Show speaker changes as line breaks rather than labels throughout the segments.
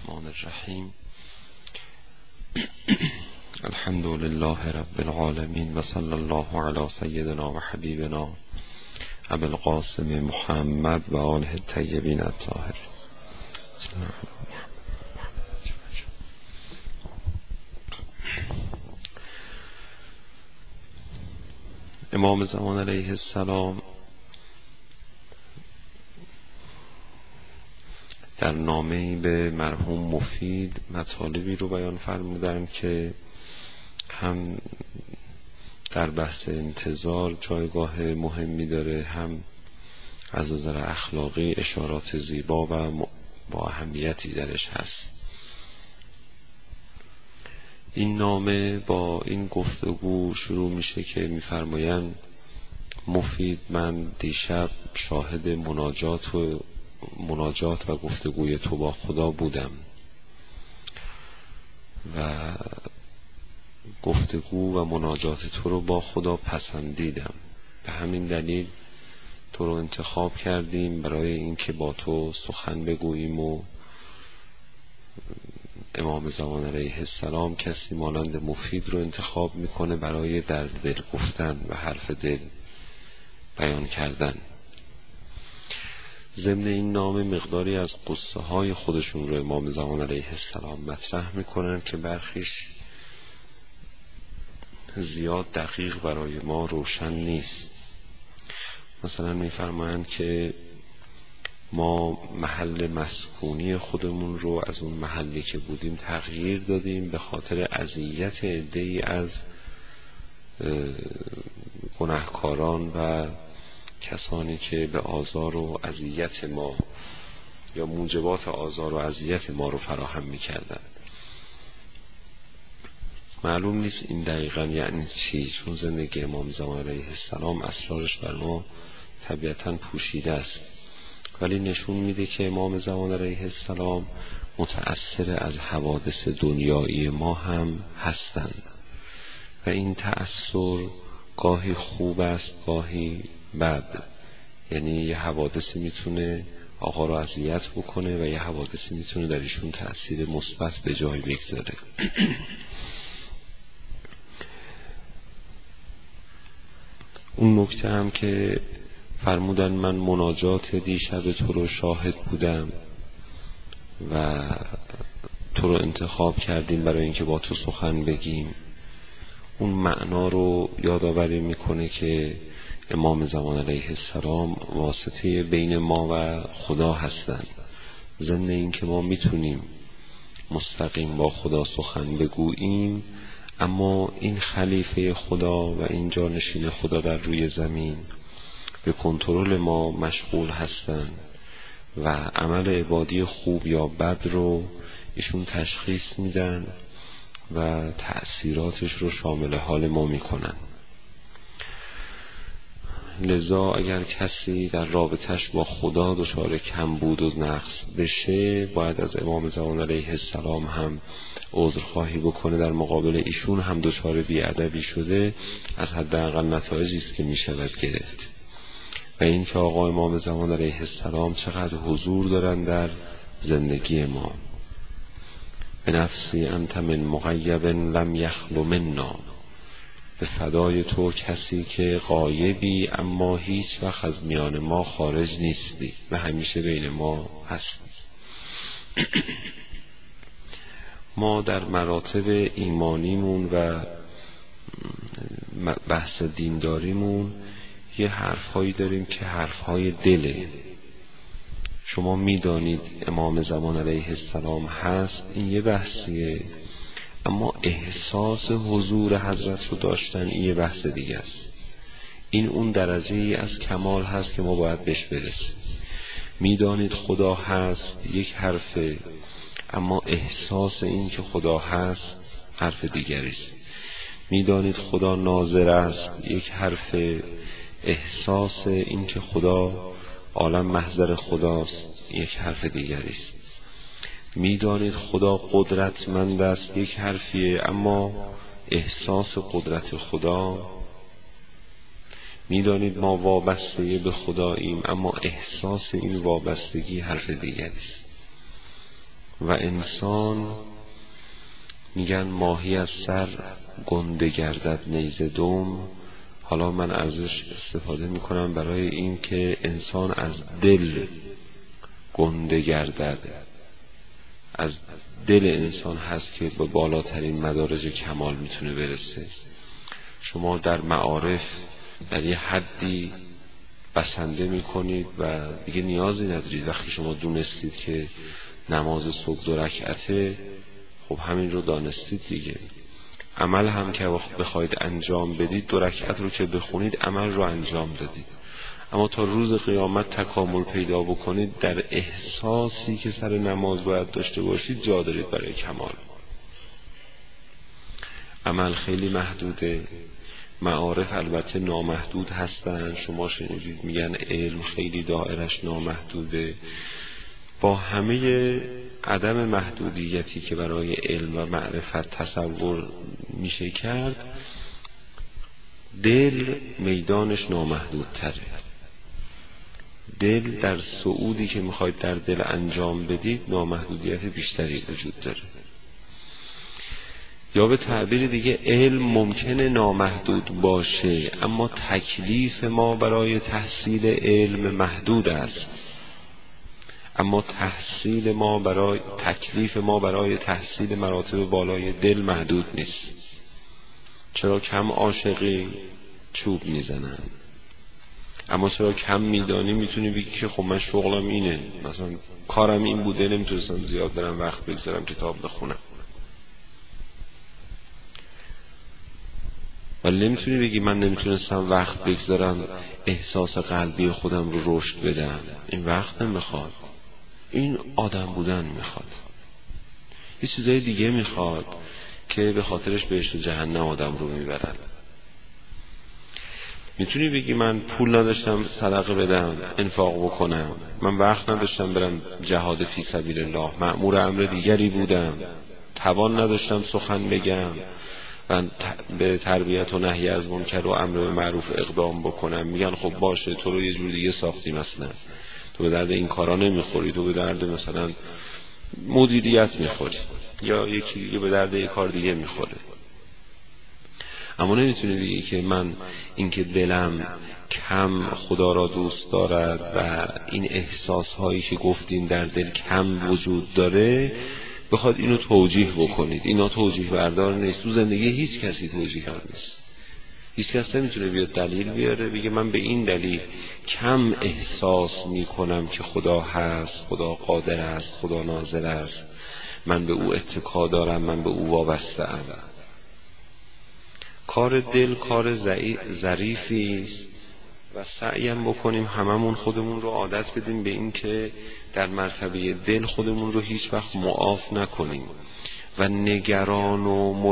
الرحمن الرحیم. الحمد لله رب العالمین و صلی الله علی سیدنا و حبیبنا ابی القاسم محمد و آله الطیبین الطاهرین. امام زمان علیه السلام در نامه‌ای به مرحوم مفید مطالبی رو بیان فرمودند که هم در بحث انتظار جایگاه مهمی داره، هم از نظر اخلاقی اشارات زیبا و با اهمیتی درش هست. این نامه با این گفتگو شروع میشه که میفرمایند مفید، من دیشب شاهد مناجات و گفتگوی تو با خدا بودم و گفتگو و مناجات تو رو با خدا پسندیدم. به همین دلیل تو رو انتخاب کردیم برای اینکه با تو سخن بگوییم و امام زمان علیه السلام کسی مانند مفید رو انتخاب میکنه برای در دل گفتن و حرف دل بیان کردن. ضمن این نامه مقداری از قصه های خودشون رو امام زمان علیه السلام مطرح میکنن که برخیش زیاد دقیق برای ما روشن نیست. مثلا میفرمایند که ما محل مسکونی خودمون رو از اون محلی که بودیم تغییر دادیم به خاطر اذیت عده‌ای از گناهکاران و کسانی که به آزار و اذیت ما یا موجبات آزار و اذیت ما رو فراهم می‌کردن. معلوم نیست این دقیقاً یعنی چی، چون زندگی امام زمان علیه السلام اسرارش بر ما طبیعتاً پوشیده است، ولی نشون میده که امام زمان علیه السلام متأثر از حوادث دنیایی ما هم هستند و این تأثیر گاهی خوب است گاهی بد. یعنی یه حوادثی میتونه آقا رو اذیت بکنه و یه حوادثی میتونه در ایشون تأثیر مثبت به جای بگذاره. اون نکته هم که فرمودن من مناجات دیشب تو رو شاهد بودم و تو رو انتخاب کردیم برای اینکه با تو سخن بگیم، اون معنا رو یادآوری میکنه که امام زمان علیه السلام واسطه بین ما و خدا هستند. ضمن این که ما میتونیم مستقیم با خدا سخن بگوییم، اما این خلیفه خدا و این جانشین خدا در روی زمین به کنترل ما مشغول هستند و عمل عبادی خوب یا بد رو ایشون تشخیص میدن و تأثیراتش رو شامل حال ما میکنن. لذا اگر کسی در رابطش با خدا دچار کمبود و نقص بشه، باید از امام زمان علیه السلام هم عذرخواهی بکنه. در مقابل ایشون هم دچار بیادبی شده، از حداقل نتایجی است که میشود گرفت. و این که آقا امام زمان علیه السلام چقدر حضور دارن در زندگی ما. به نفسی انت من مغیب لم یخلو منا، به فدای تو کسی که غایبی اما هیچ وقت از میان ما خارج نیستی و همیشه بین ما هستی. ما در مراتب ایمانیمون و بحث دینداریمون یه حرفهایی داریم که حرفهای دله. شما میدانید امام زمان علیه السلام هست، این یه بحثیه، اما احساس حضور حضرت رو داشتن این یه بحث دیگه است. این اون درجه ای از کمال هست که ما باید بهش برسیم. میدانید خدا هست یک حرفه، اما احساس این که خدا هست حرف دیگری است. میدانید خدا ناظر است یک حرفه، احساس این که خدا عالم محضر خداست یک حرف دیگری است. میدانید خدا قدرتمند است یک حرفیه، اما احساس قدرت خدا. میدانید ما وابسته به خداییم، اما احساس این وابستگی حرف دیگری است. و انسان میگن ماهی از سر گنده گردد نیزه دم. حالا من ازش استفاده میکنم برای این که انسان از دل گنده گردد. از دل انسان هست که به بالاترین مدارج کمال میتونه برسه. شما در معارف در یه حدی بسنده میکنید و دیگه نیازی ندارید. وقتی شما دونستید که نماز صبح 2 رکعته، خب همین رو دانستید دیگه. عمل هم که بخواید انجام بدید 2 رکعت رو که بخونید عمل رو انجام دادید. اما تا روز قیامت تکامل پیدا بکنید در احساسی که سر نماز باید داشته باشید جا دارید برای کمال. عمل خیلی محدوده، معارف البته نامحدود هستن. شما شنیدید میگن علم خیلی دائرش نامحدوده. با همه عدم محدودیتی که برای علم و معرفت تصور میشه کرد، دل میدانش نامحدودتره. دل در صعودی که میخواید در دل انجام بدید نامحدودیت بیشتری وجود داره. یا به تعبیر دیگه علم ممکنه نامحدود باشه، اما تکلیف ما برای تحصیل علم محدود است. اما تکلیف ما برای تحصیل مراتب بالای دل محدود نیست. چرا کم عاشقی چوب میزنن، اما چرا کم میدانی میتونی بگی که خب من شغلم اینه، مثلا کارم این بوده، نمیتونستم زیاد برم وقت بگذارم کتاب بخونم. ولی نمیتونی بگی من نمیتونستم وقت بگذارم احساس قلبی خودم رو رشد بدم. این وقت نمیخواد، این آدم بودن میخواد، یه چیزای دیگه میخواد که به خاطرش بهشت و جهنم آدم رو میبرن. میتونی بگی من پول نداشتم صدقه بدم، انفاق بکنم، من وقت نداشتم برم جهاد فی سبیل الله، مأمور امر دیگری بودم، توان نداشتم سخن بگم و به تربیت و نهی از منکر و امر به معروف اقدام بکنم. میگن خب باشه، تو رو یه جور دیگه ساختی، مثلا تو به درد این کارا نمیخوری، تو به درد مثلا مدیریت میخوری، یا یکی دیگه به درد یک کار دیگه میخوره. اما نمیتونی بگی که من اینکه دلم کم خدا را دوست دارد و این احساس هایی که گفتیم در دل کم وجود داره بخواد اینو توجیه بکنید. اینا توجیه بردار نیست. تو زندگی هیچ کسی توجیه بردار نیست. هیچ کس نمیتونه بیاد دلیل بیاره بگه من به این دلیل کم احساس میکنم که خدا هست، خدا قادر است، خدا ناظر است، من به او اتکا دارم، من به او وابسته ام. کار دل کار ظریفی است و سعیم بکنیم هممون خودمون رو عادت بدیم به این که در مرتبه دل خودمون رو هیچ وقت معاف نکنیم و نگران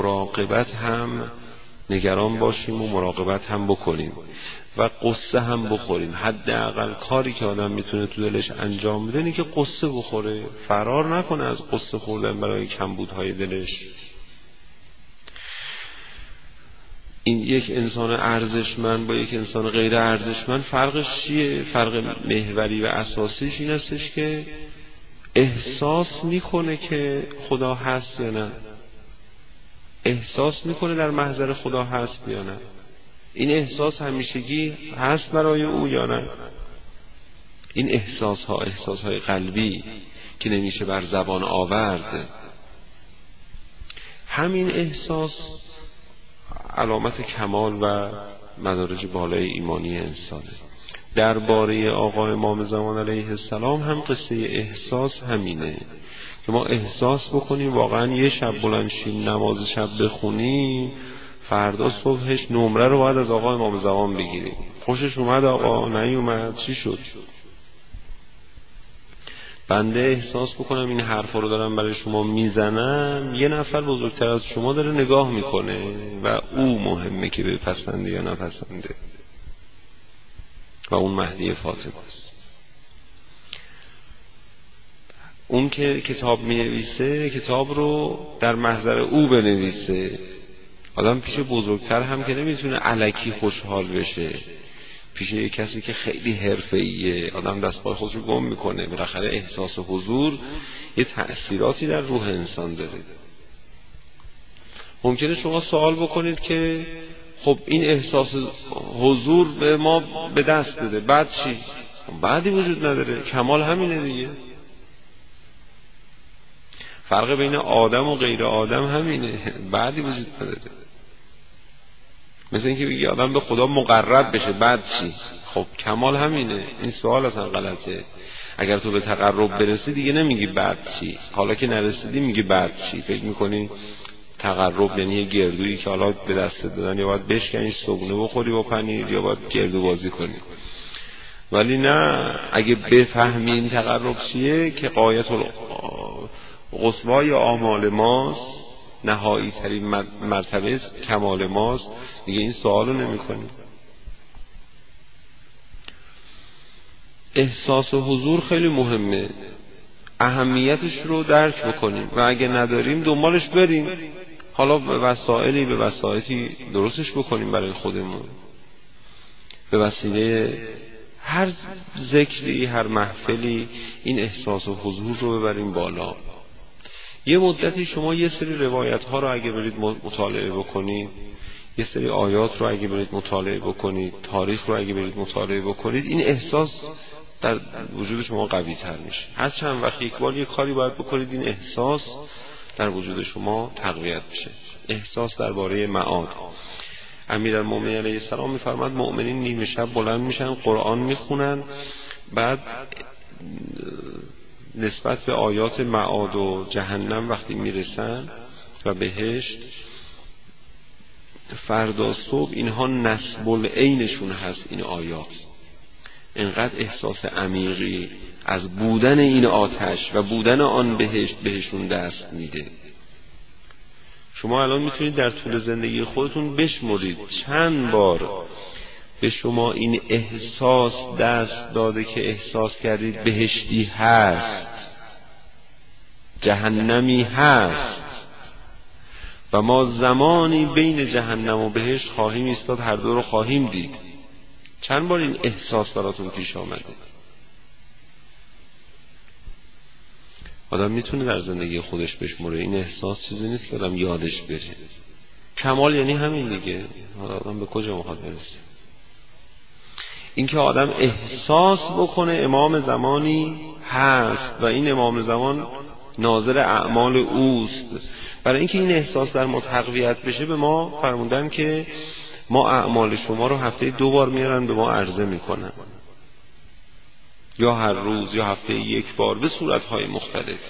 باشیم و مراقبت هم بکنیم و قصه هم بخوریم. حداقل کاری که آدم میتونه تو دلش انجام بده اینه که قصه بخوره، فرار نکنه از قصه خوردن برای کمبودهای دلش. این یک انسان ارزشمند با یک انسان غیر ارزشمند فرقش چیه؟ فرق محوری و اساسیش این هستش که احساس میکنه که خدا هست یا نه، احساس میکنه در محضر خدا هست یا نه، این احساس همیشگی هست برای او یا نه. این احساسهای قلبی که نمیشه بر زبان آورد، همین احساس علامت کمال و مدارج بالای ایمانی انسانه. درباره آقا امام زمان علیه السلام هم قصه احساس همینه که ما احساس بکنیم واقعا یه شب بلند شیم نماز شب بخونیم، فردا صبحش نمره رو باید از آقا امام زمان بگیریم. خوشش اومد آقا، نیومد چی شد؟ بنده احساس بکنم این حرفا رو دارم برای شما میزنم، یه نفر بزرگتر از شما داره نگاه میکنه و او مهمه که بپسنده یا نپسنده و اون مهدی فاطمه است. اون که کتاب مینویسه کتاب رو در محضر او بنویسه. آدم پیش بزرگتر هم که نمیتونه الکی خوشحال بشه، پیش یک کسی که خیلی حرفه‌ایه آدم دست پای خودش رو گم میکنه. بالاخره احساس حضور یه تأثیراتی در روح انسان داره. ممکنه شما سوال بکنید که خب این احساس حضور به ما به دست بده، بعد چی؟ بعدی وجود نداره، کمال همینه دیگه. فرق بین آدم و غیر آدم همینه، بعدی وجود نداره. مثل اینکه بگی آدم به خدا مقرب بشه، بعد چی؟ خب کمال همینه. این سوال اصلا غلطه. اگر تو به تقرب برسی دیگه نمیگی بعد چی، حالا که نرسیدی میگی بعد چی. فکر میکنی تقرب یعنی یه گردویی که حالا به دست دادن یا باید بشکنی صبحونه بخوری با پنیر یا باید گردو بازی کنی. ولی نه، اگه بفهمی این تقرب چیه که غایت قصوای آمال ماست، نهایی ترین مرتبه کمال ماست، دیگه این سوالو نمی کنی. احساس و حضور خیلی مهمه، اهمیتش رو درک بکنیم و اگه نداریم دنبالش بریم، حالا به وسائلی به وسایطی درستش بکنیم برای خودمون، به وسیله هر ذکری هر محفلی این احساس و حضور رو ببریم بالا. یه مدتی شما یه سری روایت ها رو اگه برید مطالعه بکنید، یه سری آیات رو اگه برید مطالعه بکنید، تاریخ رو اگه برید مطالعه بکنید، این احساس در وجود شما قوی تر میشه. هر چند وقت یک بار یک کاری باید بکنید این احساس در وجود شما تقویت بشه. احساس درباره معاد. امیرالمومنین علیه السلام میفرماد مؤمنین نیمه شب بلند میشن قرآن میخونن، بعد نسبت به آیات معاد و جهنم وقتی میرسن و بهشت، فردا صبح اینها نصب العینشون هست. این آیات اینقدر احساس عمیقی از بودن این آتش و بودن آن بهشت بهشون دست میده. شما الان میتونید در طول زندگی خودتون بشمرید چند بار به شما این احساس دست داده که احساس کردید بهشتی هست، جهنمی هست و ما زمانی بین جهنم و بهشت خواهیم ایستاد، هر دو رو خواهیم دید. چند بار این احساس براتون پیش آمده؟ آدم میتونه در زندگی خودش بشمره. این احساس چیزی نیست که آدم یادش بره. کمال یعنی همین دیگه. آدم به کجا میخواد برسه؟ اینکه آدم احساس بکنه امام زمانی هست و این امام زمان ناظر اعمال اوست. برای اینکه این احساس در ما تقویت بشه به ما فرمودن که ما اعمال شما رو هفته 2 بار میارن به ما عرضه میکنن، یا هر روز یا هفته 1 بار به صورتهای مختلف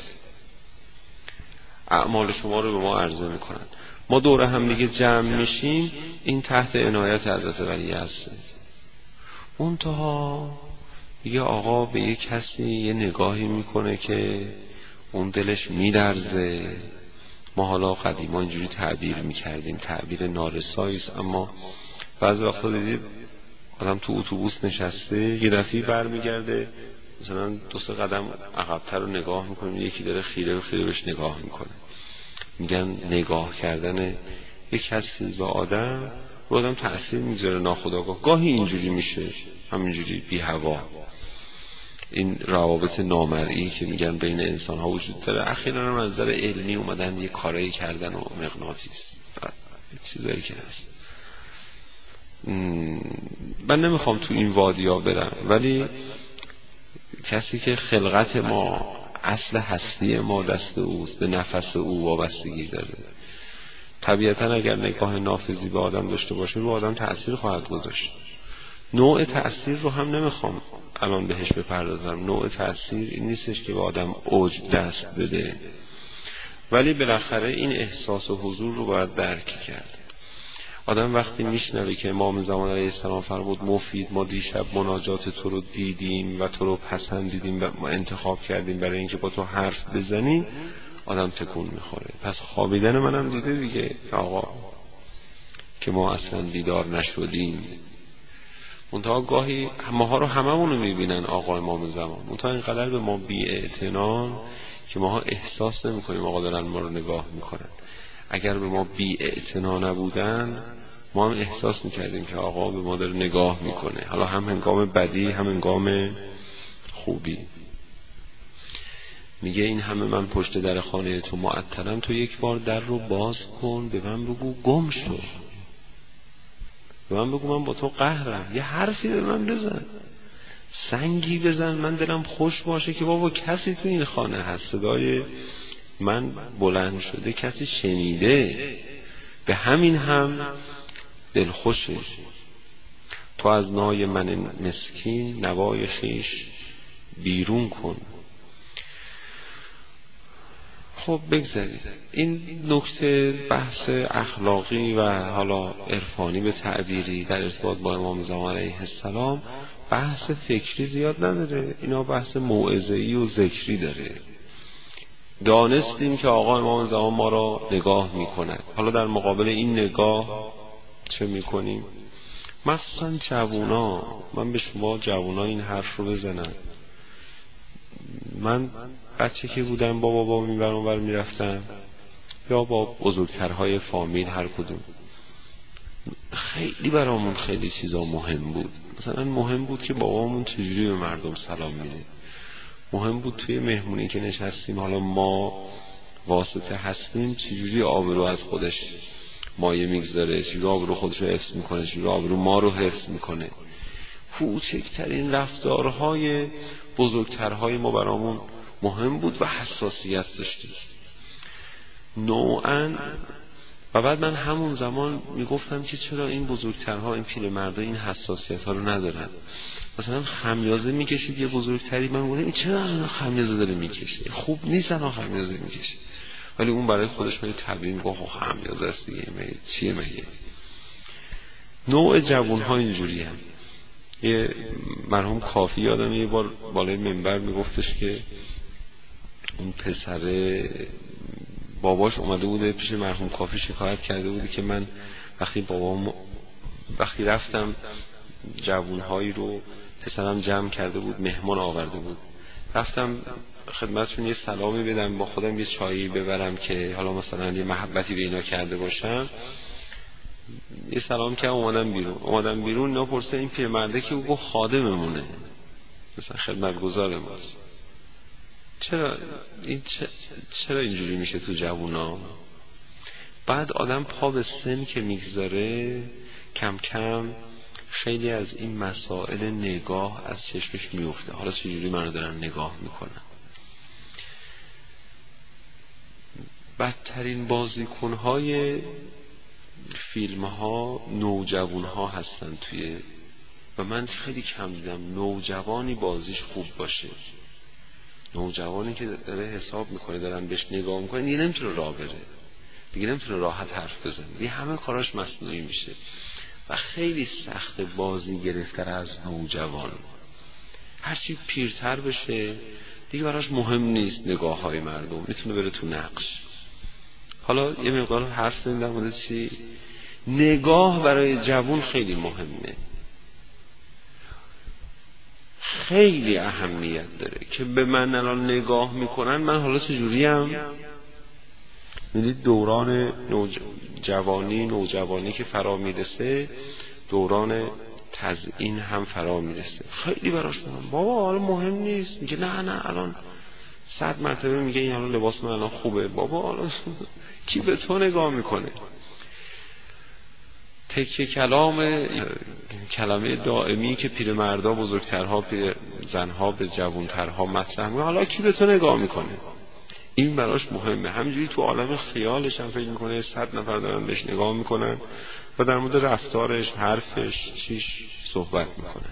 اعمال شما رو به ما عرضه میکنن. ما دور هم دیگه جمع میشیم، این تحت عنایت حضرت ولی هست. منتها یه آقا به یه کسی یه نگاهی میکنه که اون دلش میلرزه. ما حالا قدیما اینجوری تعبیر میکردیم، تعبیر نارساییست، اما بعضی وقتا دیدید آدم تو اتوبوس نشسته یه دفعی برمیگرده مثلا 2-3 قدم عقب‌تر رو نگاه میکنه، یکی داره خیره به خیره بهش نگاه میکنه. میگن نگاه کردن یک کسی به آدم رو آدم تأثیر میذاره ناخودآگاه. گاهی اینجوری میشه، همینجوری بی هوا. این روابط نامرئی که میگن بین انسان ها وجود داره، اخیراً هم از نظر علمی اومدن یه کارایی کردن و مغناطیس چیزایی که هست. من نمیخوام تو این وادیا برم، ولی کسی که خلقت ما، اصل هستی ما دست اوست، به نفس او وابستگی داره، طبیعتاً اگر نگاه نافذی به آدم داشته باشه رو آدم تأثیر خواهد گذاشت. نوع تأثیر رو هم نمیخوام الان بهش بپردازم. نوع تأثیر این نیستش که به آدم اوج دست بده، ولی بالاخره این احساس و حضور رو باید درک کرد. آدم وقتی میشنوه که امام زمان علیه السلام فرمود مفید ما دیشب مناجات تو رو دیدیم و تو رو پسندیدیم و ما انتخاب کردیم برای اینکه با تو حرف بزنیم، آدم تکون میخوره. پس خوابیدن منم دیده دیگه آقا که ما اصلا بیدار نشدیم. منتها گاهی ماها رو هممونو میبینن آقا امام زمان، منتها اینقدر به ما بی‌اعتنان که ماها احساس نمیکنیم آقا دارن ما رو نگاه میکنن. اگر به ما بی‌اعتنا نبودن ما هم احساس میکردیم که آقا به ما داره نگاه میکنه، حالا هم هنگام بدی هم هنگام خوبی. میگه این همه من پشت در خانه تو معطلم، تو یک بار در رو باز کن، به من بگو گم شو، به من بگو من با تو قهرم، یه حرفی به من بزن، سنگی بزن، من دلم خوش باشه که بابا کسی تو این خانه هست، صدای من بلند شده، کسی شنیده، به همین هم دل خوشه. تو از نای من مسکین نوای خیش بیرون کن. خب بگذارید این نکته بحث اخلاقی و حالا عرفانی به تعبیری در ارتباط با امام زمان علیه السلام، بحث فکری زیاد نداره، اینا بحث موعظه‌ای و ذکری داره. دانستیم که آقا امام زمان ما را نگاه میکند، حالا در مقابل این نگاه چه میکنیم؟ مخصوصا جوونا، من به شما جوونا این حرف رو بزنم، من بچه که بودم با بابا میبرم و میرفتم یا با بزرگترهای فامیل هر کدوم، خیلی برامون خیلی چیزا مهم بود. مثلا مهم بود که بابامون چجوری به مردم سلام میده، مهم بود توی مهمونی که نشستیم حالا ما واسطه هستیم چجوری آبرو از خودش مایه میگذاره، چجوری آبرو خودش رو حفظ میکنه، چجوری آبرو ما رو حفظ میکنه. کوچکترین رفتارهای بزرگترهای ما برامون مهم بود و حساسیت داشتیم نوعاً. و بعد من همون زمان میگفتم که چرا این بزرگترها، این پیرمردا این حساسیت ها رو ندارن. مثلا خمیازه میکشید یه بزرگتری، من گفتم این چرا خمیازه داره میکشه، خوب نیست الان خمیازه میکشه، ولی اون برای خودش خیلی طبیعی میگه خمیازه است دیگه، چیه مگه. نوع جوان‌ها اینجوری هم. یه مرحوم کافی یادم یه بار بالای منبر میگفتش که اون پسره باباش اومده بوده پیش مرحوم کافی، شکایت کرده بوده که من وقتی رفتم جوانهایی رو پسرم جمع کرده بود، مهمان آورده بود، رفتم خدمتشون یه سلامی بدم، با خودم یه چایی ببرم که حالا مثلا یه محبتی به اینا کرده باشم، یه سلام که اومدم بیرون نپرسه این پیرمرده که او گفت خادممونه، مثلا خدمتگزار ماست. چرا اینجوری میشه تو جوونا؟ بعد آدم پا به سن که میگذاره کم کم خیلی از این مسائل نگاه از چشمش میفته، حالا چجوری منو دارن نگاه میکنن. بدترین بازیکنهای فیلم ها نوجوان ها هستن توی، و من خیلی کم دیدم نوجوانی بازیش خوب باشه. نوجوانی که داره حساب میکنه، دارن بهش نگاه میکنه، دیگه نمیتونه راه بره، دیگه نمیتونه راحت حرف بزنه، دیگه همه کاراش مصنوعی میشه و خیلی سخت بازی گرفتن از نوجوان. هرچی پیرتر بشه دیگه براش مهم نیست نگاه های مردم، میتونه بره تو نقش. حالا یه مقدار حرف زدیم در مورد چی؟ نگاه برای جوان خیلی مهمه، خیلی اهمیت داره که به من الان نگاه میکنن من حالا چجوریم. میدید دوران نوجوانی که فرا میرسه، دوران تزیین هم فرا میرسه، خیلی براش مهم. بابا حالا مهم نیست، میگه نه الان 100 مرتبه میگه این الان لباس من الان خوبه، بابا حالا کی به تو نگاه میکنه؟ تکه کلمه دائمی که پیرمردا بزرگترها پیر زنها به جوانترها مطرح میکنه، حالا کی به تو نگاه میکنه؟ این براش مهمه. همینجوری تو عالم خیالش هم فکر میکنه 100 نفر دارن بهش نگاه میکنن و در مورد رفتارش، حرفش، چیش صحبت میکنن.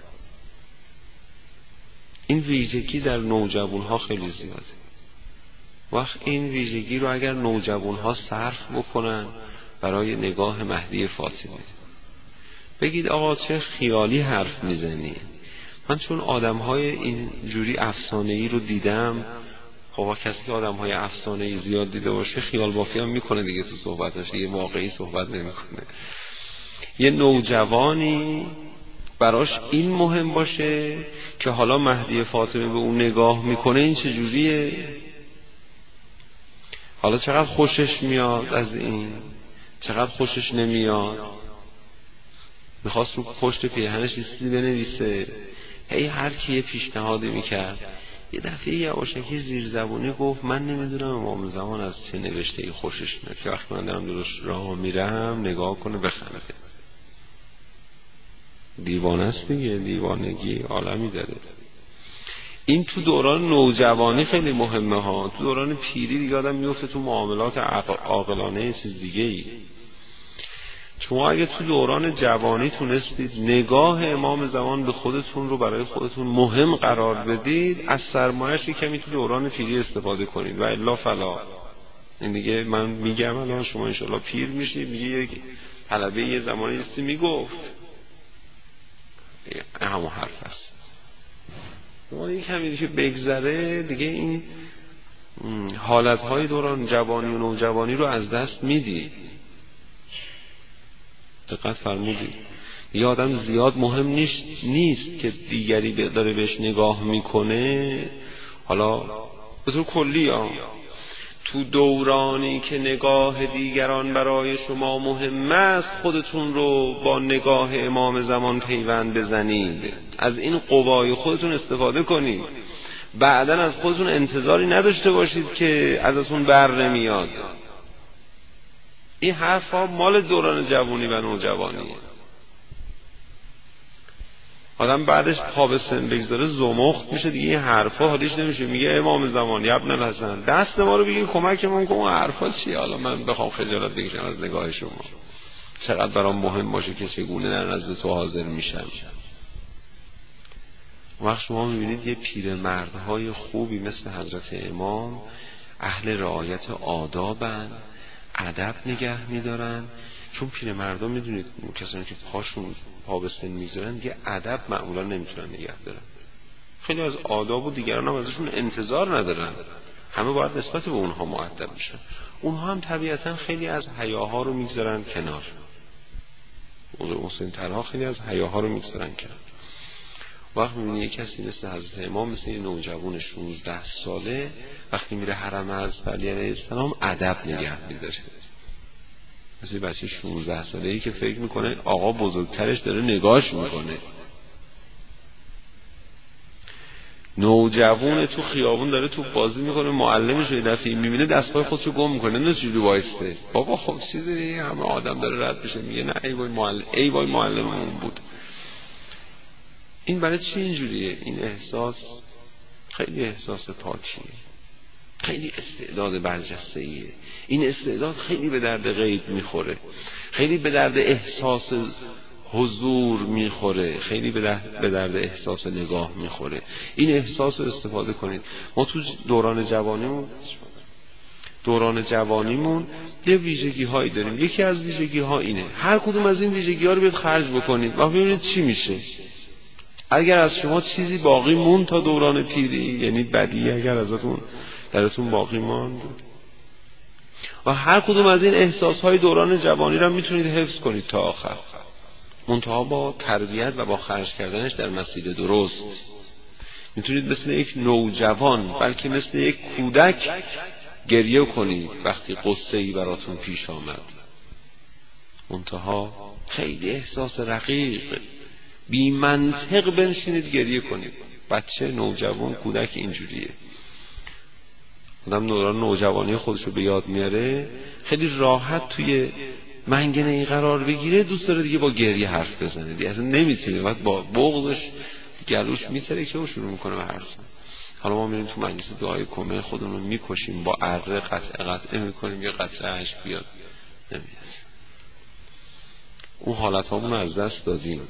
این ویژگی در نوجوانها خیلی زیاده. وقت این ویژگی رو اگر نوجوانها صرف بکنن برای نگاه مهدی فاطمی، بگید آقا چه خیالی حرف میزنی. من چون آدمهای اینجوری افسانه‌ای رو دیدم، خب کسی که آدمهای افسانه‌ای زیاد دیده باشه خیال بافی هم میکنه دیگه تو صحبتش، دیگه واقعی صحبت نمیکنه. یه نوجوانی براش این مهم باشه که حالا مهدی فاطمی به اون نگاه میکنه این چجوریه، حالا چقدر خوشش میاد از این، چقدر خوشش نمیاد. میخواست رو پشت پیرهنش چیزی بنویسه، هی هر کی یه پیشنهادی میکرد. یه دفعه یواشکی زیرزبونی گفت من نمیدونم امام زمان از چه نوشته ای خوشش میاد که وقتی من دارم درست راه میرم نگاه کنه بخنده. دیوانه است دیگه، دیوانگی عالمی داره. این تو دوران نوجوانی خیلی مهمه ها. تو دوران پیری دیگه آدم میفته تو معاملات عاقلانه چیز دیگه ای. شما اگه تو دوران جوانی تونستید نگاه امام زمان به خودتون رو برای خودتون مهم قرار بدید، از سرمایه‌اش کمی تو دوران پیری استفاده کنید و الا فلا. این دیگه من میگم الان شما انشالله پیر میشید، میگه یک طلبه یه زمانی هستی میگفت همون حرف است. شما یک کمی که بگذره دیگه این حالتهای دوران جوانی و نوجوانی رو از دست میدید. دقت فرمودید. یه آدم زیاد مهم نیست که دیگری داره بهش نگاه میکنه. حالا به طور کلی تو دورانی که نگاه دیگران برای شما مهم است خودتون رو با نگاه امام زمان پیوند بزنید، از این قوای خودتون استفاده کنید. بعداً از خودتون انتظاری نداشته باشید که ازتون بر نمیاد. این حرفا مال دوران جوانی و نوجوانیه. آدم بعدش پا به سن بگذاره زمخت میشه دیگه، این حرفا حالیش نمیشه. میگه امام زمان یا ابن الحسن دست ما رو بگیر کمکمون کن. اون حرفا چیه؟ حالا من بخوام خجالت بکشم از نگاه شما، چقدر برام مهم باشه که چگونه در نزد تو حاضر میشم. وقت شما میبینید یه پیرمردهای خوبی مثل حضرت امام اهل رعایت آدابن، ادب نگه میدارن. چون پیرمردا میدونید کسانی که پاشون پا به سن میذارن دیگه ادب معمولا نمیتونن نگه دارن. خیلی از آداب و دیگران هم ازشون انتظار ندارن، همه باید نسبت به اونها مؤدب بشن. اونها هم طبیعتا خیلی از حیاها رو میگذارن کنار. حسین طرها خیلی از حیاها رو میگذارن کنار. وقت میبینی یک کسی مثل حضرت امام، مثل یه نوجوان 16 ساله وقتی میره حرم حضرت علی علیه السلام ادب نگه میداره. مثل بچه 16 ساله‌ای که فکر میکنه آقا بزرگترش داره نگاهش میکنه. نوجوان تو خیابون داره تو بازی میکنه، معلمش یه دفعه میبینه دستپای خودشو گم میکنه، نه چجوری وایسته. بابا خب چیزی همه آدم داره رد بشه، میگه نه ای وای معلممون بود. این برای چی اینجوریه؟ این احساس خیلی احساس پاکیه، خیلی استعداد برجسته‌ایه. این استعداد خیلی به درد غیب میخوره، خیلی به درد احساس حضور میخوره، خیلی به درد احساس نگاه میخوره. این احساس رو استفاده کنید. ما تو دوران جوانیمون یه ویژگی هایی داریم. یکی از ویژگی ها اینه، هر کدوم از این ویژگی ها رو بیاد خرج بکنید و ببینید چی میشه. اگر از شما چیزی باقی موند تا دوران پیری، یعنی بدی اگر ازتون درتون باقی ماند، و هر کدوم از این احساسهای دوران جوانی را میتونید حفظ کنید تا آخر، منتها با تربیت و با خرج کردنش در مسیر درست. میتونید مثل یک نوجوان بلکه مثل یک کودک گریه کنید وقتی قصه‌ای براتون پیش آمد، منتها خیلی احساس رقیق بی منطق بنشینید گریه کنید. بچه، نوجوان، کودک اینجوریه. آدم دوران نوجوانی خودشو به یاد میاره، خیلی راحت توی منگنه ای قرار بگیره، دوست داره دیگه با گریه حرف بزنه، دیگه اصلا نمیتونه، بعد با بغضش گلوش میترکه و شروع میکنه به حرف زدن. حالا ما میریم تو مجلس دعای کمه خودمون رو میکشیم، با اره قطعه میکنیم یه قطره اشک بیاد، نمیاد. اون حالت هامون از دست دادیم.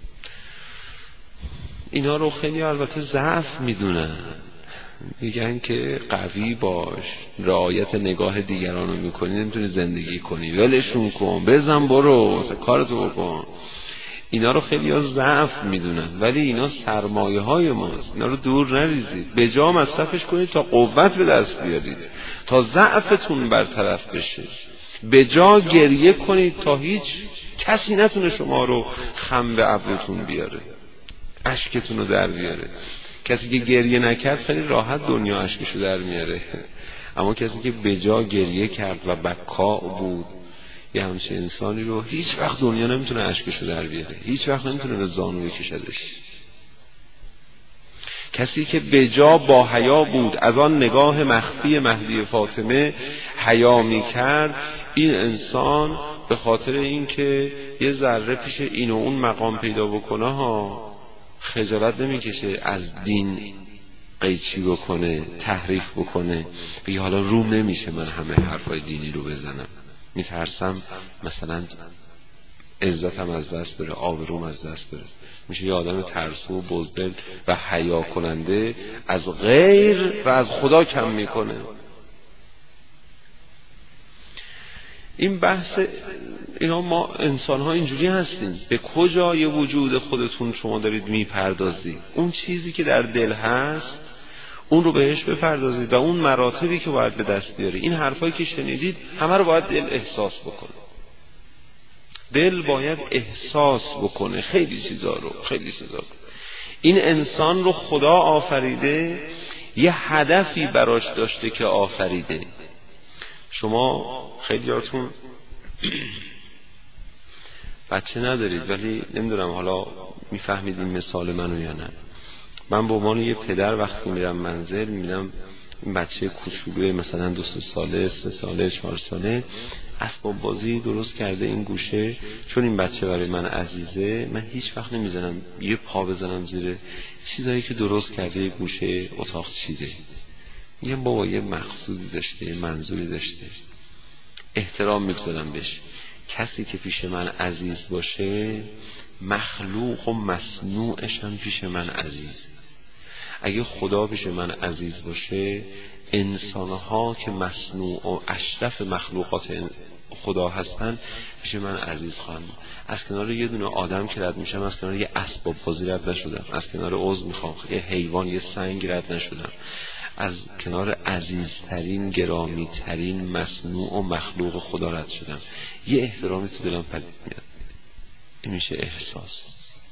اینا رو خیلی البته ضعف میدونن، میگن که قوی باش، رعایت نگاه دیگران رو میکنی نمیتونی زندگی کنی، ولشون کن، بزن برو کارتو بکن. اینا رو خیلی ها ضعف میدونن، ولی اینا سرمایه های ماست. اینا رو دور نریزید، به جا مصرفش کنید تا قوت به دست بیارید، تا ضعفتون برطرف بشه. به جا گریه کنید تا هیچ کسی نتونه شما رو خم به ابروتون بیاره، اشکتون رو در بیاره. کسی که گریه نکرد خیلی راحت دنیا اشکشو در میاره، اما کسی که به جا گریه کرد و بکا بود، یه همچین انسانی رو هیچ وقت دنیا نمیتونه اشکشو در بیاره، هیچ وقت نمیتونه به زانو بکشدش. کسی که بجا با حیا بود از آن نگاه مخفی مهدی فاطمه حیا میکرد، این انسان به خاطر اینکه یه ذره پیش این و اون مقام پیدا بکنه ها خجالت نمیکشه از دین قیچی بکنه، تحریف بکنه، بگه حالا روم نمیشه من همه حرفای دینی رو بزنم، میترسم مثلا عزتم از دست بره، آبروم از دست بره. میشه یه آدم ترسو و بزدل و حیا کننده، از غیر و از خدا کم میکنه. این بحث اینا، ما انسان ها اینجوری هستیم. به کجای وجود خودتون شما دارید میپردازید؟ اون چیزی که در دل هست اون رو بهش بپردازید و اون مراتبی که باید به دست بیاری. این حرفایی که شنیدید همه رو باید دل احساس بکنه. دل باید احساس بکنه خیلی چیزا رو. این انسان رو خدا آفریده، یه هدفی براش داشته که آفریده. شما خیلیاتون بچه ندارید ولی نمیدونم حالا میفهمید این مثال منو یا نه. من به عنوان یه پدر وقتی میرم منزل میبینم این بچه کوچولوی مثلا 2-3 ساله 3 ساله 4 ساله اسباب بازی درست کرده این گوشه، چون این بچه برای من عزیزه من هیچ وقت نمیزنم یه پا بزنم زیر چیزایی که درست کرده یه گوشه اتاق چیده. میگم بابا یه مقصودی داشته، یه منظوری داشته، احترام میگذارم بهش. کسی که پیش من عزیز باشه مخلوق و مصنوعش هم پیش من عزیز. اگه خدا پیش من عزیز باشه انسانها که مصنوع و اشرف مخلوقات خدا هستن پیش من عزیز خواهند. از کنار یه دونه آدم که رد میشم، از کنار یه اسباب بازی رد نشدم، از کنار عضو میخوام یه حیوان یه سنگ رد نشدم، از کنار عزیزترین گرامیترین مصنوع و مخلوق خدا رد شدم. یه احترامی تو دلم پدید میاد. این میشه احساس.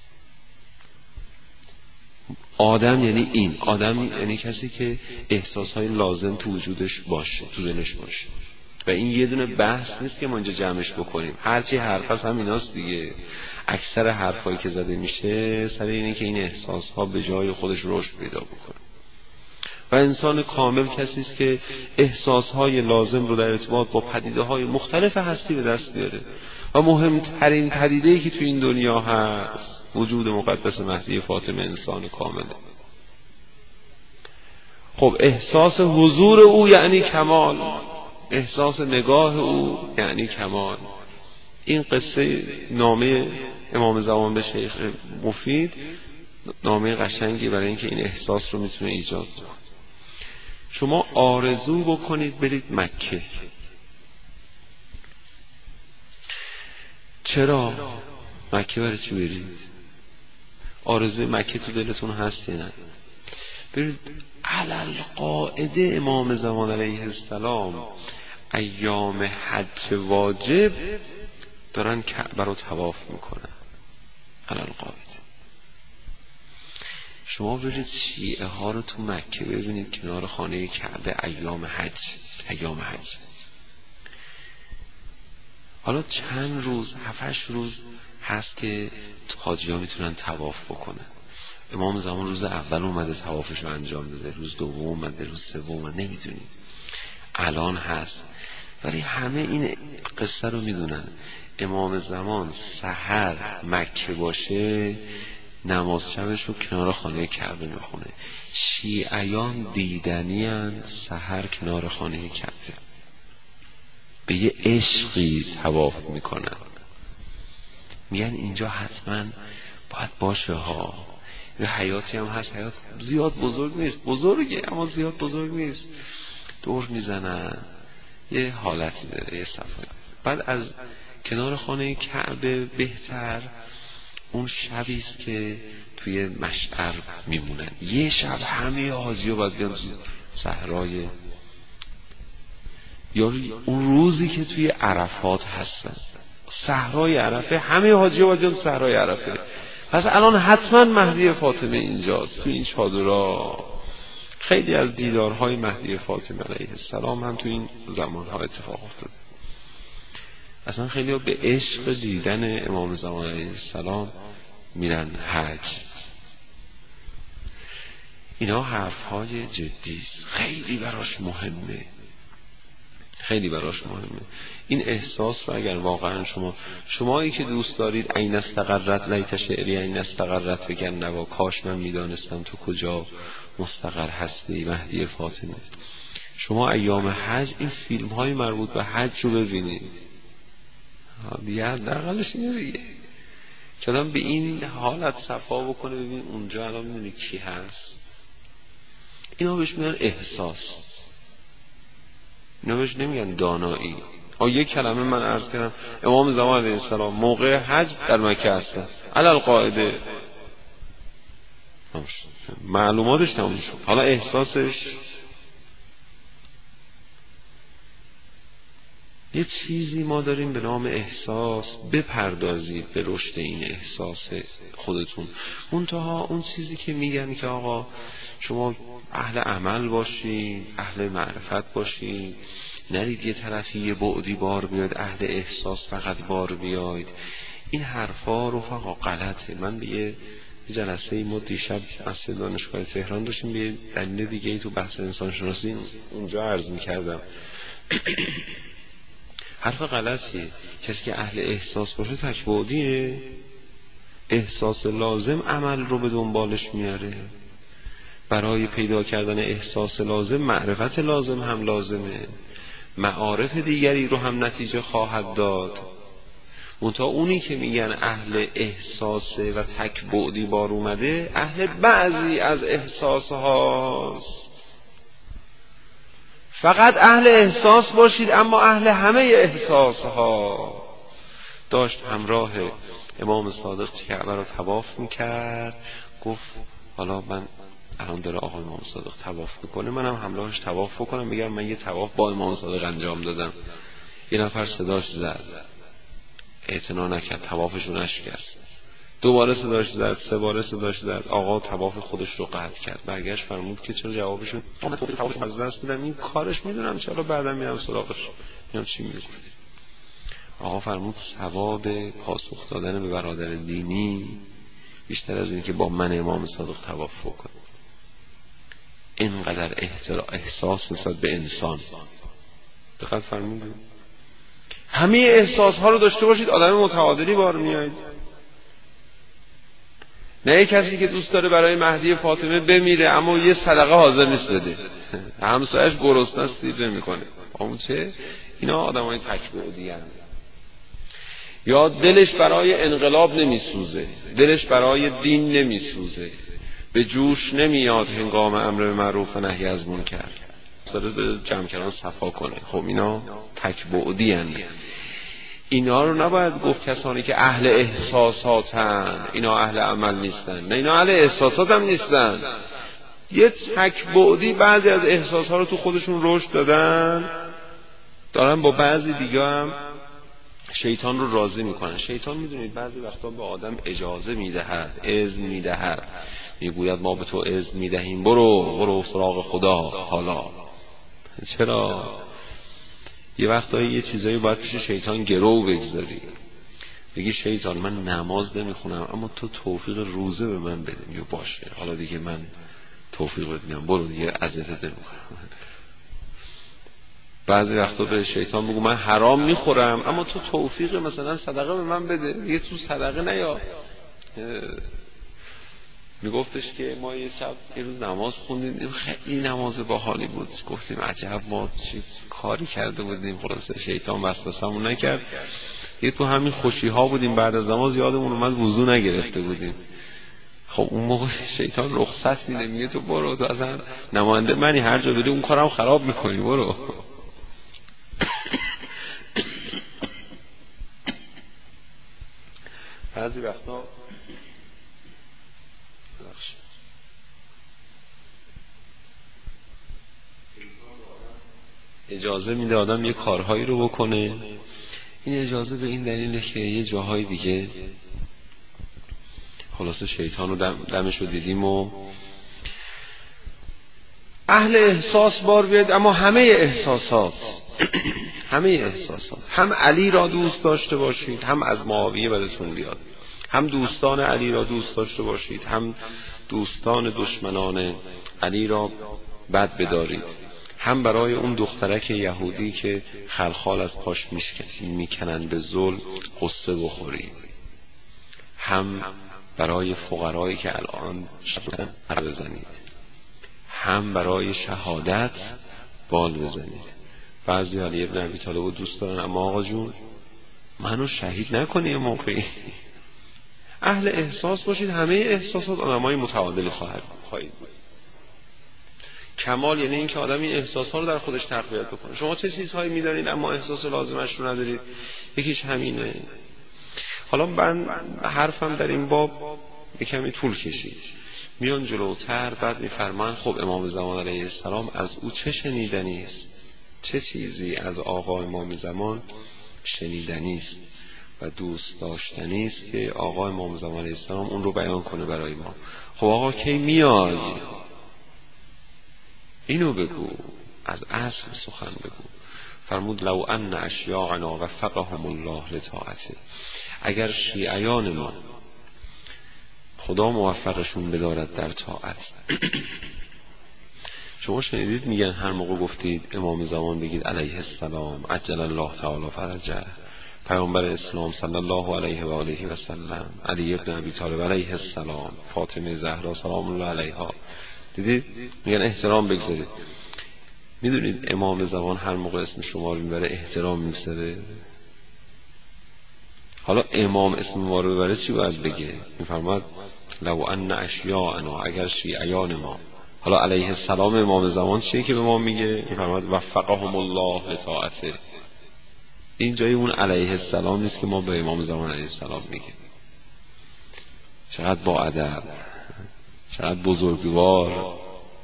آدم یعنی این آدم، یعنی کسی که احساسهای لازم تو وجودش باشه، تو دلش باشه. و این یه دونه بحث نیست که ما اینجا جمعش بکنیم. هرچی حرف هست هم ایناست دیگه. اکثر حرفایی که زده میشه سر اینه که این احساسها به جای خودش رشد پیدا بکنه. و انسان کامل کسی است که احساسهای لازم رو در ارتباط با پدیده‌های مختلف هستی به دست بیاره. و مهمترین پدیده‌ای که تو این دنیا هست وجود مقدس مهدی فاطمه انسان کامله. خب احساس حضور او یعنی کمال، احساس نگاه او یعنی کمال. این قصه نامه امام زمان به شیخ مفید نامه قشنگی برای اینکه این احساس رو میتونه ایجاد کنه. شما آرزو بکنید برید مکه. چرا؟ مکه برای چی برید؟ آرزوی مکه تو دلتون هست یا نه؟ برید. علل قاعده امام زمان علیه السلام ایام حج واجب دارن کعبه رو طواف میکنن. علل قاعده. شما برید شیعه ها رو تو مکه ببینید کنار خانه کعبه ایام حج. حالا چند روز 7-8 روز هست که حاجی ها میتونن طواف بکنن. امام زمان روز اول اومده طوافش رو انجام داده، روز دوم اومده، روز سوم اومده، نمیدونیم الان هست. ولی همه این قصه رو میدونن. امام زمان سحر مکه باشه نماز شبش رو کنار خانه کعبه میخونه. شیعیان دیدنی ان سحر کنار خانه کعبه، به یه عشقی طواف میکنن. میگن اینجا حتما باید باشه ها. یه حیاتی هم هست، حیات زیاد بزرگ نیست، بزرگه اما زیاد بزرگ نیست. دور میزنن، یه حالتی داره، یه صفایی. بعد از کنار خانه کعبه بهتر اون شبی است که توی مشعر میمونن. یه شب همه حاجی ها باید بیان صحرای، یا اون روزی که توی عرفات هستن، صحرای عرفه، همه حاجی ها باید بیان صحرای عرفه. پس الان حتما مهدی فاطمه اینجاست تو این چادرها. خیلی از دیدارهای مهدی فاطمه علیه السلام هم تو این زمانها اتفاق افتاده. اصلا خیلی ها به عشق دیدن امام زمان علیه السلام میرن حج. اینا حرفهای جدیست، خیلی براش مهمه، خیلی براش مهمه. این احساس رو اگر واقعا شمایی که دوست دارید این استقرت لیت شعری این استقرت بگن نوا، کاش من میدانستم تو کجا مستقر هستی مهدی فاطمه، شما ایام حج این فیلم های مربوط به حج رو ببینید دیگه، درقلش اینه دیگه که آدم به این حالت صفا بکنه ببین اونجا الان میدونی کی هست. اینا بهش میگن احساس، اینا بهش نمیگن دانایی. یک کلمه من عرض کردم امام زمان علیه السلام موقع حج در مکه هستن علل قاعده، معلوماتش تموم شد. حالا احساسش یه چیزی ما داریم به نام احساس، بپردازید به رشد این احساس خودتون. منتها اون چیزی که میگن که آقا شما اهل عمل باشید، اهل معرفت باشید، نرید یه طرفی یه بعدی بار بیاد، اهل احساس فقط بار بیاید، این حرفا رفقا غلطه. من به یه جلسه ما دیشب مسجد دانشگاه تهران داشتیم به دلیل دیگه تو بحث انسان شناسی اونجا عرض میکردم حرف غلطیه. کسی که اهل احساس باشه تکبودیه، احساس لازم عمل رو به دنبالش میاره. برای پیدا کردن احساس لازم معرفت لازم هم لازمه، معارف دیگری رو هم نتیجه خواهد داد. منتها اونی که میگن اهل احساسه و تکبودی بار اومده، اهل بعضی از احساس هاست. فقط اهل احساس باشید اما اهل همه احساس ها. داشت همراه امام صادق کعبه رو طواف میکرد، گفت حالا من الان داره آقا امام صادق طواف میکنه، منم همراهش طواف بکنم، بگم من یه طواف با امام صادق انجام دادم. یه نفر صداش زد، اعتنا نکرد، طوافش رو نشکست. دوباره صداش زد، سه باره صداش زد، آقا طواف خودش رو قطع کرد. برگشت فرمود که چرا جوابشون من طواف از دست میدم، این کارش میدونم چرا بعدا میرم سراغش. اینا چی میگفت؟ آقا فرمود ثواب پاسخ دادن به برادر دینی بیشتر از این که با من امام صادق طواف بکنه. اینقدر احساس نسبت به انسان. دقت فرمودید؟ همه احساس ها رو داشته باشید، آدم متعادلی بار میایید. نه کسی که دوست داره برای مهدی فاطمه بمیره اما یه صدقه حاضر نیست بده، همسایش گرسنه است دیر نمیکنه. اون چه؟ اینا آدمای تکبودی ان. یا دلش برای انقلاب نمیسوزه، دلش برای دین نمیسوزه، به جوش نمیاد هنگام امر به معروف و نهی از منکر، داره جمع کردن صفا کنه. خب اینا تکبودی ان. اینا رو نباید گفت کسانی که اهل احساساتن اینا اهل عمل نیستن. نه، اینا اهل احساسات هم نیستن، یه تکبودی بعضی از احساسات رو تو خودشون رشد دارن با بعضی دیگه هم شیطان رو راضی میکنن. شیطان میدونید بعضی وقتا به آدم اجازه میدهد، اذن میدهد، میگوید ما به تو اذن میدهیم برو سراغ خدا. حالا چرا یه وقتایی یه چیزایی باید پیش شیطان گرو بگذاری، بگی شیطان من نماز نمیخونم اما تو توفیق روزه به من بده. میگه باشه حالا دیگه من توفیق بهت میدم، برو دیگه اذیتت نمیکنم. بعضی وقتا به شیطان بگو من حرام میخورم اما تو توفیق مثلا صدقه به من بده، دیگه تو صدقه نیا. میگفتش که ما یه روز نماز خوندیم، خیلی نماز باحالی بود، گفتیم عجب ما چه کاری کرده بودیم. خلاصه شیطان وسوسه‌مون نکرد، یه تو همین خوشی ها بودیم، بعد از نماز یادمون اومد وضو نگرفته بودیم. خب اون موقع شیطان رخصت میده، میگه تو برو، تو اصلا نماینده منی، هر جا بری اون کارم خراب میکنی، برو. بعضی وقتا اجازه میده آدم یه کارهایی رو بکنه. این اجازه به این دلیله که یه جاهای دیگه خلاصه شیطان رو دمش رو دیدیم و اهل احساس بار بیاد، اما همه احساسات همه احساسات، هم علی را دوست داشته باشید، هم از معاویه بدتون بیاد، هم دوستان علی را دوست داشته باشید، هم دوستان دشمنان علی را بد بدارید، هم برای اون دخترک یهودی که خلخال از پاش میکنن به ظلم قصه بخورید، هم برای فقرایی که الان شبن بزنید، هم برای شهادت بال بزنید. بعضی علی ابن ابی طالب دوست دارن، اما آقا جون منو شهید نکنی یه موقعی. اهل احساس باشید، همه احساسات آدمای متعادلی خواهید بود. کمال یعنی این که آدم این احساسات رو در خودش تقویت بکنه. شما چه چیزهایی میدانید اما احساس لازمش رو ندارید؟ یکیش همینه. حالا من حرفم در این باب یکمی طول کشید، میان جلوتر، بعد میفرمان خب امام زمان علیه السلام از او چه شنیدنی است، چه چیزی از آقا امام زمان شنیدنی است و دوست داشتنی است که آقا امام زمان علیه السلام اون رو بیان کنه برای ما. خب آقا کی میای؟ اینو بگو، از اصل سخن بگو. فرمود لو ان اشیاعنا وفقهم الله لطاعته، اگر شیعیان ما خدا موفقشون بدارد در طاعت. شما شنیدید میگن هر موقع گفتید امام زمان بگید علیه السلام عجل الله تعالی فرجه، پیامبر اسلام صلی الله علیه و آله و سلم، علی ابن ابی طالب علیه السلام، فاطمه زهرا سلام الله علیها، دیدید میگن احترام بگذارید. میدونید امام زمان هر موقع اسم شما رو میبره احترام میگذاره؟ حالا امام اسم ما رو ببره چی باید بگه؟ میفرماد لو ان اشیاعنا، اگر شیعیان ما. حالا علیه السلام امام زمان چیه که به ما میگه؟ میفرماد وفقهم الله لطاعته. این جای اون علیه السلام نیست که ما به امام زمان علیه السلام میگه. چقدر با ادب، چقدر بزرگوار.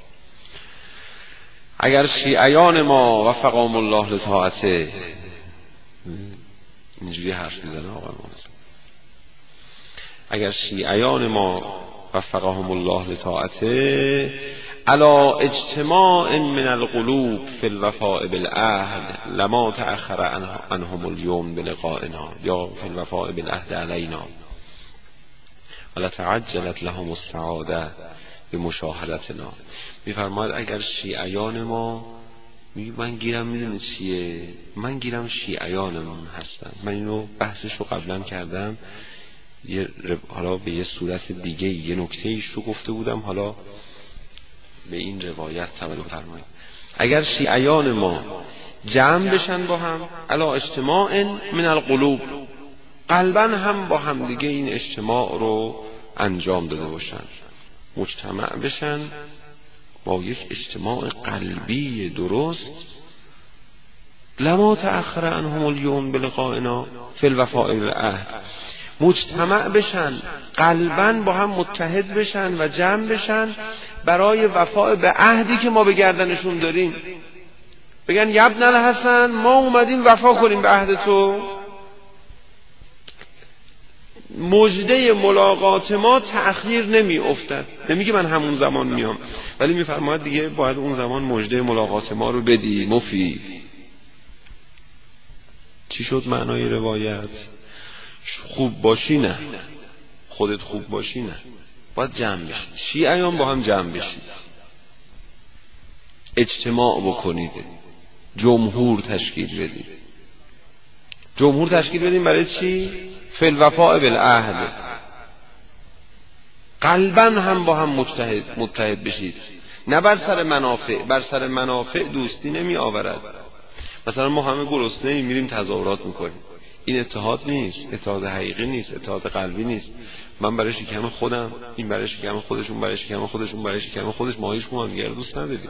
اگر شیعیان ما وفقهم الله لطاعته، اینجوری حرف میزنه آقا امام زمان، اگر شیعیان ما وفقهم الله لطاعته علا اجتماع من القلوب فی الوفاء بالعهد لما تأخر عنهم اليوم بلقائنا یا فی الوفاء بالعهد علینا ولتعجلت لهم السعاده بمشاهدتنا. میفرماید اگر شیعیان ما، من گیرم میدونه چیه؟ من گیرم شیعیانمون هستن. من اینو بحثش رو قبلا کردم، حالا به یه صورت دیگه یه نکته ایش رو گفته بودم، حالا به این روایت توجه فرمایید. اگر شیعیان ما جمع بشن با هم علا اجتماع من القلوب، قلبا هم با هم دیگه این اجتماع رو انجام داده باشن، مجتمع بشن با یک اجتماع قلبی درست، لما تأخر عنهم اليوم بلقائنا فی الوفاء بالعهد، مجتمع بشن قلباً با هم متحد بشن و جمع بشن برای وفاء به عهدی که ما به گردنشون داریم. بگن یا ابن الحسن ما اومدیم وفا کنیم به عهد تو. مژده ملاقات ما تأخیر نمی افتد. نمیگه من همون زمان میام، ولی میفرماید دیگه باید اون زمان مژده ملاقات ما رو بدی. مفید چی شد معنای روایت؟ خوب باشی نه، خودت خوب باشی نه، باید جمع بشید. شیعیان با هم جمع بشید، اجتماع بکنید، جمهور تشکیل بدید. جمهور تشکیل بدیم برای چی؟ فی الوفاء بالعهد. قلبا هم با هم متحد بشید، نه بر سر منافع. بر سر منافع دوستی نمی آورد. مثلا ما همه گرسنه میریم تظاهرات میکنیم، این اتحاد نیست، اتحاد حقیقی نیست، اتحاد قلبی نیست. من برای شکم خودم، این برای شکم خودش، اون برای شکم خودش، اون برای شکم خودش، ما هیچ کدوم دیگه دوست نداریم.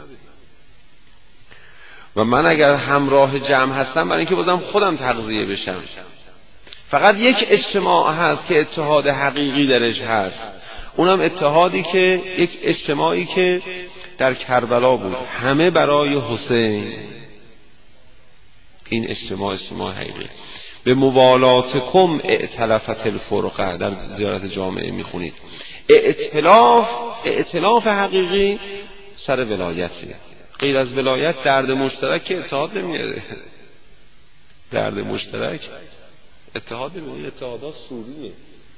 و من اگر همراه جمع هستم برای اینکه بازم خودم تغذیه بشم. فقط یک اجتماع هست که اتحاد حقیقی درش هست، اونم اتحادی که یک اجتماعی که در کربلا بود، همه برای حسین. این اجتماع حقیقی. به موالاتکم ائتلفت الفرقه، در زیارت جامعه میخونید. ائتلاف حقیقی سر ولایته. غیر از ولایت درد مشترک که اتحاد نمیاره. درد مشترک اتحاد نمیاره. اتحادات سوریه،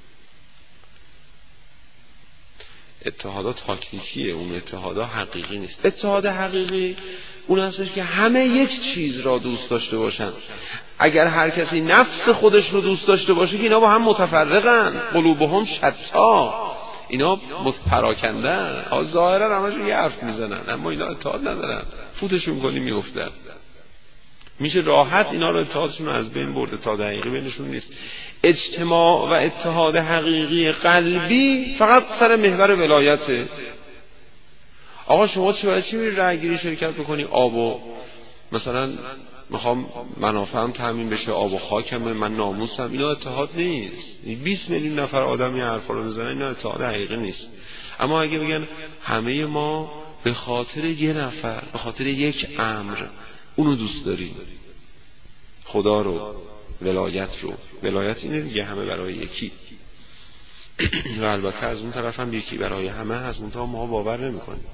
اتحادات تاکتیکیه، اون اتحادات حقیقی نیست. اتحاد حقیقی اون هستش که همه یک چیز را دوست داشته باشن. اگر هر کسی نفس خودش رو دوست داشته باشه که اینا با هم متفرقن، قلوبهم شتا، اینا پراکندن، ظاهرا همشون یه حرف میزنن اما اینا اتحاد ندارن، فوتشون کنی میافتن. میشه راحت اینا رو اتحادشون از بین برد. اتحاد حقیقی بینشون نیست. اجتماع و اتحاد حقیقی قلبی فقط سر محور ولایته. آقا شما چی میری رأیگیری شرکت بکنی؟ آب مثلا میخوام منافعم تامین بشه، آب و خاکمه، من ناموسم، اینا اتحاد نیست. 20 میلیون نفر آدم این حرفا رو میزنن، اینا اتحاد حقیقی نیست. اما اگه بگن همه ما به خاطر یه نفر، به خاطر یک امر اونو دوست داریم، خدا رو، ولایت رو، ولایت اینه دیگه، همه برای یکی و البته از اون طرف هم یکی برای همه هست، منتها ما باور نمی‌کنیم.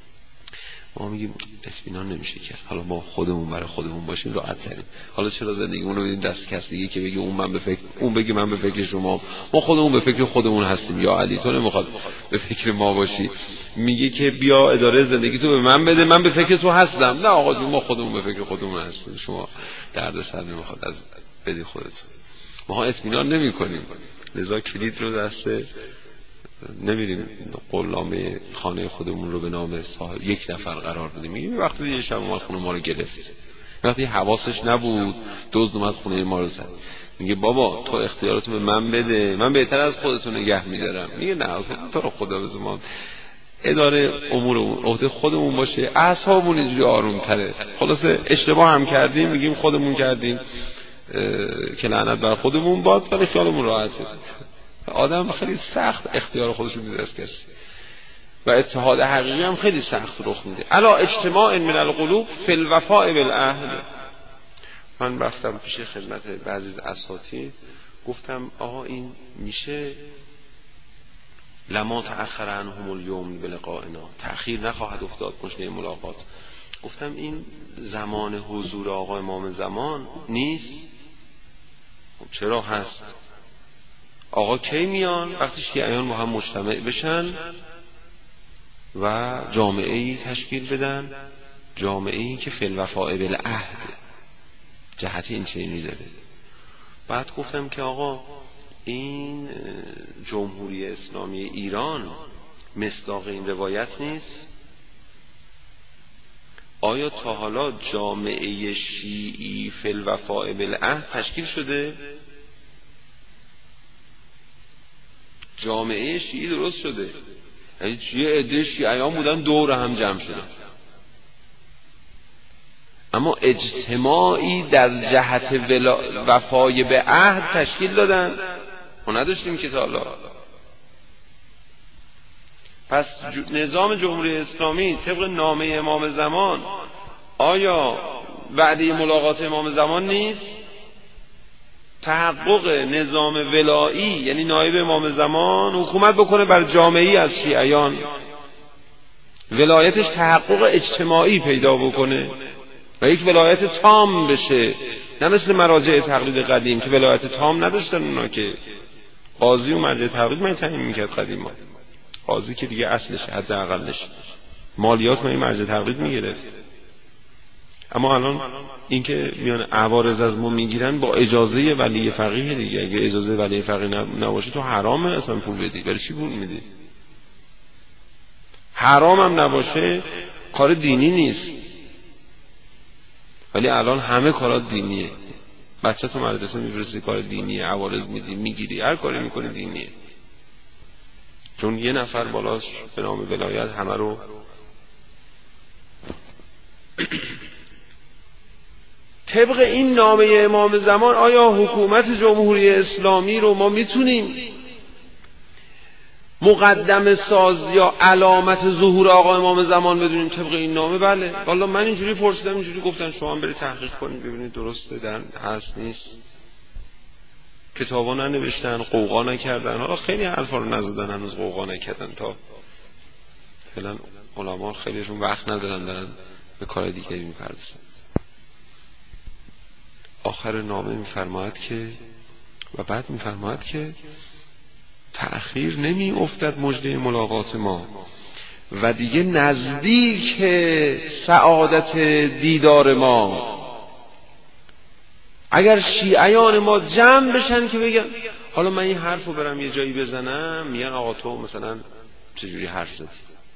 ما میگیم اطمینان نمیشه کرد، حالا ما خودمون برای خودمون باشیم راحت تریم. حالا چرا زندگیمون رو بدیم دست کس دیگه که بگه اون من به فکر، اون بگه من به فکر شما، ما خودمون به فکر خودمون هستیم. یا علی تو نمیخواد به فکر ما باشی، میگه که بیا اداره زندگی تو به من بده، من به فکر تو هستم. نه آقا جون، ما خودمون به فکر خودمون هستیم، شما درد سر نمیخواد از بدی خودتون. ما اطمینان نمیکنیم، لذا کلید رو دست نمیریم غلام خانه خودمون رو به نام صاحب یک نفر قرار بدیم. میگیم وقتی یه شب اومد خونه ما رو گرفت، وقتی حواسش نبود دزد اومد خونه ما رو زد، میگه بابا تو اختیاراتو به من بده، من بهتر از خودتون نگه میدارم. میگه نه تو رو خدا بذار ما اداره امورمون عهده خودمون باشه، اعصابمون اینجوری آرومتره. خلاصه اشتباه هم کردیم میگیم خودمون کردیم که لعنت بر خودمون باد، ولی خیالمون راحته. آدم خیلی سخت اختیار خودش رو میده از کسی و اتحاد حقیقی هم خیلی سخت رخ میده. الا اجتماع من القلوب فی الوفاء بالعهد. من رفتم پیش خدمت بعضی از اساتید گفتم آقا این میشه لما تأخر عنهم اليوم بلقائنا، تأخیر نخواهد افتاد پشت ملاقات. گفتم این زمان حضور آقا امام زمان نیست؟ چرا هست؟ آقا کی میان؟ وقتی شیعیان با هم مجتمع بشن و جامعه‌ای تشکیل بدن، جامعه‌ای که فی الوفاء بالعهد، جهت این چنینی داره. بعد گفتم که آقا این جمهوری اسلامی ایران مصداق این روایت نیست؟ آیا تا حالا جامعه شیعی فی الوفاء بالعهد تشکیل شده؟ جامعه شیعی درست شده، یعنی یه عده شیعیان بودن دور هم جمع شدن، اما اجتماعی در جهت وفای به عهد تشکیل دادن ما نداشتیم که تا حالا. پس نظام جمهوری اسلامی طبق نامه امام زمان آیا وعده ملاقات امام زمان نیست؟ تحقق نظام ولایی یعنی نایب امام زمان حکومت بکنه بر جامعه‌ای از شیعیان، ولایتش تحقق اجتماعی پیدا بکنه و یک ولایت تام بشه، نه مثل مراجع تقلید قدیم که ولایت تام نداشتن. اونا که قاضی و مرجع تقلید من تعیین میکرد قدیما، قاضی که دیگه اصلش حداقلش مالیات من مرجع تقلید میگرفت. اما الان این که میان عوارض از ما میگیرن با اجازه ولی فقیه دیگه. اگه اجازه ولی فقیه نباشه تو حرامه اصلا پول بدی، برای چی پول میدی؟ حرام هم نباشه کار دینی نیست، ولی الان همه کارات دینیه. بچه تو مدرسه میفرستی کار دینیه، عوارض میدی میگیری، هر کاری میکنی دینیه، چون یه نفر بالاش به نام ولایت همه رو. طبق این نامه امام زمان آیا حکومت جمهوری اسلامی رو ما میتونیم مقدم ساز یا علامت ظهور آقا امام زمان بدونیم طبق این نامه؟ بله. والا من اینجوری پرسیدم، اینجوری گفتن، شما هم برید تحقیق کنید ببینید درسته در هست نیست. کتابا ننوشتن، قوقا نکردن، حالا خیلی حرفا رو نزدن، هنوز قوقا نکردن تا فعلا علما خیلیشون وقت ندارن، دارن به کار دیگری میپردازن. آخر نامه میفرماید که و بعد میفرماید که تأخیر نمی افتد مژده ملاقات ما و دیگه نزدیک سعادت دیدار ما. اگر شیعیان ما جمع بشن که بگن، حالا من این حرف رو برم یه جایی بزنم، میگن آقا تو مثلا چجوری حرف زدی؟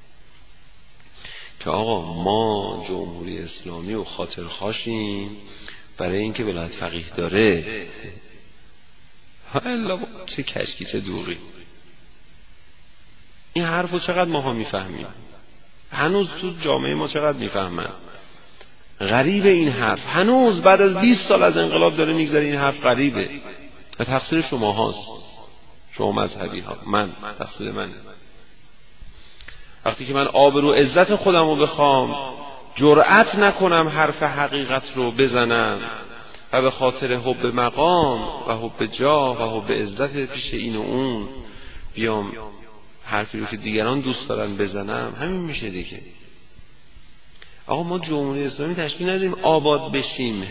که آقا ما جمهوری اسلامی و خاطرخواشیم برای اینکه ولایت فقیه داره. الا چه کشکی چه دوری. این حرف رو چقدر ماها میفهمیم؟ هنوز تو جامعه ما چقدر میفهمن؟ غریبه این حرف، هنوز بعد از 20 سال از انقلاب داره میگذره این حرف غریبه. و تقصیر شما هاست، شما مذهبی ها. من تقصیر من. وقتی که من آبرو عزت خودم رو بخوام، جرأت نکنم حرف حقیقت رو بزنم و به خاطر حب مقام و حب جاه و حب عزت پیش این و اون بیام حرفی رو که دیگران دوست دارن بزنم، همین میشه دیگه. آقا ما جمهوری اسلامی تشکیل نداریم آباد بشیم.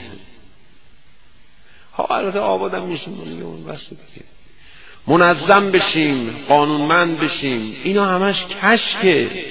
ها البته آبادم میشیم اون بس دیگه. منظم بشیم، قانونمند بشیم، اینا همش کشکه.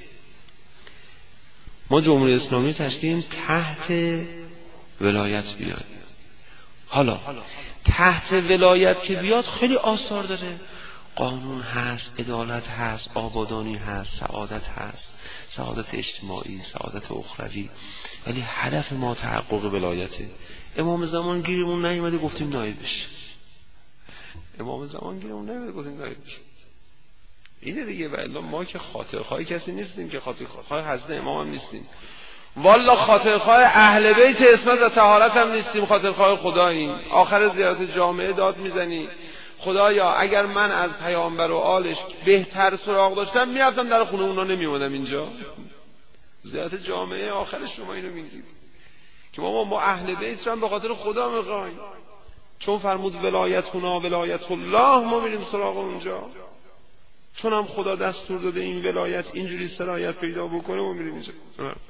ما جمهوری اسلامی تشکیل تحت ولایت بیاد. حالا تحت ولایت که بیاد خیلی آثار داره. قانون هست، عدالت هست، آبادانی هست، سعادت هست، سعادت اجتماعی، سعادت اخروی. ولی هدف ما تحقق ولایته. امام زمان گیرمون نیومده گفتیم نایبش. امام زمان گیرمون نیومده گفتیم نایبش. اینه دیگه. و الا ما که خاطرخواه کسی نیستیم، که خاطرخواه حضرت امام هم نیستیم. والا خاطرخواه اهل بیت عصمت و طهارت هم نیستیم، خاطرخواه خداییم. آخر زیارت جامعه داد میزنی خدایا اگر من از پیامبر و آلش بهتر سراغ داشتم میرفتم در خونه اونا، نمیومدم اینجا. زیارت جامعه آخرش شما اینو میگید که ما اهل بیت رو هم به خاطر خدا میخوایم، چون فرمود ولایتنا ولایت الله، ما میریم سراغ اونجا. چون هم خدا دستور داده این ولایت اینجوری سرایت پیدا بکنه، ما میریم اینجا.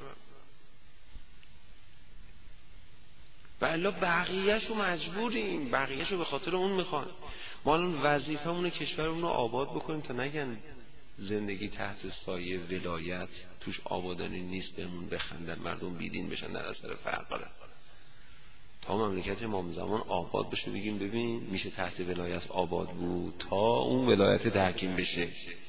و الا بقیه‌شو مجبوریم، بقیه‌شو به خاطر اون میخوان. ما الان وظیفه‌مونه کشورمون رو آباد بکنیم تا نگن زندگی تحت سایه ولایت توش آبادانی نیست، بهمون بخندن، مردم بیدین بشن در اثر فقر. تا مملکت امام زمان آباد بشه بگیم ببین میشه تحت ولایت آباد بود، تا اون ولایت تحکیم بشه.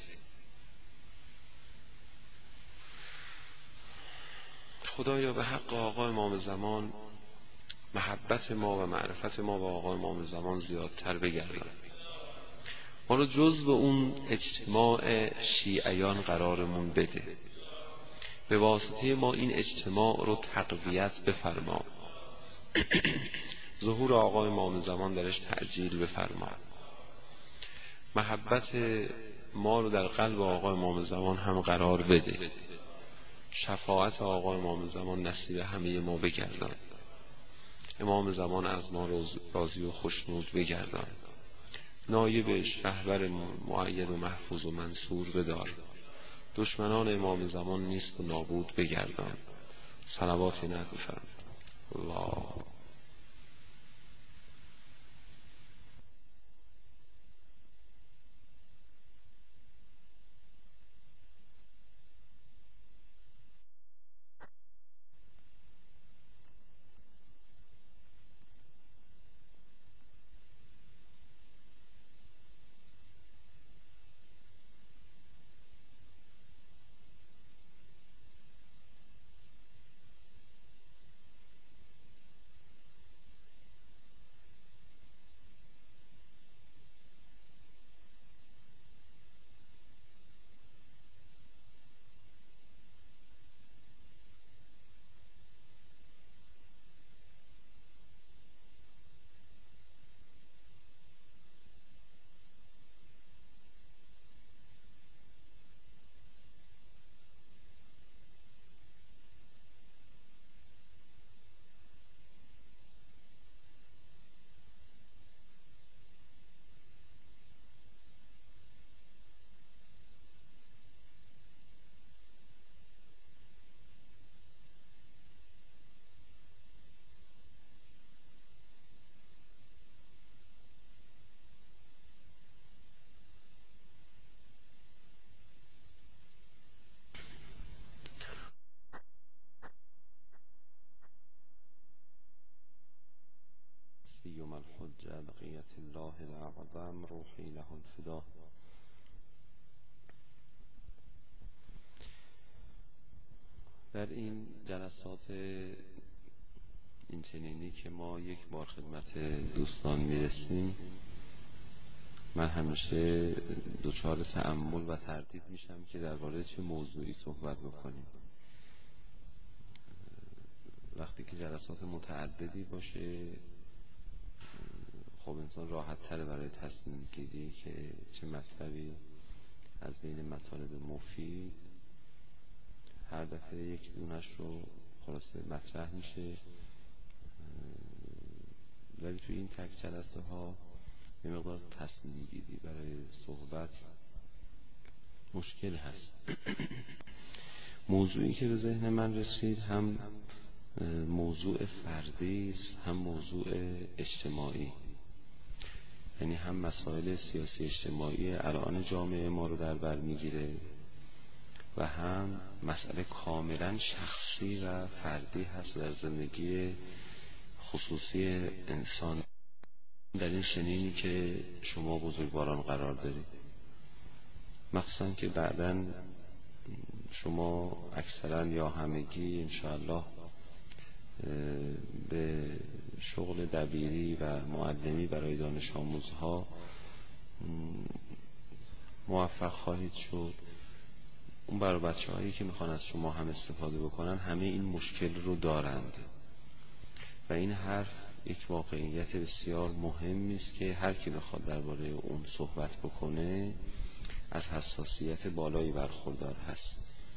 خدایا به حق آقا امام زمان محبت ما و معرفت ما با آقا امام زمان زیادتر بگردن. ما رو جزو اون اجتماع شیعیان قرارمون بده. به واسطه ما این اجتماع رو تقویت بفرما. ظهور آقا امام زمان درش تعجیل بفرما. محبت ما رو در قلب آقا امام زمان هم قرار بده. شفاعت آقا امام زمان نصیب همه ما بگردان. امام زمان از ما راضی و خوشنود بگردان. نایبش رهبر مؤید و محفوظ و منصور بدار. دشمنان امام زمان نیست و نابود بگردان. صلوات نعت بفرما. الله الحجة بقية الله الأعظم روحي له الفدا. در این جلسات این چنینی که ما یک بار خدمت دوستان میرسیم، من همیشه دچار تأمل و تردید میشم که درباره چه موضوعی صحبت بکنیم. وقتی که جلسات متعددی باشه خب انسان راحت تره برای تصمیم گیری که چه مطلبی از بین مطالب مفید هر دفعه یک دونش رو خلاصه مطرح میشه، ولی توی این تک جلسه ها یه مقدار تصمیم گیری برای صحبت مشکل هست. موضوعی که به ذهن من رسید هم موضوع فردی است، هم موضوع اجتماعی، یعنی هم مسائل سیاسی اجتماعی الان جامعه ما رو در بر میگیره و هم مسئله کاملا شخصی و فردی هست در زندگی خصوصی انسان در این سنینی که شما بزرگواران قرار دارید. مخصوصا که بعداً شما اکثرا یا همگی انشاءالله به شغل دبیری و معلمی برای دانش آموزها موفق خواهید شد. اون برای بچه هایی که میخوان از شما هم استفاده بکنن همه این مشکل رو دارند و این حرف یک واقعیت بسیار مهمی است که هر کی بخواد درباره اون صحبت بکنه از حساسیت بالایی برخوردار هست.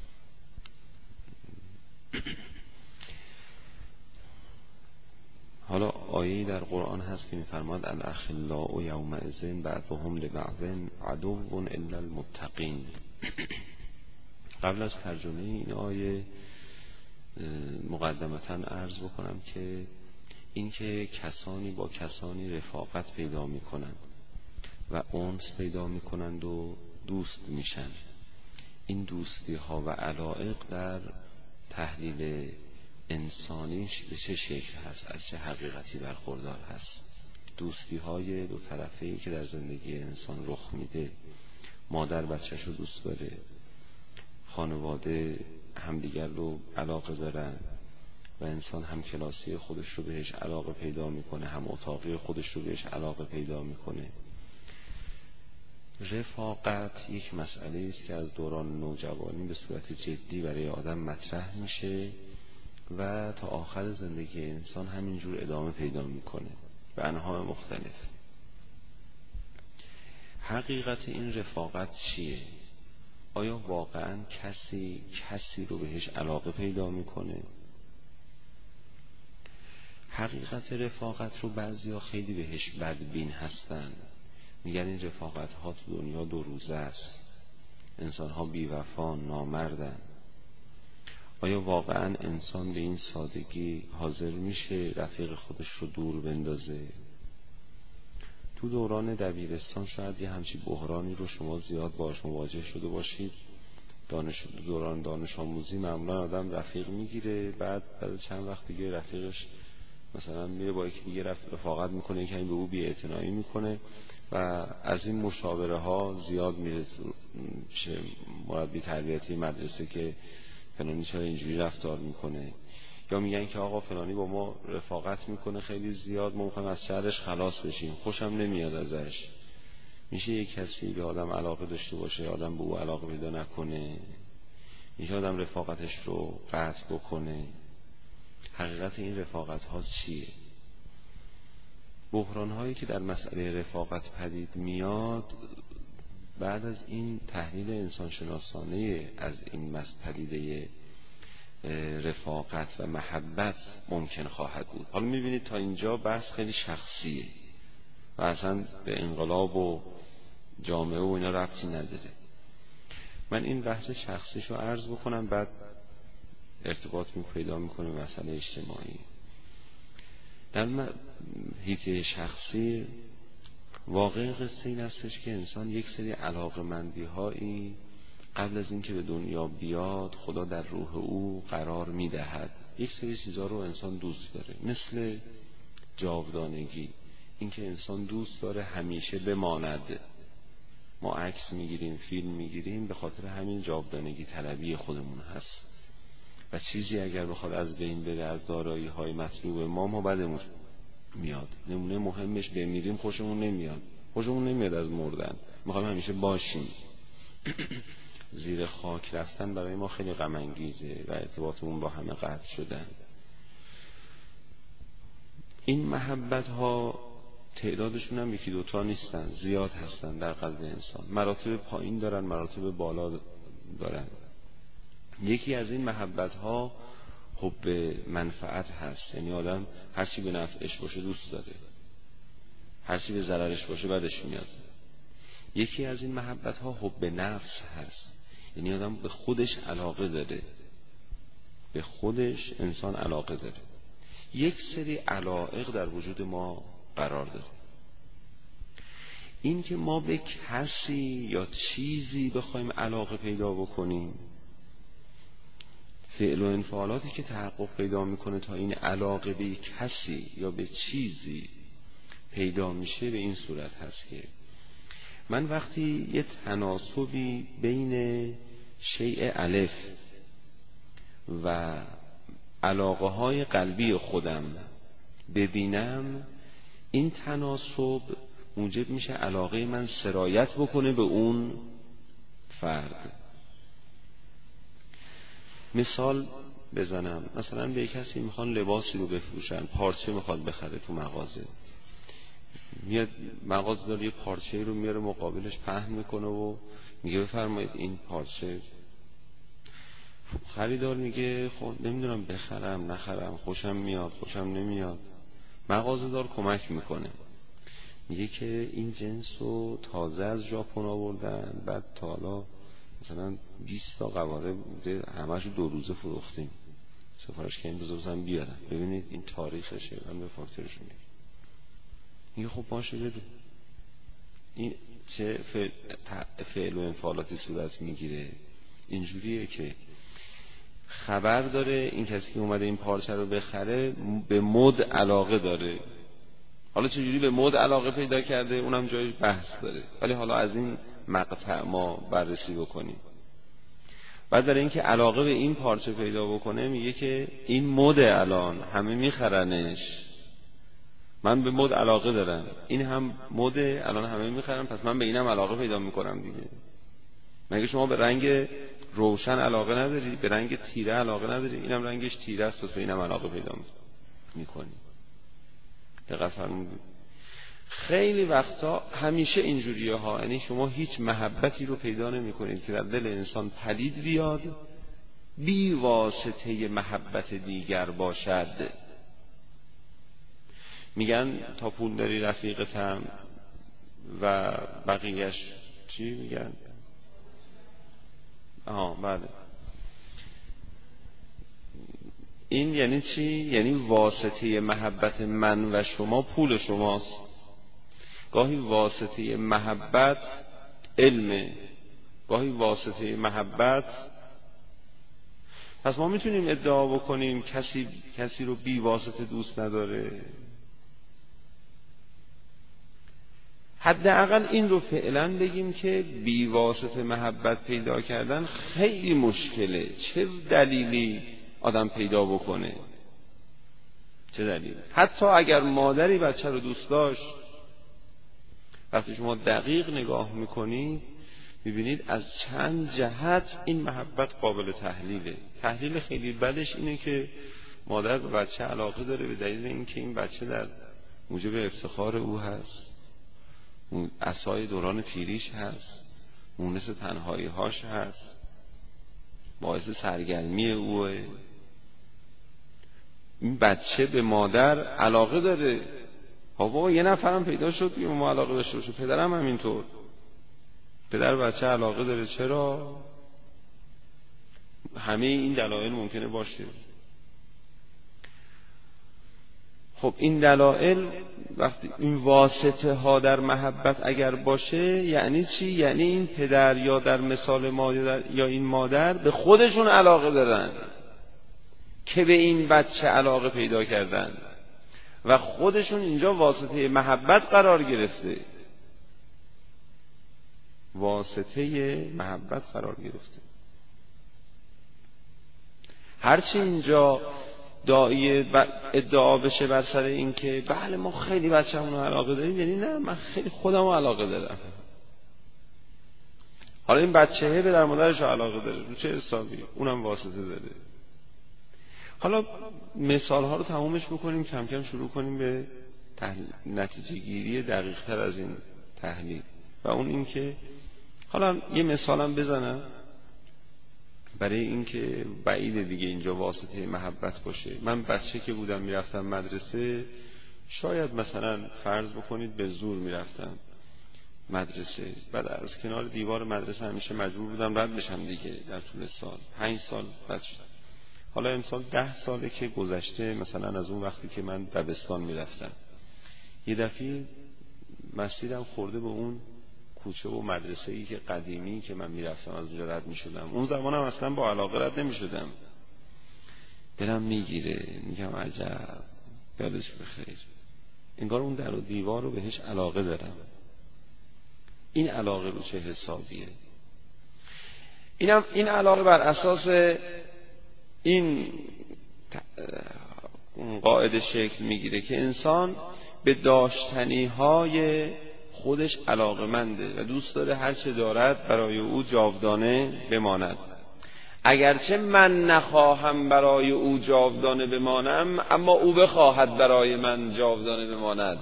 حالا آیه‌ای در قرآن هست که می‌فرماد الاخلاء یومئذ بعضهم لبعض عدو الا المتقین. قبل از ترجمه این آیه مقدمتاً عرض بکنم که اینکه کسانی با کسانی رفاقت پیدا می‌کنند و انس پیدا می‌کنند و دوست میشن، این دوستی ها و علایق در تحلیل انسانیش به چه شکل هست، از چه حقیقتی برخوردار هست؟ دوستی های دو طرفه‌ای که در زندگی انسان رخ میده، مادر بچه‌ش رو دوست داره، خانواده همدیگر رو علاقه دارن و انسان هم کلاسی خودش رو بهش علاقه پیدا میکنه، هم اتاقی خودش رو بهش علاقه پیدا میکنه. رفاقت یک مسئله است که از دوران نوجوانی به صورت جدی برای آدم مطرح میشه و تا آخر زندگی انسان همینجور ادامه پیدا میکنه به انواع مختلف. حقیقت این رفاقت چیه؟ آیا واقعا کسی رو بهش علاقه پیدا میکنه؟ حقیقت رفاقت رو بعضیا خیلی بهش بدبین هستن، میگن این رفاقت ها تو دنیا 2 روزه است، انسان ها بی‌وفا نامردن. آیا واقعا انسان به این سادگی حاضر میشه رفیق خودش رو دور بندازه؟ تو دوران دبیرستان شاید یه همچی بحرانی رو شما زیاد باهاش مواجه شده باشید. دوران دانش آموزی معمولا آدم رفیق میگیره، بعد چند وقت دیگه رفیقش مثلا میره با یکی دیگه رفاقت میکنه، یکی به او بی‌اعتنایی میکنه و از این مشاوره ها زیاد میرسه مربی تربیتی مدرسه که فلانی چرا اینجوری رفتار میکنه، یا میگن که آقا فلانی با ما رفاقت میکنه خیلی زیاد، ما میخوایم از شرش خلاص بشیم، خوشم نمیاد ازش. میشه یک کسی به آدم علاقه داشته باشه آدم به او علاقه پیدا نکنه؟ میشه آدم رفاقتش رو قطع بکنه؟ حقیقت این رفاقت ها چیه؟ بحران هایی که در مسئله رفاقت پدید میاد بعد از این تحلیل انسانشناسانه از این پدیده رفاقت و محبت ممکن خواهد بود. حالا میبینید تا اینجا بحث خیلی شخصیه و اصلا به انقلاب و جامعه و اینا ربطی نداره. من این بحث شخصیشو عرض بکنم، بعد ارتباط پیدا میکنه مسئله اجتماعی. در حیطه شخصی واقع قصه این هستش که انسان یک سری علاقمندی هایی قبل از اینکه به دنیا بیاد خدا در روح او قرار میدهد. یک سری چیزا رو انسان دوست داره، مثل جاودانگی، اینکه انسان دوست داره همیشه بماند. ما عکس میگیریم، فیلم میگیریم، به خاطر همین جاودانگی طلبی خودمون هست و چیزی اگر بخواد از بین بره از دارایی های مطلوب ما بدمون میاد. نمونه مهمش بمیریم خوشمون نمیاد از مردن، میخوایم همیشه باشیم. زیر خاک رفتن برای ما خیلی غم انگیزه و ارتباطمون با همه قطع شدن. این محبت ها تعدادشون هم یکی دوتا نیستن، زیاد هستن در قلب انسان. مراتب پایین دارن، مراتب بالا دارن. یکی از این محبت ها حب منفعت هست، یعنی آدم هرچی به نفعش باشه دوست داره، هرچی به ضررش باشه بدش میاد. یکی از این محبت ها حب نفس هست، یعنی آدم به خودش علاقه داره، به خودش انسان علاقه داره. یک سری علایق در وجود ما قرار داره. این که ما به کسی یا چیزی بخوایم علاقه پیدا بکنیم، فعل و انفعالاتی که تحقق پیدا میکنه تا این علاقه به کسی یا به چیزی پیدا میشه به این صورت هست که من وقتی یه تناسبی بین شیء الف و علاقه های قلبی خودم ببینم، این تناسب موجب میشه علاقه من سرایت بکنه به اون فرد. مثال بزنم، مثلا به کسی میخوان لباسی رو بفروشن، پارچه میخواد بخره تو مغازه، میاد مغازه داره یه پارچه رو میاره مقابلش پهن میکنه و میگه بفرمایید این پارچه. خریدار میگه خب نمیدونم بخرم نخرم، خوشم میاد خوشم نمیاد. مغازه دار کمک میکنه، میگه که این جنس رو تازه از ژاپن آوردن، بعد تا حالا مثلا 20 تا قواره بوده، همه‌شو 2 روزه فروختیم، سفارش کردیم بزرگم بیارن، ببینید این تاریخشه، من به فاکتورشون میگم. میگه خب باشه بده. این چه فعل و انفعالاتی صورت میگیره؟ اینجوریه که خبر داره این کسی که اومده این پارچه رو بخره به مد علاقه داره. حالا چجوری به مد علاقه پیدا کرده اونم جای بحث داره، ولی حالا از این مقطع ما بررسی بکنیم. بعد برای اینکه علاقه به این پارچه پیدا بکنه میگه که این مد الان همه میخرنش، من به مد علاقه دارم، این هم مد الان همه میخرن، پس من به اینم علاقه پیدا میکنم دیگه. مگه شما به رنگ روشن علاقه نداری؟ به رنگ تیره علاقه نداری؟ اینم رنگش تیره است، پس به اینم علاقه پیدا میکنی. دقت فرمودید؟ خیلی وقتا همیشه اینجوریه ها، یعنی شما هیچ محبتی رو پیدا نمی کنید که در دل انسان پدید بیاد بی واسطه محبت دیگر باشد. میگن تا پول داری رفیقتم و بقیهش چی میگن؟ بله. این یعنی چی؟ یعنی واسطه محبت من و شما پول شماست. گاهی واسطه محبت علمه، گاهی واسطه محبت. پس ما میتونیم ادعا بکنیم کسی رو بی واسطه دوست نداره؟ حداقل این رو فعلا بگیم که بی واسطه محبت پیدا کردن خیلی مشکله. چه دلیلی آدم پیدا بکنه؟ چه دلیلی؟ حتی اگر مادری بچه رو دوست داشت، وقتی شما دقیق نگاه میکنید میبینید از چند جهت این محبت قابل تحلیله. تحلیل خیلی بدش اینه که مادر به بچه علاقه داره به دلیل اینکه این بچه در موجب افتخار او هست، اون عصای دوران پیریش هست، مونس تنهایی هاش هست، باعث سرگرمی اوه. این بچه به مادر علاقه داره. بابا یه نفرم پیدا شد که ما علاقه داشته باشه، پدرم همینطور، پدر بچه علاقه داره. چرا؟ همه این دلایل ممکنه باشه. خب این دلایل وقتی این واسطه ها در محبت اگر باشه یعنی چی؟ یعنی این پدر یا در مثال مادر یا این مادر به خودشون علاقه دارن که به این بچه علاقه پیدا کردن و خودشون اینجا واسطه محبت قرار گرفته، واسطه محبت قرار گرفته. هرچی اینجا ادعا بشه بر سر این که بله ما خیلی بچه‌مون رو علاقه داریم، یعنی نه، من خیلی خودم رو علاقه دارم. حالا این بچه‌ه به در مادرش علاقه داره، رو چه حسابی؟ اونم واسطه داره. حالا مثال ها رو تمومش بکنیم، کم کم شروع کنیم به نتیجه گیری دقیق تر از این تحلیل. و اون این که حالا یه مثالم بزنم برای این که بعید دیگه اینجا واسطه محبت باشه. من بچه که بودم میرفتم مدرسه، شاید مثلا فرض بکنید به زور میرفتم مدرسه، بعد از کنار دیوار مدرسه همیشه مجبور بودم رد بشم دیگه در طول سال. 5 سال رد شدم. حالا امسال 10 ساله که گذشته مثلا از اون وقتی که من دبستان میرفتم. یه دفعه مسیرم خورده به اون کوچه و مدرسه‌ای که قدیمی که من میرفتم از اونجا رد میشدم. اون زمانم اصلا با علاقه رد نمیشدم. دلم میگیره، میگم عجب، یادش بخیر، انگار اون در و دیوار رو بهش علاقه دارم. این علاقه رو چه حسابیه؟ این علاقه بر اساس این قاعده شکل میگیره که انسان به داشتنی های خودش علاقه‌منده و دوست داره هر چه دارد برای او جاودانه بماند. اگرچه من نخواهم برای او جاودانه بمانم، اما او بخواهد برای من جاودانه بماند.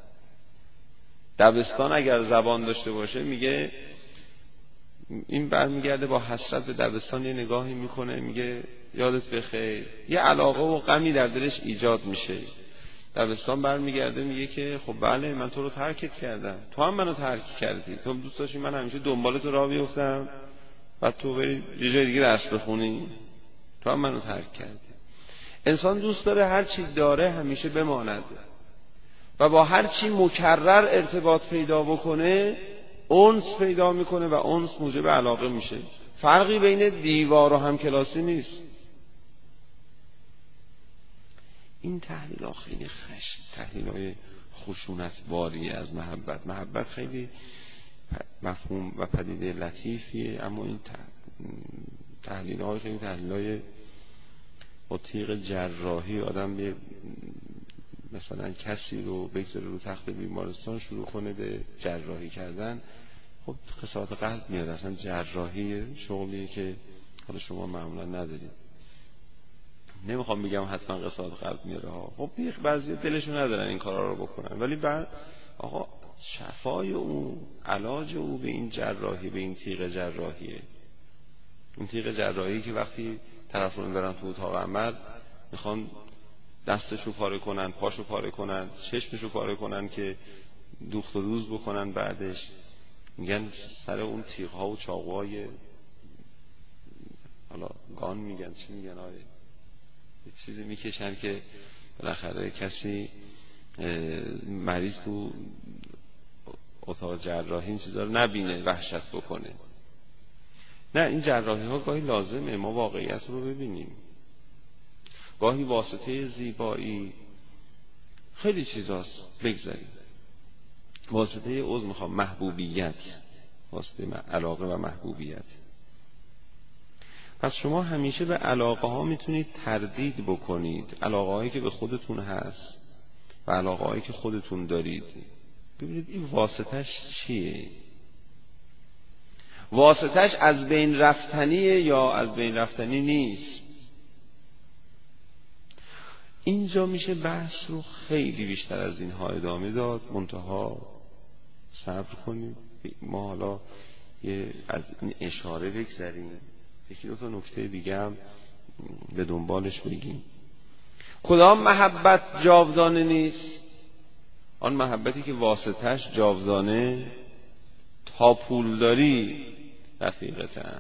دبستان اگر زبان داشته باشه میگه، این برمیگرده با حسرت به دبستان، یه نگاهی میکنه میگه یادت بخیر، یه علاقه و غمی در دلش ایجاد میشه. دبستان برمیگرده میگه که خب بله من تو رو ترکت کردم، تو هم منو ترک کردی، تو دوست داشتی من همیشه دنبال تو راه بیفتم بعد تو بری یه جای دیگه درس بخونی، تو هم منو ترک کردی. انسان دوست داره هر چی داره همیشه بماند و با هر چی مکرر ارتباط پیدا بکنه انس پیدا میکنه و انس موجب علاقه میشه. فرقی بین دیوار و همکلاسی نیست. این تحلیل ها خیلی تحلیل های خشونت باری از محبت. محبت خیلی مفهوم و پدیده لطیفیه، اما این تحلیل های خیلی تحلیل های با تیغ جراحی. آدم به مثلا کسی رو بگذاره رو تخت بیمارستان شروع کنه به جراحی کردن، خب قساوت قلب میاد. اصلا جراحی شغلیه که حالا شما معمولا ندارید. نمیخوام بگم حتما قساوت قلب میاره ها، خب بعضی دلشون ندارن این کارا رو بکنن، ولی بعد آقا شفای او، علاج او به این جراحی، به این تیغ جراحیه. این تیغ جراحی که وقتی طرف رو میبرن تو اتاق عمل میخوان دستشو پاره کنن، پاشو پاره کنن، چشمشو پاره کنن که دوخت و دوز بکنن، بعدش میگن سر اون تیغ ها و چاقوهای حالا گان میگن چی میگن، آره یه چیزی میکشن که بالاخره کسی مریض تو اتاق جراحی این چیزا رو نبینه، وحشت بکنه. نه، این جراحی ها گاهی لازمه ما واقعیت رو ببینیم. گاهی واسطه زیبایی خیلی چیزاست، بگذاریم. واسطه میخوام محبوبیت، واسطه علاقه و محبوبیت. پس شما همیشه به علاقه ها میتونید تردید بکنید، علاقه هایی که به خودتون هست و علاقه هایی که خودتون دارید. ببینید این واسطش چیه؟ واسطش از بین رفتنیه یا از بین رفتنی نیست؟ اینجا میشه بحث رو خیلی بیشتر از اینها ادامه داد، منتها صبر کنید. ما حالا از این اشاره بگذریم، یکی دو تا نکته دیگه هم به دنبالش بگیم. کدام محبت جاودانه نیست؟ آن محبتی که واسطش جاودانه تا پولداری رفیقتم،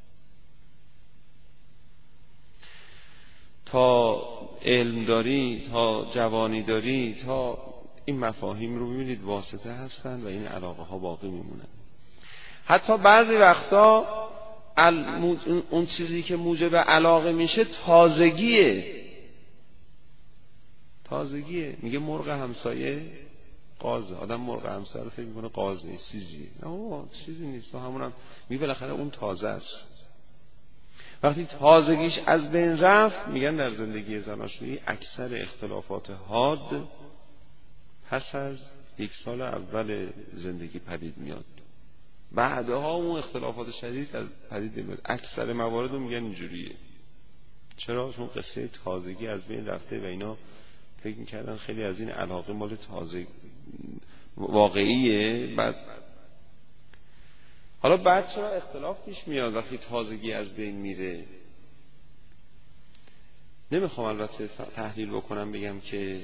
تا علم داری، تا جوانی داری، تا این مفاهیم رو ببینید واسطه هستن و این علاقه ها باقی میمونن. حتی بعضی وقتا اون چیزی که موجب علاقه میشه تازگیه. تازگیه. میگه مرغ همسایه قازه. آدم مرغ همسایه رو فکر میکنه قازه، چیزیه. نه چیزی نیست، همونم میگه بالاخره اون تازه است. وقتی تازگیش از بین رفت، میگن در زندگی زناشویی اکثر اختلافات حاد پس از 1 سال اول زندگی پدید میاد. بعدها اون اختلافات شدید از پدید نمیاد. اکثر موارد رو میگن اینجوریه. چرا؟ چون قصه تازگی از بین رفته و اینا فکر میکردن خیلی از این علاقه مال تازه واقعیه. بعد چرا اختلاف پیش میاد وقتی تازگی از بین میره؟ نمیخوام البته تحلیل بکنم بگم که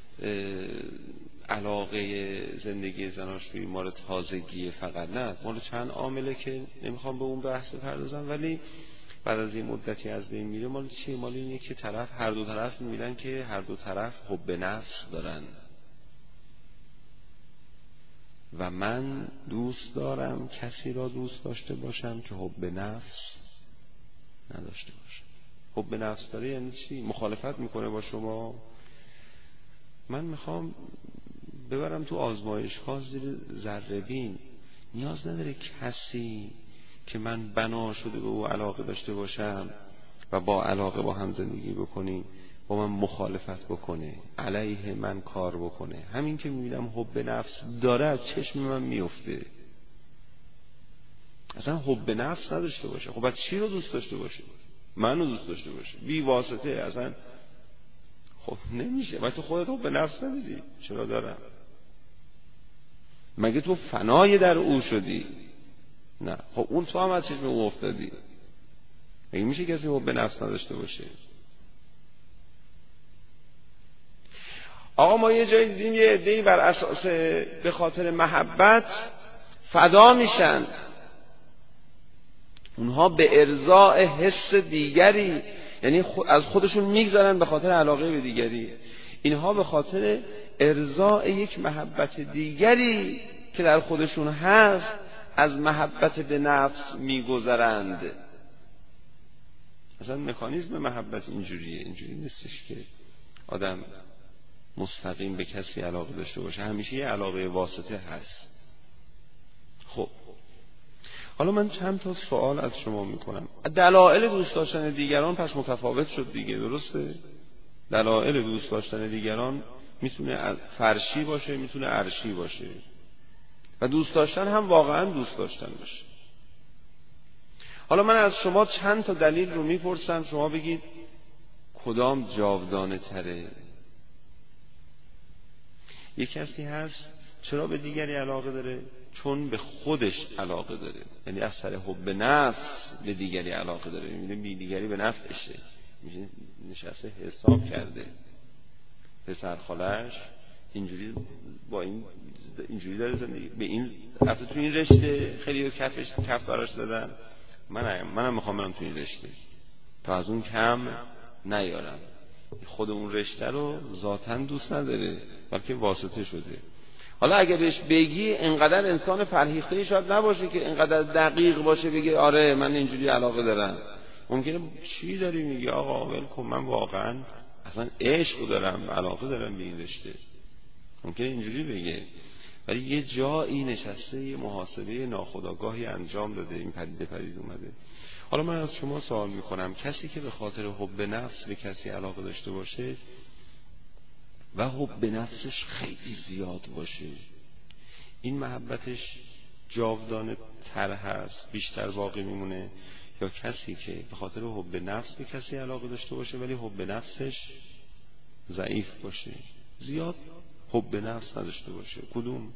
علاقه زندگی زناشویی مال تازگیه فقط، نه، مال چند عامله که نمیخوام به اون بحث پردازم، ولی بعد از این مدتی از بین میره. مال چیه؟ مال اینه که هر دو طرف میبینن که هر دو طرف حب نفس دارن و من دوست دارم کسی را دوست داشته باشم که حب نفس نداشته باشه. حب نفس داره یعنی چی؟ مخالفت میکنه با شما. من میخوام ببرم تو آزمایشگاه زیر ذره‌بین. نیاز نداره کسی که من بنا شده به او علاقه داشته باشم و با علاقه با هم زندگی بکنیم با من مخالفت بکنه، علیه من کار بکنه. همین که میبینم حب نفس داره از چشم من میفته. اصلا حب نفس نداشته باشه، خب بعد چی رو دوست داشته باشه؟ منو دوست داشته باشه بی واسطه؟ اصلا خب نمیشه. و تو خودت حب نفس نداری. چرا دارم؟ مگه تو فنای در او شدی؟ نه. خب اون تو هم از چشم او افتادی. مگه میشه کسی حب نفس نداشته باشه؟ آقا ما یه جایی دیدیم یه عده‌ای بر اساس به خاطر محبت فدا میشن. اونها به ارضاء حس دیگری، یعنی از خودشون میگذارن به خاطر علاقه به دیگری. اینها به خاطر ارضاء یک محبت دیگری که در خودشون هست از محبت به نفس میگذرند. اصلا مکانیزم محبت اینجوریه. اینجوری نیستش که آدم مستقیم به کسی علاقه داشته باشه. همیشه یه علاقه واسطه هست. خب حالا من چند تا سوال از شما میکنم. دلایل دوست داشتن دیگران پس متفاوت شد دیگه، درسته؟ دلایل دوست داشتن دیگران میتونه فرشی باشه، میتونه عرشی باشه، و دوست داشتن هم واقعا دوست داشتن باشه. حالا من از شما چند تا دلیل رو میپرسم، شما بگید کدام جاودانه تره. یک کسی هست چرا به دیگری علاقه داره؟ چون به خودش علاقه داره، یعنی از سر حب نفس به دیگری علاقه داره. میبینه بی دیگری به نفعشه، میشه نشسته حساب کرده. پسر خالش اینجوری با اینجوری داره زندگی، به این رفته تو این رشته، خیلی کف براش دادن، منم میخوام برم تو این رشته تا از اون کم نیارم. خود اون رشته رو ذاتاً دوست نداره بلکه واسطه شده. حالا اگه بهش بگی انقدر انسان فرهیخته‌ای شاید نباشه که انقدر دقیق باشه بگه آره من اینجوری علاقه دارم. ممکنه چی داری میگی آقا ول کن، من واقعا اصلا عشق دارم، علاقه دارم به این رشته. ممکنه اینجوری بگه، ولی یه جایی نشسته یه محاسبه ناخودآگاهی انجام داده، این پدید اومده. حالا من از شما سوال میکنم، کسی که به خاطر حب نفس به کسی علاقه داشته باشه و حب نفسش خیلی زیاد باشه، این محبتش جاودانه تر هست، بیشتر باقی میمونه، یا کسی که به خاطر حب نفس به کسی علاقه داشته باشه ولی حب نفسش ضعیف باشه، زیاد حب نفس نداشته باشه؟ کدوم؟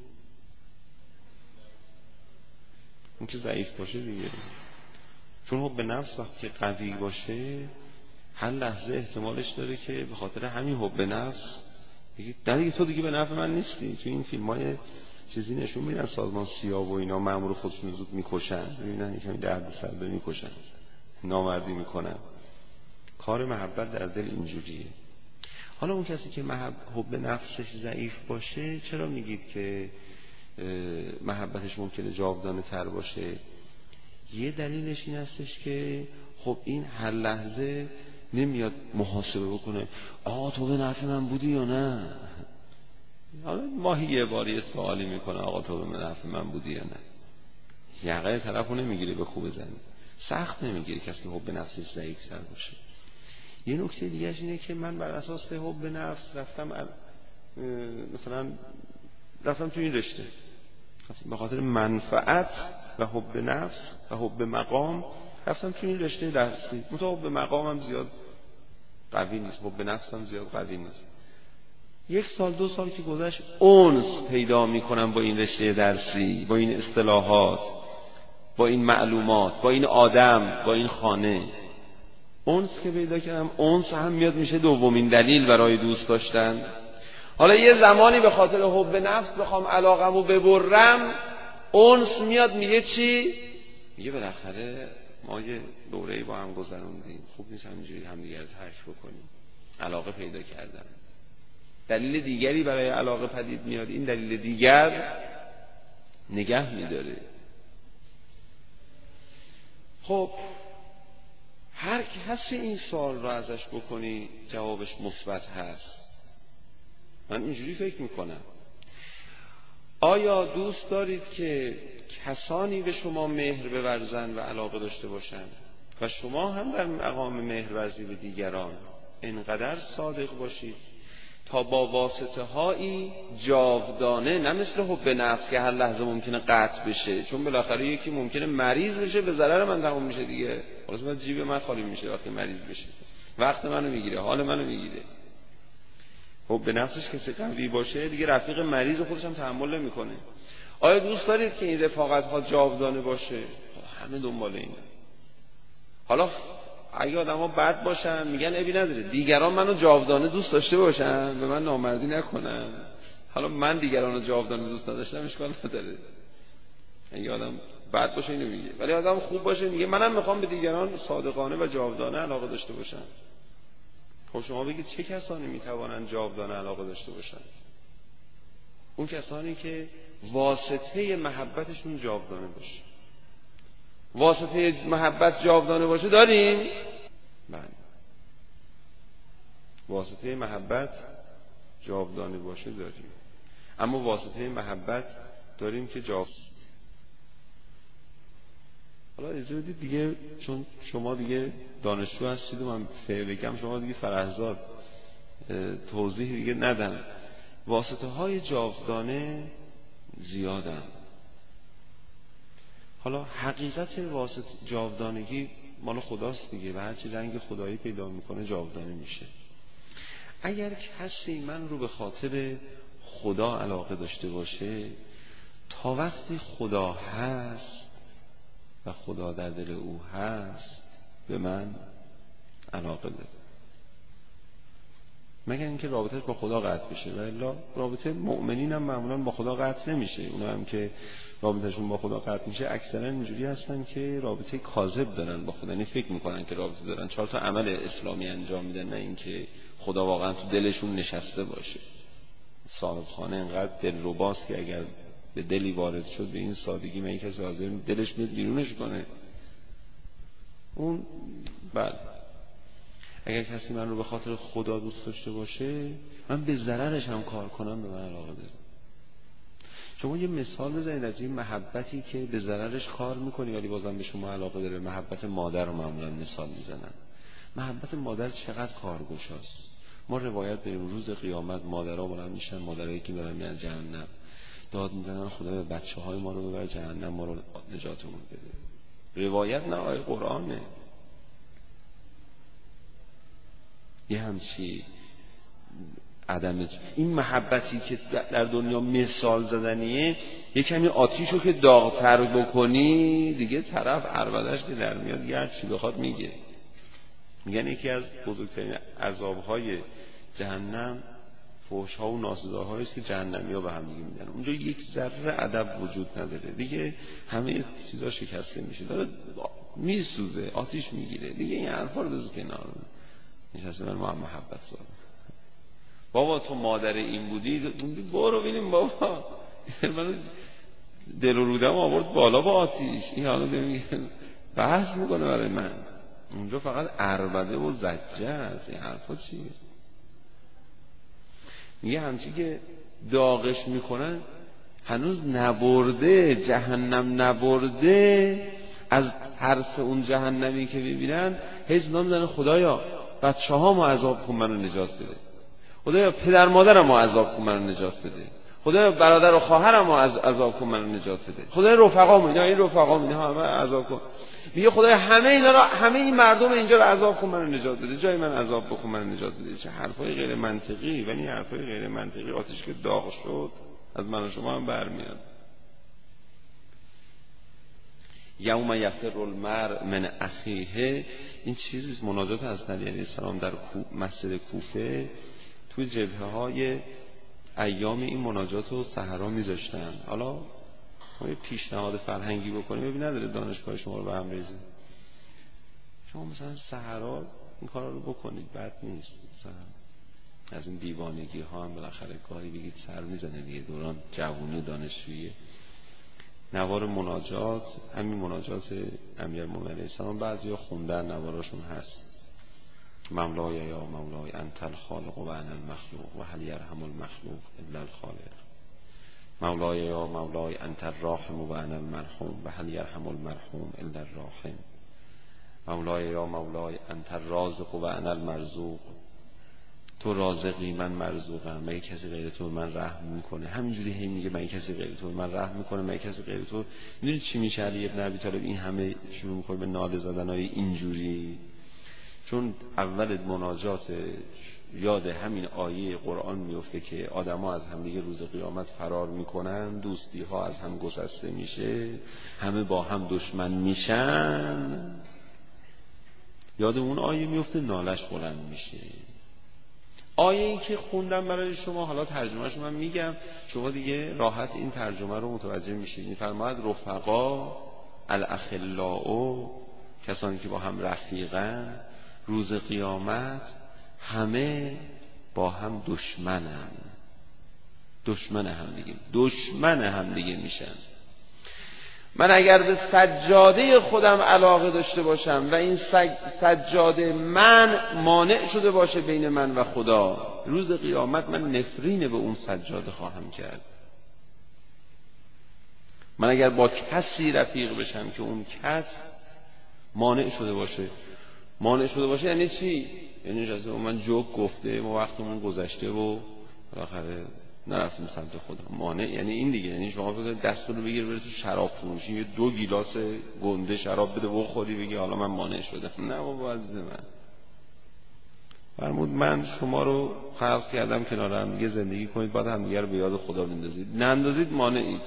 اون که ضعیف باشه دیگه. چون حب نفس وقتی قوی باشه هر لحظه احتمالش داره که به خاطر همین حب نفس دیگه تو دیگه به نفع من نیستی. تو این فیلم‌های چیزی نشون میدن سازمان سیاه و اینا مأمور خودشون زود میکشن، میبینن یکم درد سر میکشن، نامردی میکنن. کار محبت در دل اینجوریه. حالا اون کسی که حب نفسش ضعیف باشه، چرا میگید که محبتش ممکنه جاودانه تر باشه؟ یه دلیلش این هستش که خب این هر لحظه نمیاد محاسبه بکنه آقا تو به نفع من بودی یا نه. حالا ماهی یه باری سوالی میکنه آقا تو به نفع من بودی یا نه. یقه طرفو نمیگیره به خوب بزنی، سخت نمیگیره کسی که حب نفسش ضعیف‌تر باشه. یه نکته دیگه اینه که من بر اساس حب نفس رفتم تو این رشته به خاطر منفعت و حب نفس و حب مقام رفتم تو این رشته درسی. حب مقامم زیاد قوی نیست، حب نفسم زیاد قوی نیست. 1 سال 2 سال که گذشت انس پیدا میکنم با این رشته درسی، با این اصطلاحات، با این معلومات، با این آدم، با این خانه. انس که پیدا کردم، انس هم میاد میشه دومین دلیل برای دوست داشتن. حالا یه زمانی به خاطر حب نفس بخوام علاقمو ببرم، انس میاد میگه چی؟ میگه بالاخره ما یه دوره‌ای با هم گذروندیم، خوب نیست همینجوری همدیگه رو ترک بکنیم. علاقه پیدا کردم. دلیل دیگری برای علاقه پدید میاد، این دلیل دیگر نگه میداره. خب هر کسی این سوال رو ازش بکنی جوابش مثبت هست. من اینجوری فکر میکنم. آیا دوست دارید که کسانی به شما مهر بورزن و علاقه داشته باشن و شما هم در مقام مهرورزی به دیگران اینقدر صادق باشید تا با واسطه هایی جاودانه، نه مثل حب نفس که هر لحظه ممکنه قطع بشه، چون بالاخره یکی ممکنه مریض بشه به ضرر من تموم میشه دیگه، خلاص من جیب من خالی میشه وقتی مریض بشه، وقت منو میگیره، حال منو میگیره. حب نفسش کسی قوی باشه دیگه رفیق مریض خودش هم تحمل نمیکنه. آیا دوست دارید که این رفاقت ها جاودانه باشه؟ همه دنبال اینه. حالا اگه آدم‌ها بد باشن میگن ابی نداره، دیگران منو جاودانه دوست داشته باشن به من نامردی نکنن. حالا من دیگران رو جاودانه دوست نداشتم اشکال نداره. اگه آدم بد باشه اینو میگه، ولی آدم خوب باشه میگه منم میخوام به دیگران صادقانه و جاودانه علاقه داشته باشم. خب شما بگید چه کسانی میتوانند جاودانه علاقه داشته باشن؟ اون کسانی که واسطه محبتشون جاودانه باشه. واسطه محبت جاودانه باشه داریم؟ بله. واسطه محبت جاودانه باشه داریم، اما واسطه محبت داریم که حالا اجازه بدید دیگه، چون شما دیگه دانشجو هستید و من بگم شما دیگه فرهزاد توضیح دیگه ندم. واسطه های جاودانه زیادن. حالا حقیقت واسطه جاودانگی مال خداست دیگه و هرچی رنگ خدایی پیدا میکنه جاودانه میشه. اگر کسی من رو به خاطر خدا علاقه داشته باشه، تا وقتی خدا هست و خدا در دل او هست به من علاقه داره، مگر اینکه رابطهش با خدا قطع بشه. و الا رابطه مؤمنین هم معمولا با خدا قطع نمیشه. اونا هم که رابطهشون با خدا قطع میشه اکثرا اینجوری هستن که رابطه کاذب دارن با خدا، یعنی فکر میکنن که رابطه دارن، 4 تا عمل اسلامی انجام میدن، نه اینکه خدا واقعا تو دلشون نشسته باشه. صاحب خانه انقدر دلرباست که اگر به دلی وارد شد به این سادگی من کسی حاضر دلش میاد بیرونش کنه. اون بله، اگر کسی من رو به خاطر خدا دوست داشته باشه، من به ضررش هم کار کنم به من علاقه داره. شما یه مثال بزنید از این محبتی که به ضررش کار میکنی ولی بازم به شما علاقه داره. محبت مادر رو معمولا مثال میزنن. محبت مادر چقدر کارگشاست. ما روایت داریم روز قیامت مادرها بلند میشن، مادرایی که دارن میان جهنم داد میزنن خدا به بچه‌های ما رو ببر جهنم، ما رو نجاتمون بده. روایت نه آیه قرآنه. یه همچی عدم این محبتی که در دنیا مثال زدنیه، یه کمی آتیشو که داغ‌تر بکنی دیگه طرف عربده‌اش که در میاد دیگه هر چی بخواد میگه. میگن یکی از بزرگترین عذاب‌های جهنم فحش‌ها و ناسزاهایی است که جهنمی‌ها به هم میگن. اونجا یک ذره ادب وجود نداره دیگه، همه چیزا شکسته میشه، داره میسوزه، آتیش میگیره دیگه. این حرفا رو بذار کنار. نشسته من ما محبت ساز بابا تو مادر این بودی برو ببینیم بابا من دل و رودم آورد بالا با آتیش، این حالا میگه بحث میکنه برای من. اونجا فقط عربده و زجه است. این حرفا چیه؟ میگه همچی که داغش میکنن هنوز نبرده، جهنم نبرده، از ترس اون جهنمی که میبینن هیچ نمیدونن خدایا بچه ها ما عذاب کن منو نجات بده، خدایا پدر مادرم ما عذاب کن منو نجات بده، خدایا برادر و خواهرم ما عذاب کن منو نجات بده، خدایا رفقام اینا، این رفقام اینا همه عذاب کن. میگه خدایا همه اینا رو، همه این مردم اینجا رو عذاب کن منو نجات بده، جای من عذاب بکن منو نجات بده. چه حرفای غیر منطقی. ولی حرفای غیر منطقی آتش که داغ شد از من و شما هم برمیاد. یوم یفر المرء من اخیه، این چیزی مناجات از نبی علیه السلام در مسجد کوفه. توی جبهه‌های ایام این مناجات رو سحرا میذاشتن. حالا ما یه پیشنهاد فرهنگی بکنیم، ببین نداره دانشگاه شما رو به هم ریزه. شما مثلا سحرا این کارا رو بکنید، بد نیست. مثلا از این دیوانگی ها هم بالاخره گاهی بگید سر میزنه دیگه، دوران جوونی و دانشجویی. نوار مناجات، همین مناجات امیرالمومنین علیه السلام بعضیا خوندن، نواراشون هست. مولای یا مولای انت الخالق و انا المخلوق و هل یرحم المخلوق الا الخالق. مولای یا مولای انت الراحم و انا المرحوم و هل یرحم المرحوم الا الراحم. مولای یا مولای انت الرازق و انا المرزوق. تو رازقی من مرزوقم، مگه کسی غیر تو من رحم میکنه؟ همینجوری هی میگه مگه کسی غیر تو من رحم میکنه، مگه کسی غیر تو. میدونی چی میشه علی ابن ابی طالب این همه شروع میکنه به ناله زدنهای اینجوری؟ چون اول مناجات یاد همین آیه قرآن میفته که آدما از همدیگه روز قیامت فرار میکنن، دوستی ها از هم گسسته میشه، همه با هم دشمن میشن. یاد اون آیه میفته، نالش بلند میشه. آیه این که خوندم برای شما، حالا ترجمهش من میگم، شما دیگه راحت این ترجمه رو متوجه میشید. میفرماید رفقا الاخلاء، کسانی که با هم رفیقن، روز قیامت همه با هم دشمنن، دشمن هم دیگه میشن. من اگر به سجاده خودم علاقه داشته باشم و این سجاده من مانع شده باشه بین من و خدا، روز قیامت من نفرین به اون سجاده خواهم کرد. من اگر با کسی رفیق بشم که اون کس مانع شده باشه یعنی چی؟ یعنی جزء من جوک گفته، ما وقتمون گذشته و بالاخره نرفتیم سمت خدا. مانع یعنی این دیگه. یعنی شما بگید دستتون رو بگیر بره تو شراب فروشی، یه 2 گیلاس گنده شراب بده بخوری، بگی حالا من مانع شدم. نه بابا عزیز من، فرمود من شما رو خلق کردم کنار هم دیگه زندگی کنید، بعد هم دیگه رو به یاد خدا بندازید، نندازید مانعید.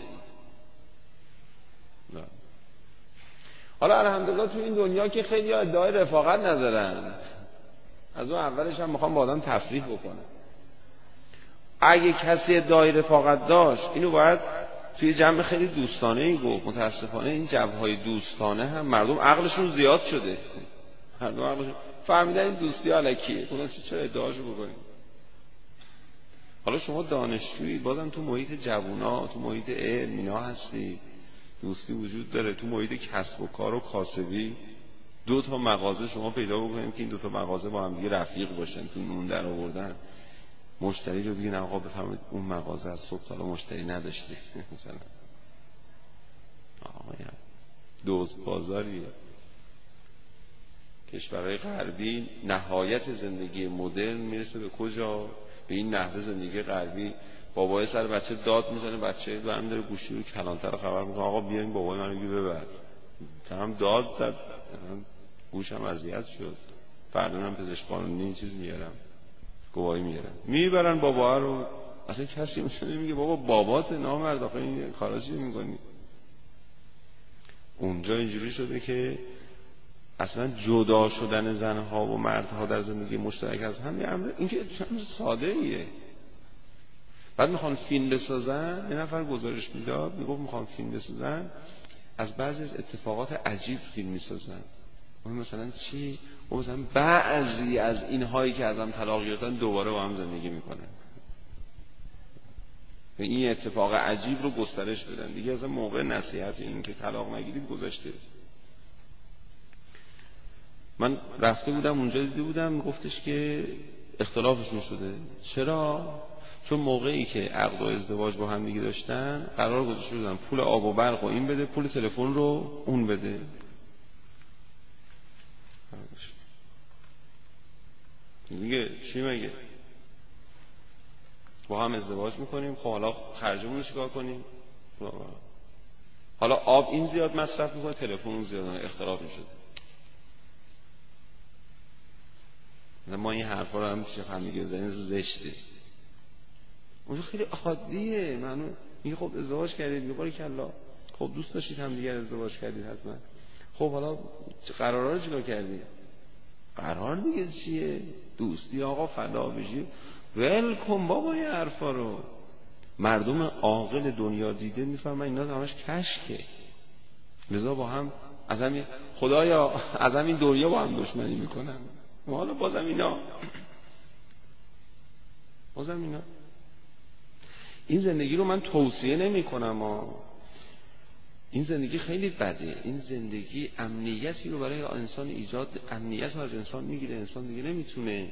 حالا الحمدلله تو این دنیا که خیلی ادعای رفاقت ندارن، از اون اولش هم میخوام با آدم تفریح بکنه. اگه کسی ادعای رفاقت داشت اینو باید توی جمع خیلی دوستانه‌ای گفت. متاسفانه این جمع‌های دوستانه هم مردم عقلشون زیاد شده، مردم عقلشون فهمیدن این دوستی الکیه، اونا چرا ادعاشو بکنیم. حالا شما دانشجویی، بازم تو محیط جوونا، تو محیط علم اینا هستی، دوستی وجود داره. تو محیط کسب و کار و کاسبی 2 تا مغازه شما پیدا بکنید که این 2 تا مغازه با هم دیگه رفیق باشن، تو نون در آوردن. مشتری رو بگین آقا بفرمایید اون مغازه از صبح تا الان مشتری نداشته، مثلا دوست بازاریه. کشورهای غربی نهایت زندگی مدرن میرسه به کجا؟ به این نحوه زندگی غربی بابای سر بچه داد میزنه، بچه برمی داره گوشی رو کلانتر رو خبر میکنه آقا بیاین بابای منو بگی ببر. هم داد زد، گوشم اذیت شد، فردا هم پزشک قانونی این چیز میارم، گواهی میارم، میبرن بابا رو. اصلا کسی میگه بابا بابات نامرد، آخه این کارا چی میکنی؟ اونجا اینجوری شده که اصلا جدا شدن زنها و مردها در زندگی مشترک از هم یه امر، این که امر ساده ایه. بعد میخوان فیلم بسازن، یه نفر گزارش میداد میگفت میخوان فیلم بسازن، از بعضی از اتفاقات عجیب فیلم میسازن. مثلا چی؟ و مثلا بعضی از اینهایی که از هم طلاق گرفتن دوباره با هم زندگی میکنن. این اتفاق عجیب رو گسترش بدن دیگه. از موقع نصیحت این که طلاق نگیرید گذشته. من رفته بودم اونجا، دیده بودم گفتش که اختلافشون شده. چرا؟ چون موقعی که عقد و ازدواج با هم دیگه داشتن قرار گذاشته بودن پول آب و برق و این بده، پول تلفن رو اون بده. میگه چی مگه؟ با هم ازدواج میکنیم، خب حالا خرجمون رو چیکار کنیم؟ حالا آب این زیاد مصرف میکنه، تلفن اون زیاد، اختلاف میشد. ما این حرفا رو هم پیش هم دیگه بزنیم زشته. اونجا خیلی عادیه. منو میگه خب ازدواج کردید، میگه باریکلا، خب دوست داشتید هم دیگه ازدواج کردید حتما، خب حالا قرارا رو چیکار کردید؟ قرار دیگه چیه؟ دوستی آقا فدا بشی، ول کن بابا این حرفا رو. مردم عاقل دنیا دیده میفهمن اینا همش کشکه، لذا با هم از همین خدایا از همین دنیا با هم دشمنی میکنن. حالا بازم اینا این زندگی رو من توصیه نمی کنم. این زندگی خیلی بده. این زندگی امنیتی رو برای انسان ایجاد، امنیت رو از انسان میگیره، انسان دیگه نمیتونه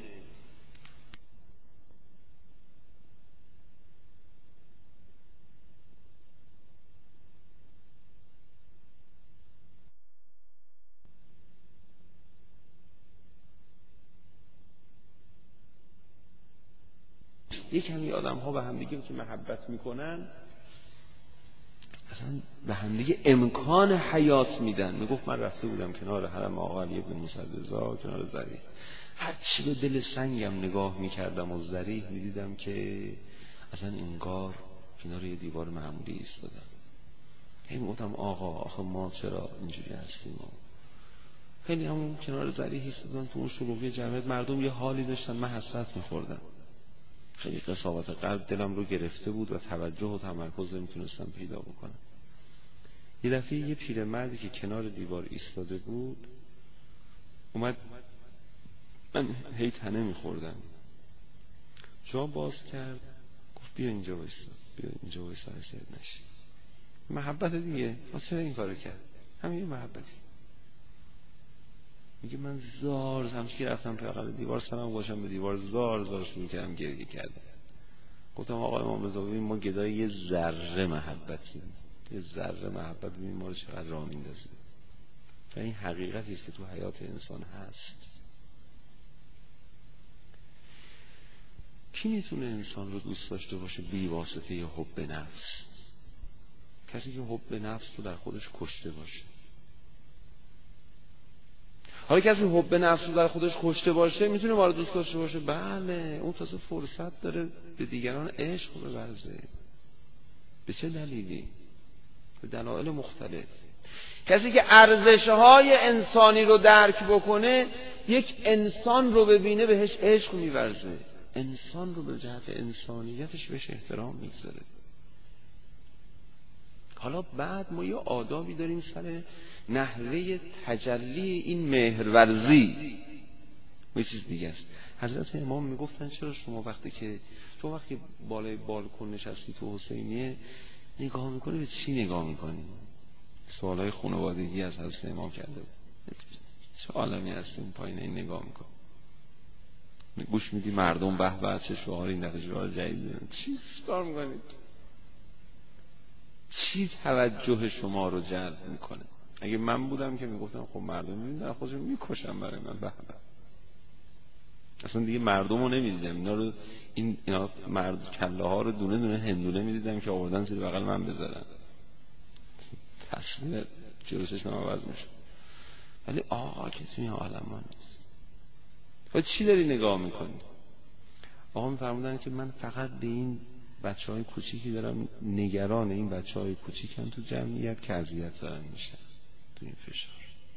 یک کمی آدم ها به هم دیگه که محبت میکنن اصلا به هم دیگه امکان حیات میدن. میگفت من رفته بودم کنار حرم آقا علی بن موسی رضا، کنار ذریح، هر چی به دل سنگم نگاه میکردم و ذریح میدیدم که اصلا انگار کنار یه دیوار معمولی ایستادم. میگفتم آقا آخه ما چرا اینجوری هستیم؟ خیلی همون کنار ذریح ایستادم تو اون شلوغی جمعیت، مردم یه حالی داشتن، من حسرت میخوردم. خیلی قساوت قلب دلم رو گرفته بود و توجه و تمرکز نمیتونستم پیدا بکنم. یه دفعه یه پیرمردی که کنار دیوار ایستاده بود اومد، من هی تنه میخوردم، جا باز کرد، گفت بیا اینجا وایسا، بیا اینجا وایسا، حسید نشی. محبت دیگه. چرا این کارو کرد؟ همین محبتی. میگه من زار همچی که رفتم پیاقل دیوار سرم باشم به دیوار، زار شروع کردم گریه کردم. گفتم آقا امام رضا ببین ما گدای یه ذره محبتیم، یه ذره محبت ببین ما رو چقدر راه میندازه. و این حقیقتی است که تو حیات انسان هست. کی میتونه انسان رو دوست داشته باشه بی واسطه حب نفس؟ کسی که حب نفس رو در خودش کشته باشه. حالا کسی حب نفس رو در خودش کشته باشه میتونه ما رو دوست داشته باشه؟ بله، اون تازه فرصت داره به دیگران عشق بورزه. به چه دلیلی؟ به دلایل مختلف. کسی که ارزش‌های انسانی رو درک بکنه، یک انسان رو ببینه بهش عشق می‌ورزه، انسان رو به جهت انسانیتش بهش احترام می‌گذاره. حالا بعد ما یه آدابی داریم سر نحوه تجلی این مهرورزی، یه چیز دیگه است. حضرت امام میگفتن چرا شما وقتی بالای بالکن نشستی تو حسینیه نگاه میکنی، به چی نگاه میکنی؟ سوالای خانوادگی از حضرت امام کرده بود. چه عالمی هست اون پایین این نگاه میکن، گوش میدی مردم به به چه شعار این دفعه شعار جدید، چی کار میکنید؟ چی توجه شما رو جلب میکنه؟ اگه من بودم که میگفتم خب مردم میدونن خودشون میکشن برای من، به به، اصلا دیگه مردم رو نمیدیدم، اینا مرد کله ها رو دونه دونه هندونه میدیدم که آوردن زیر بغل من بذارن، تصویر جلو چشمم عوض میشه. ولی آقا که توی این عالم ها نیست. ولی چی داری نگاه میکنی؟ آقا میفرمودن که من فقط به این بچه های کوچیکی دارم نگران، این بچه های کوچیکم تو جمعیت که اذیت دارن میشن تو این فشار.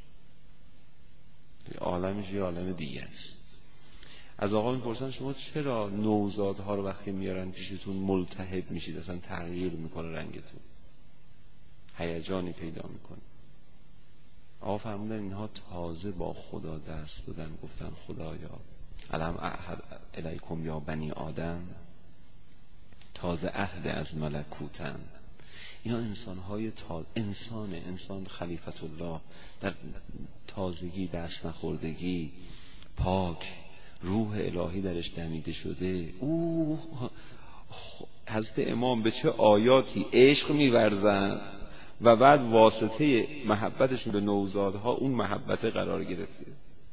عالمش یه عالم دیگه است. از آقا میپرسن شما چرا نوزادها رو وقتی میارن پیشتون ملتهب میشید، اصلا تغییر میکنه رنگتون، هیجانی پیدا میکنه؟ آقا فرمودن اینها تازه با خدا دست دادن، گفتن خدایا الم اعهد الیکم یا بنی آدم، تازه عهد از ملکوتن، اینا انسان‌های انسان خلیفت الله در تازگی، دست نخوردگی، پاک، روح الهی درش دمیده شده. او حضرت امام به چه آیاتی عشق می‌ورزن و بعد واسطه محبتشون به نوزادها اون محبت قرار گرفته.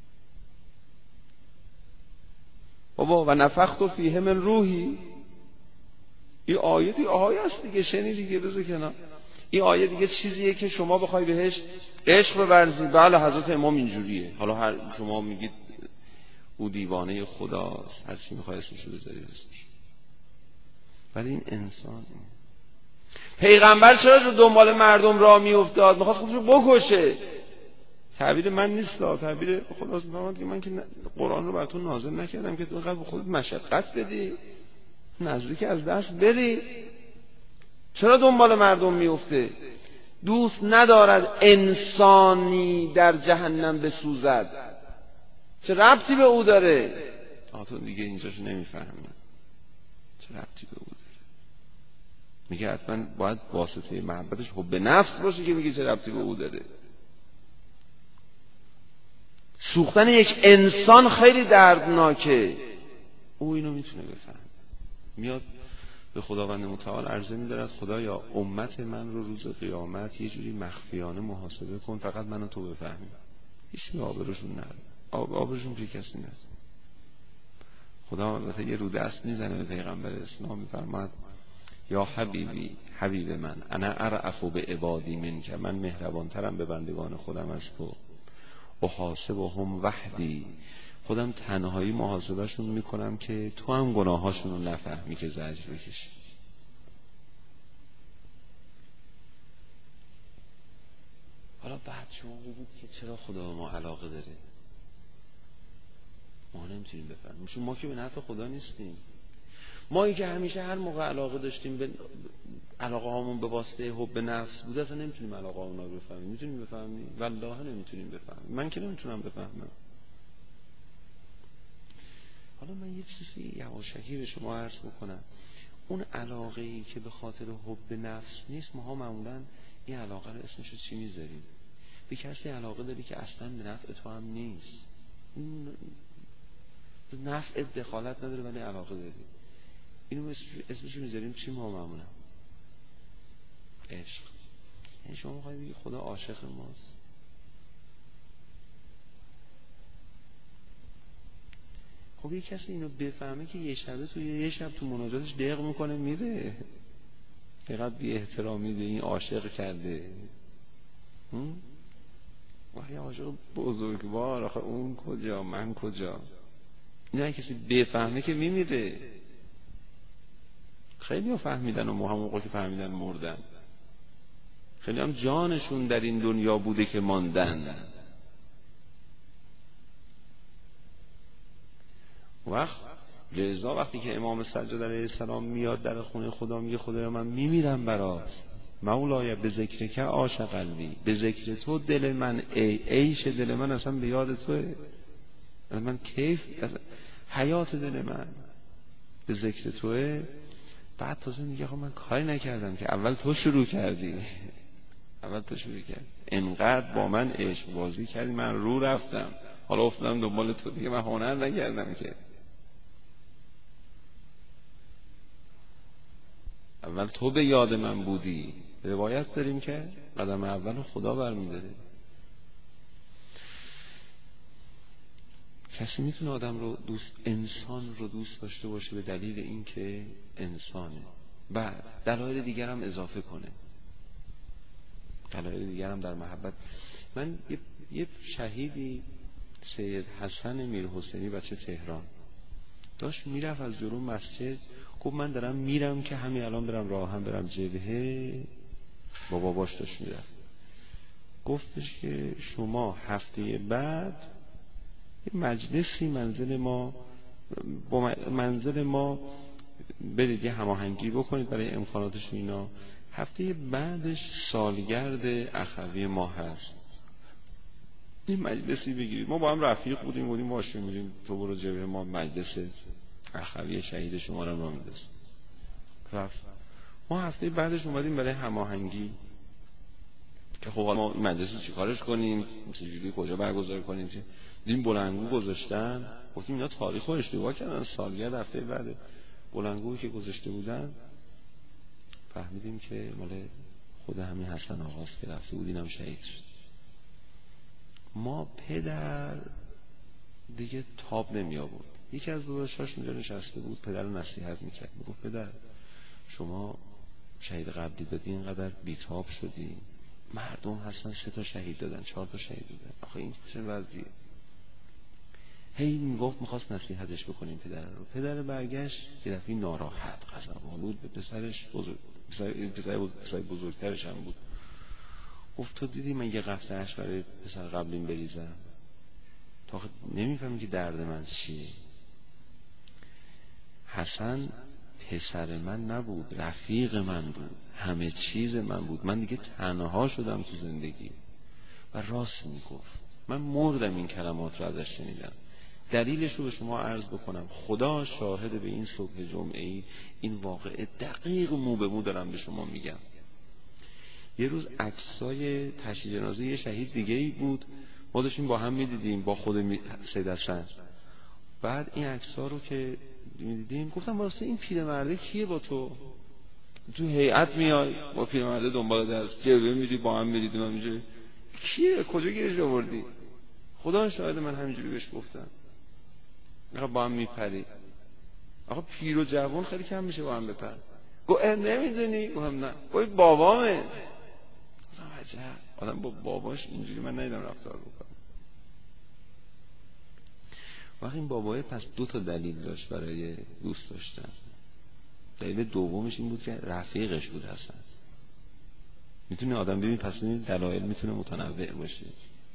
بابا و نفخت فیه من روحی، این آیه است دیگه، شنیدی دیگه، بذار کنار. این آیه دیگه چیزیه که شما بخوای بهش عشق بورزی. بله حضرت امام اینجوریه. حالا هر شما میگید او دیوانه خداست، هر چی میخوای اسمشو بذاری اسمش، ولی این انسان. پیغمبر چرا جو دنبال مردم راه میافتاد؟ میخواست خودشو بکشه. تعبیر من نیست، تعبیر خداست. میفهمد که من که قرآن رو براتون نازل نکردم که تو اینقدر به خودت مشقت بدی، نزدیک از دست بری. چرا دنبال مردم میفته؟ دوست ندارد انسانی در جهنم بسوزد. چه ربطی به او داره؟ تو دیگه اینجاشو نمیفهمی. چه ربطی به او داره؟ میگه حتما باید واسطه محبتش حب نفس باشه که میگه چه ربطی به او داره. سوختن یک انسان خیلی دردناکه. او اینو میتونه بفهم. میاد به خداوند متعال عرضه می‌دارد خدایا امت من رو روز قیامت یه جوری مخفیانه محاسبه کن، فقط منو تو بفهمی. هیچ آبروشون نره، آبروشون توی کسی نره. خدا البته یه رو دست میزنه به پیغمبر اسلام، میفرماد یا حبیبی، حبیب من، انا ارأف به عبادی منک، من مهربانترم به بندگان خودم از تو. احاسبهم وحدی، خودم تنهایی محاسبهشون میکنم که تو هم گناهاشون رو نفهمی که زجر بکشی. حالا بعد شما بگید که چرا خدا به ما علاقه داره؟ ما نمیتونیم بفهمیم، چون ما که به نفع خدا نیستیم. ما که همیشه هر موقع علاقه داشتیم به علاقه هامون به واسطه حب نفس بود، اصلا نمیتونیم علاقه هامون رو بفهمیم. میتونیم بفهمیم؟ والله نمیتونیم بفهمیم. من که نمیتونم بفهمم. حالا من یه چیزی یواشکی به شما عرض بکنم. اون علاقه‌ای که به خاطر حب نفس نیست، ماها معمولاً این علاقه رو اسمشو چی میذاریم؟ به کسی علاقه داری که اصلاً به نفع تو هم نیست. نفع دخالت نداره ولی علاقه داری. اینو اسمشو میذاریم چی ما معمولاً؟ عشق. یعنی شما میخوایی بگی خدا عاشق ماست. خب یه کسی اینو بفهمه که یه شب تو مناجاتش دق میکنه میره، اینقدر بی احترامی میده، این عاشق کرده. وای عاشق بزرگوار، آخه اون کجا من کجا؟ اینا کسی بفهمه که میمیره. خیلی ها فهمیدن و همون موقع که فهمیدن مردن. خیلی هم جانشون در این دنیا بوده که ماندن. وقتی که امام سجاد علیه السلام میاد در خونه خدا، میگه خدایا من میمیرم برات، مولای به ذکر که عاشق قلبی، به ذکر تو دل من عیش دل من اصلا به یاد توه، من کیف حیات دل من به ذکر توه. بعد تازه میگه خب من کاری نکردم که، اول تو شروع کردی. انقدر با من عشق بازی کردی، من رو رفتم، حالا افتادم دنبال تو دیگه، من هنر نکردم که. اول تو به یاد من بودی. روایت داریم که قدم اول خدا برمی‌داره. کسی میتونه انسان رو دوست داشته باشه به دلیل اینکه انسانه، بعد دلایل دیگر هم اضافه کنه، دلایل دیگر هم در محبت. من یه شهیدی سید حسن میرحسینی بچه تهران داشت میرفت از جلو مسجد، گفت من دارم میرم که همین الان برم راهم برم جبهه. با باباش داشت میرفت، گفتش که شما هفته بعد یه مجلسی منزل ما برید یه هماهنگی بکنید برای امکاناتش اینا، هفته بعدش سالگرد اخوی ما هست، این مجلسی بگیرید. ما با هم رفیق بودیم باشه میریم، تو برو جبهه، ما مجلس اخوی شهید شما رو میندازیم. رفت ما هفته بعدش اومدیم برای هماهنگی که خب ما این مجلس رو چیکارش کنیم، چجوری کجا برگزار کنیم. دیدیم بلندگو گذاشتن، گفتیم اینا تاریخ رو اشتباه کردن، سالگرد هفته بعد بلندگویی که گذاشته بودن فهمیدیم که مال خود همین حسن آقاست که رفته بود، اینم شهید شد. ما پدر دیگه تاب نمی آورد. یکی از داداشاش اونجا نشسته بود، پدر رو نصیحت میکرد، میگفت پدر شما شهید قبلی دادی اینقدر بیتاب شدی، مردم هستن 3 تا شهید دادن، 4 تا شهید دادن، آخه این چه وضعیه؟ هی میگفت میخواست نصیحتش بکنیم پدر رو. پدر برگشت یه دفعه ناراحت غضب‌آلود به پسرش، پسر بزرگترش هم بود، گفت تو دیدی من یه قفطه‌اش برای پسر قبلیم بریزم؟ تو آخه نمیفهمی که درد من چیه؟ حسن پسر من نبود، رفیق من بود، همه چیز من بود، من دیگه تنها شدم تو زندگی. و راست میگفت، من مردم این کلمات رو ازش شنیدم. دلیلش رو به شما عرض بکنم، خدا شاهد به این صبح جمعه‌ای، این واقعه دقیق مو به مو دارم به شما میگم. یه روز عکسای تشییع جنازه یه شهید دیگه ای بود، ما داشتیم با هم میدیدیم با خود سید حسن. بعد این عکس‌ها رو که میدیدیم گفتم واسه این پیرمرده کیه؟ با تو هیئت میای با پیرمرده دنبال دست جبهه میری با هم میرید اونجا، کیه؟ کجا گیرش آوردی؟ خدا شاهد من همینجوری بهش گفتم. آقا با هم میپری، آقا پیر و جوان خیلی کم میشه با هم بپر. گفت نمیدونی؟ گفتم نه. گفت بابامه. گفتم عجب، آدم با باباش اینجوری من ندیدم رفتار بکنه. وقتی این بابای پس 2 تا دلیل داشت برای دوست داشتن. دلیل دومش این بود که رفیقش بود هستن. میتونه آدم ببین پس این دلایل میتونه متنوع باشه.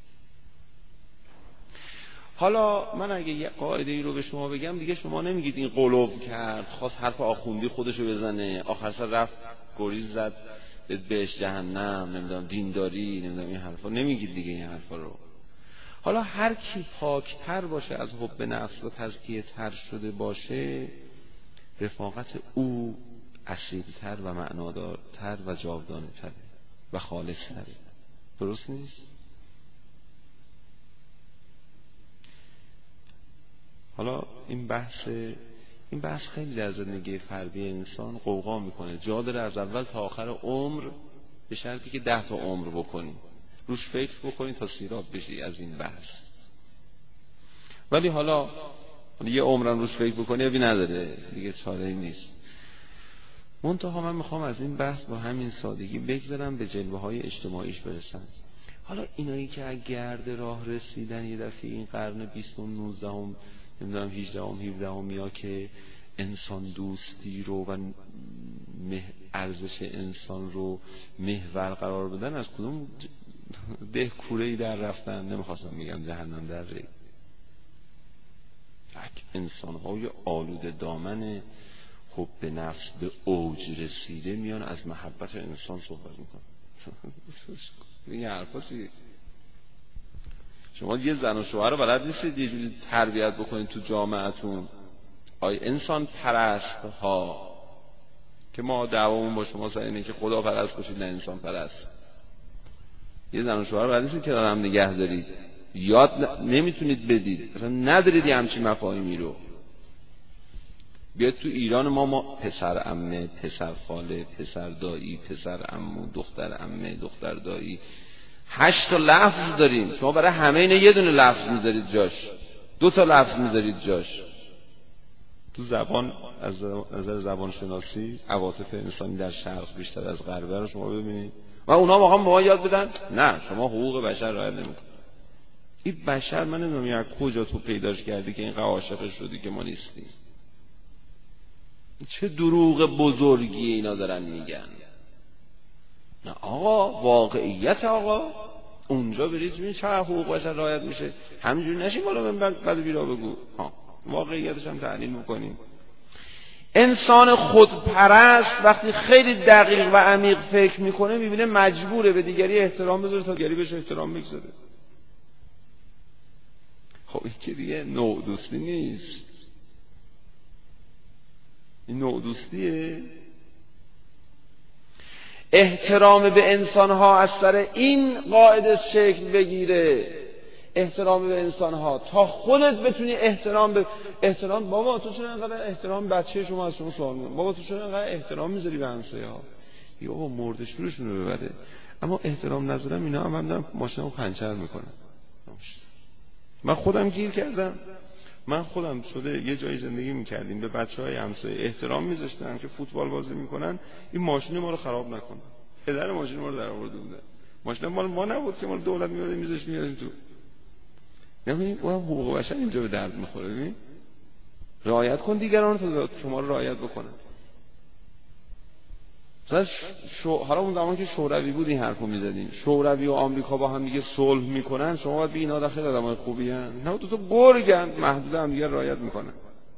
حالا من اگه یه قاعده ای رو به شما بگم دیگه شما نمیگید این قلوب کرد، خواست حرف آخوندی خودشو بزنه، آخر سر رفت گریز زد بهش جهنم، نمیدونم دینداری، نمیدونم این حرفا، نمیگید دیگه این حرفا رو. حالا هر کی پاکتر باشه از حب نفس و تزکیه تر شده باشه، رفاقت او اصیلتر و معنادارتر و جاودانه تره و خالص تره. درست نیست؟ حالا این بحث خیلی در زندگی فردی انسان قوقا میکنه، جا داره از اول تا آخر عمر، به شرطی که 10 تا عمر بکنی روش فکر بکنی تا سیراب بشی از این بحث. ولی حالا یه عمرم روش فکر بکنی ابی نداره دیگه، چاره‌ای نیست. منتها من میخوام از این بحث با همین سادگی بگذرم به جلوه‌های اجتماعیش برسم. حالا اینایی که گرد راه رسیدن یه دفعه این قرن 20 19 نمیدونم 18 17 یا که انسان دوستی رو و ارزش انسان رو محور قرار بدن، از کدوم ده کوره‌ای در رفتن؟ نمیخواستم میگم جهنم در ری. انسان‌های آلوده دامن حب نفس به اوج رسیده میان از محبت انسان صحبت میکنن. این حرفا چیه؟ شما یه زن و شوهر رو بلد نیستید یه جوری تربیت بکنید تو جامعهتون. انسان پرست ها که ما دعوامون با شما سر اینه که خدا پرست باشید نه انسان پرست. یه زن و شوهر رو بلد نیستید که هم نگه دارید، یاد نمیتونید بدید، اصلا ندارید یه همچین مفاهیمی رو. بیاد تو ایران ما پسر عمه، پسر خاله، پسر دایی، پسر عمو، دختر عمه، دختر دایی، 8 تا لفظ داریم. شما برای همه اینا یه دونه لفظ میذارید جاش، 2 تا لفظ میذارید جاش. تو زبان از نظر زبان شناسی عواطف انسانی در شرق بیشتر از غرب رو شما ببینید و اونا واقعا به ما یاد بدن نه شما حقوق بشر رعایت نمیکنید. این بشر من نمیدونم از کجا تو پیداش کردی که این عاشق شدی که ما نیستیم. چه دروغ بزرگی اینا دارن میگن. نه آقا، واقعیت آقا، اونجا برید ببینید چه حقوق بشر رعایت میشه. همینجوری نشین بالا من بعد بیرا بگو. واقعیتش هم تحلیل میکنیم. انسان خودپرست وقتی خیلی دقیق و عمیق فکر میکنه میبینه مجبوره به دیگری احترام بذاره تا دیگری بهش احترام بگذاره. خب این که دیگه نوع دوستی نیست، این نوع دوستیه. احترام به انسانها از سر این قاعده شکل بگیره، احترام به انسانها، تا خودت بتونی احترام بابا تو چرا انقدر احترام بچه شما از شما سوال می‌کنه، بابا تو چرا انقدر احترام میذاری به همسایه‌ها، یا بابا مرده شورشون رو ببره. اما احترام نذارم اینا هم دارم ماشینمو پنچر میکنن. من خودم گیر کردم، من خودم شده یه جایی زندگی میکردیم به بچهای همسایه احترام میذاشتم که فوتبال بازی میکنن این ماشین ما رو خراب نکنن. پدر ماشین ما رو در آورده بودن، ماشین مال ما نبود که مال دولت میاد میذاشت میادیم تو. نمیدونی اون حقوق بشر اینجا به درد میخوره. ببین رعایت کن دیگران تا شما رو رعایت بکنن. حالا اون زمان که شوروی بود این حرفو میزدیم، شوروی و آمریکا با هم دیگه صلح میکنن، شما باید بگی اینا خیلی آدمای خوبی ان، نه تو گرگن محدود هم دیگه رعایت میکنن.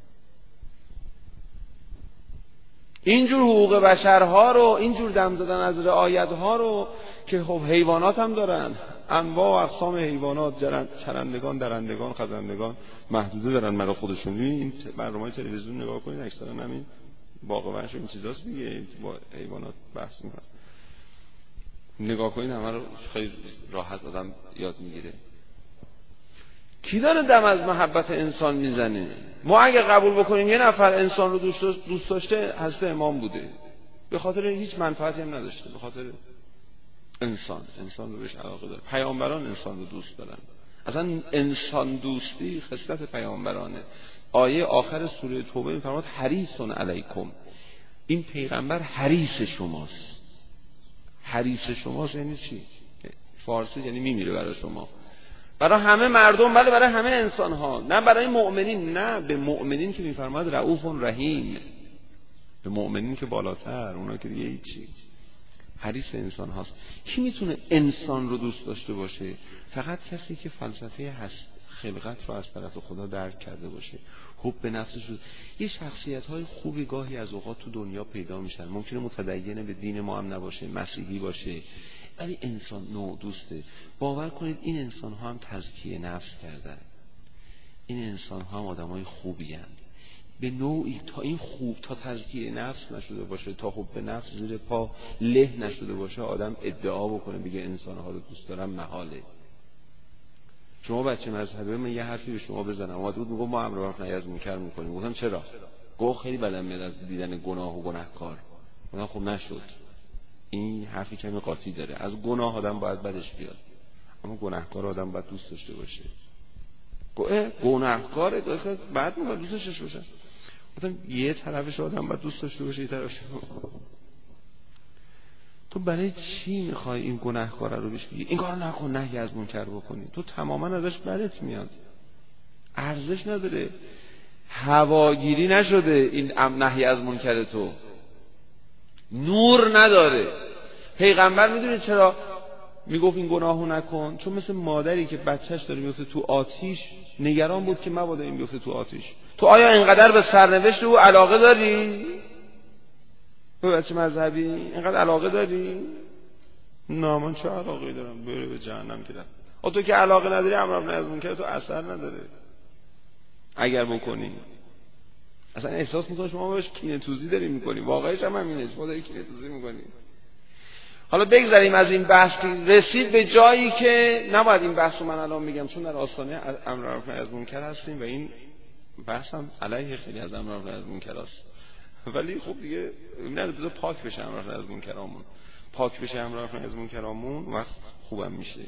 اینجور حقوق بشرها رو، اینجور دم زدن از رعایت ها رو که خب حیوانات هم دارن، انواع و اقسام حیوانات، چرندگان، درندگان، خزندگان محدوده دارن برای خودشون. این برنامه‌های تلویزیون نگاه کنید اکثرا همین باغ وحش و این چیزاست دیگه، با حیوانات بحث میکنن. نگاه کنید همه رو خیلی راحت آدم یاد میگیره. کی داره دم از محبت انسان میزنه؟ ما اگه قبول بکنیم یه نفر انسان رو دوست داشته حضرت امام بوده، به خاطر هیچ منفعتی هم نداشته، به خاطر انسان رو بهش علاقه داره. پیامبران انسان رو دوست دارن، اصلا انسان دوستی خصلت پیامبرانه. آیه آخر سوره توبه میفرماد حریص علیکم، این پیغمبر حریص شماست. حریص شماست یعنی چی؟ فارسی یعنی میمیره برای شما، برای همه مردم، بله برای همه انسان ها، نه برای مؤمنین، نه به مؤمنین که میفرماد رؤوف رحیم، به مؤمنین که بالاتر، اونا که دیگه هیچی. حریص انسان هاست. کی میتونه انسان رو دوست داشته باشه؟ فقط کسی که فلسفه خلقت رو از طرف خدا درک کرده باشه، حب به نفسش رو. یه شخصیت های خوبی گاهی از اوقات تو دنیا پیدا میشن، ممکنه متدین به دین ما هم نباشه، مسیحی باشه، ولی انسان نوع دوسته. باور کنید این انسان ها هم تزکیه نفس کردن، این انسان ها هم آدم های خوبی هن. به نوعی تا این خوب، تا تزکیه نفس نشده باشه، تا حب به نفس زیر پا له نشده باشه، آدم ادعا بکنه بگه انسان ها رو دوست دارم محاله. شما بچه مذهبی، من یه حرفی به شما بزنم، اومد بود میگم ما امر معروف نهی از منکر میکنیم، گفتم چرا؟ گفت خیلی بدم میاد از دیدن گناه و گناهکار. گفتم خب نشد، این حرفی کمی قاطی داره، از گناه آدم باید بدش بیاد، اما گناهکار آدم باید دوست داشته باشه. گناهکار داره بعد ما دوستش داشته باشه. گفتم یه طرفش آدم باید دوست داشته باشه، یه طرفش تو برای چی میخوای این گناهکار رو بهش بگی این کارو نکن، نهی از منکر بکنی؟ تو تماما ازش بدت میاد، ارزش نداره، هواگیری نشده این نهی از منکر، تو نور نداره. پیغمبر میدونی چرا میگفت این گناهو نکن؟ چون مثل مادری که بچهش داره میفته تو آتیش نگران بود که مبادا این بیفته تو آتیش. تو آیا اینقدر به سرنوشت او علاقه داری؟ تو بچه مذهبی اینقدر علاقه داری؟ نه من چه علاقه دارم، بره به جهنم که رفت. تو که علاقه نداری امر نهی از منکر تو اثر نداره اگر بکنی. اصلا احساس میکنی شما بهش کینه توزی داری میکنی، واقعیش هم همینه، شما داری کینه توزی میکنی. حالا بگذاریم از این بحث که رسید به جایی که نباید این بحث رو من الان میگم، چون در آستانه امر معروف نهی از منکر هستیم و این بحث هم علیه خیلی از امر معروف نهی از منکر است. ولی خب دیگه نه بذار پاک بشه امر معروف نهی از منکرامون، پاک بشه امر معروف نهی از منکرامون وقت خوبم میشه.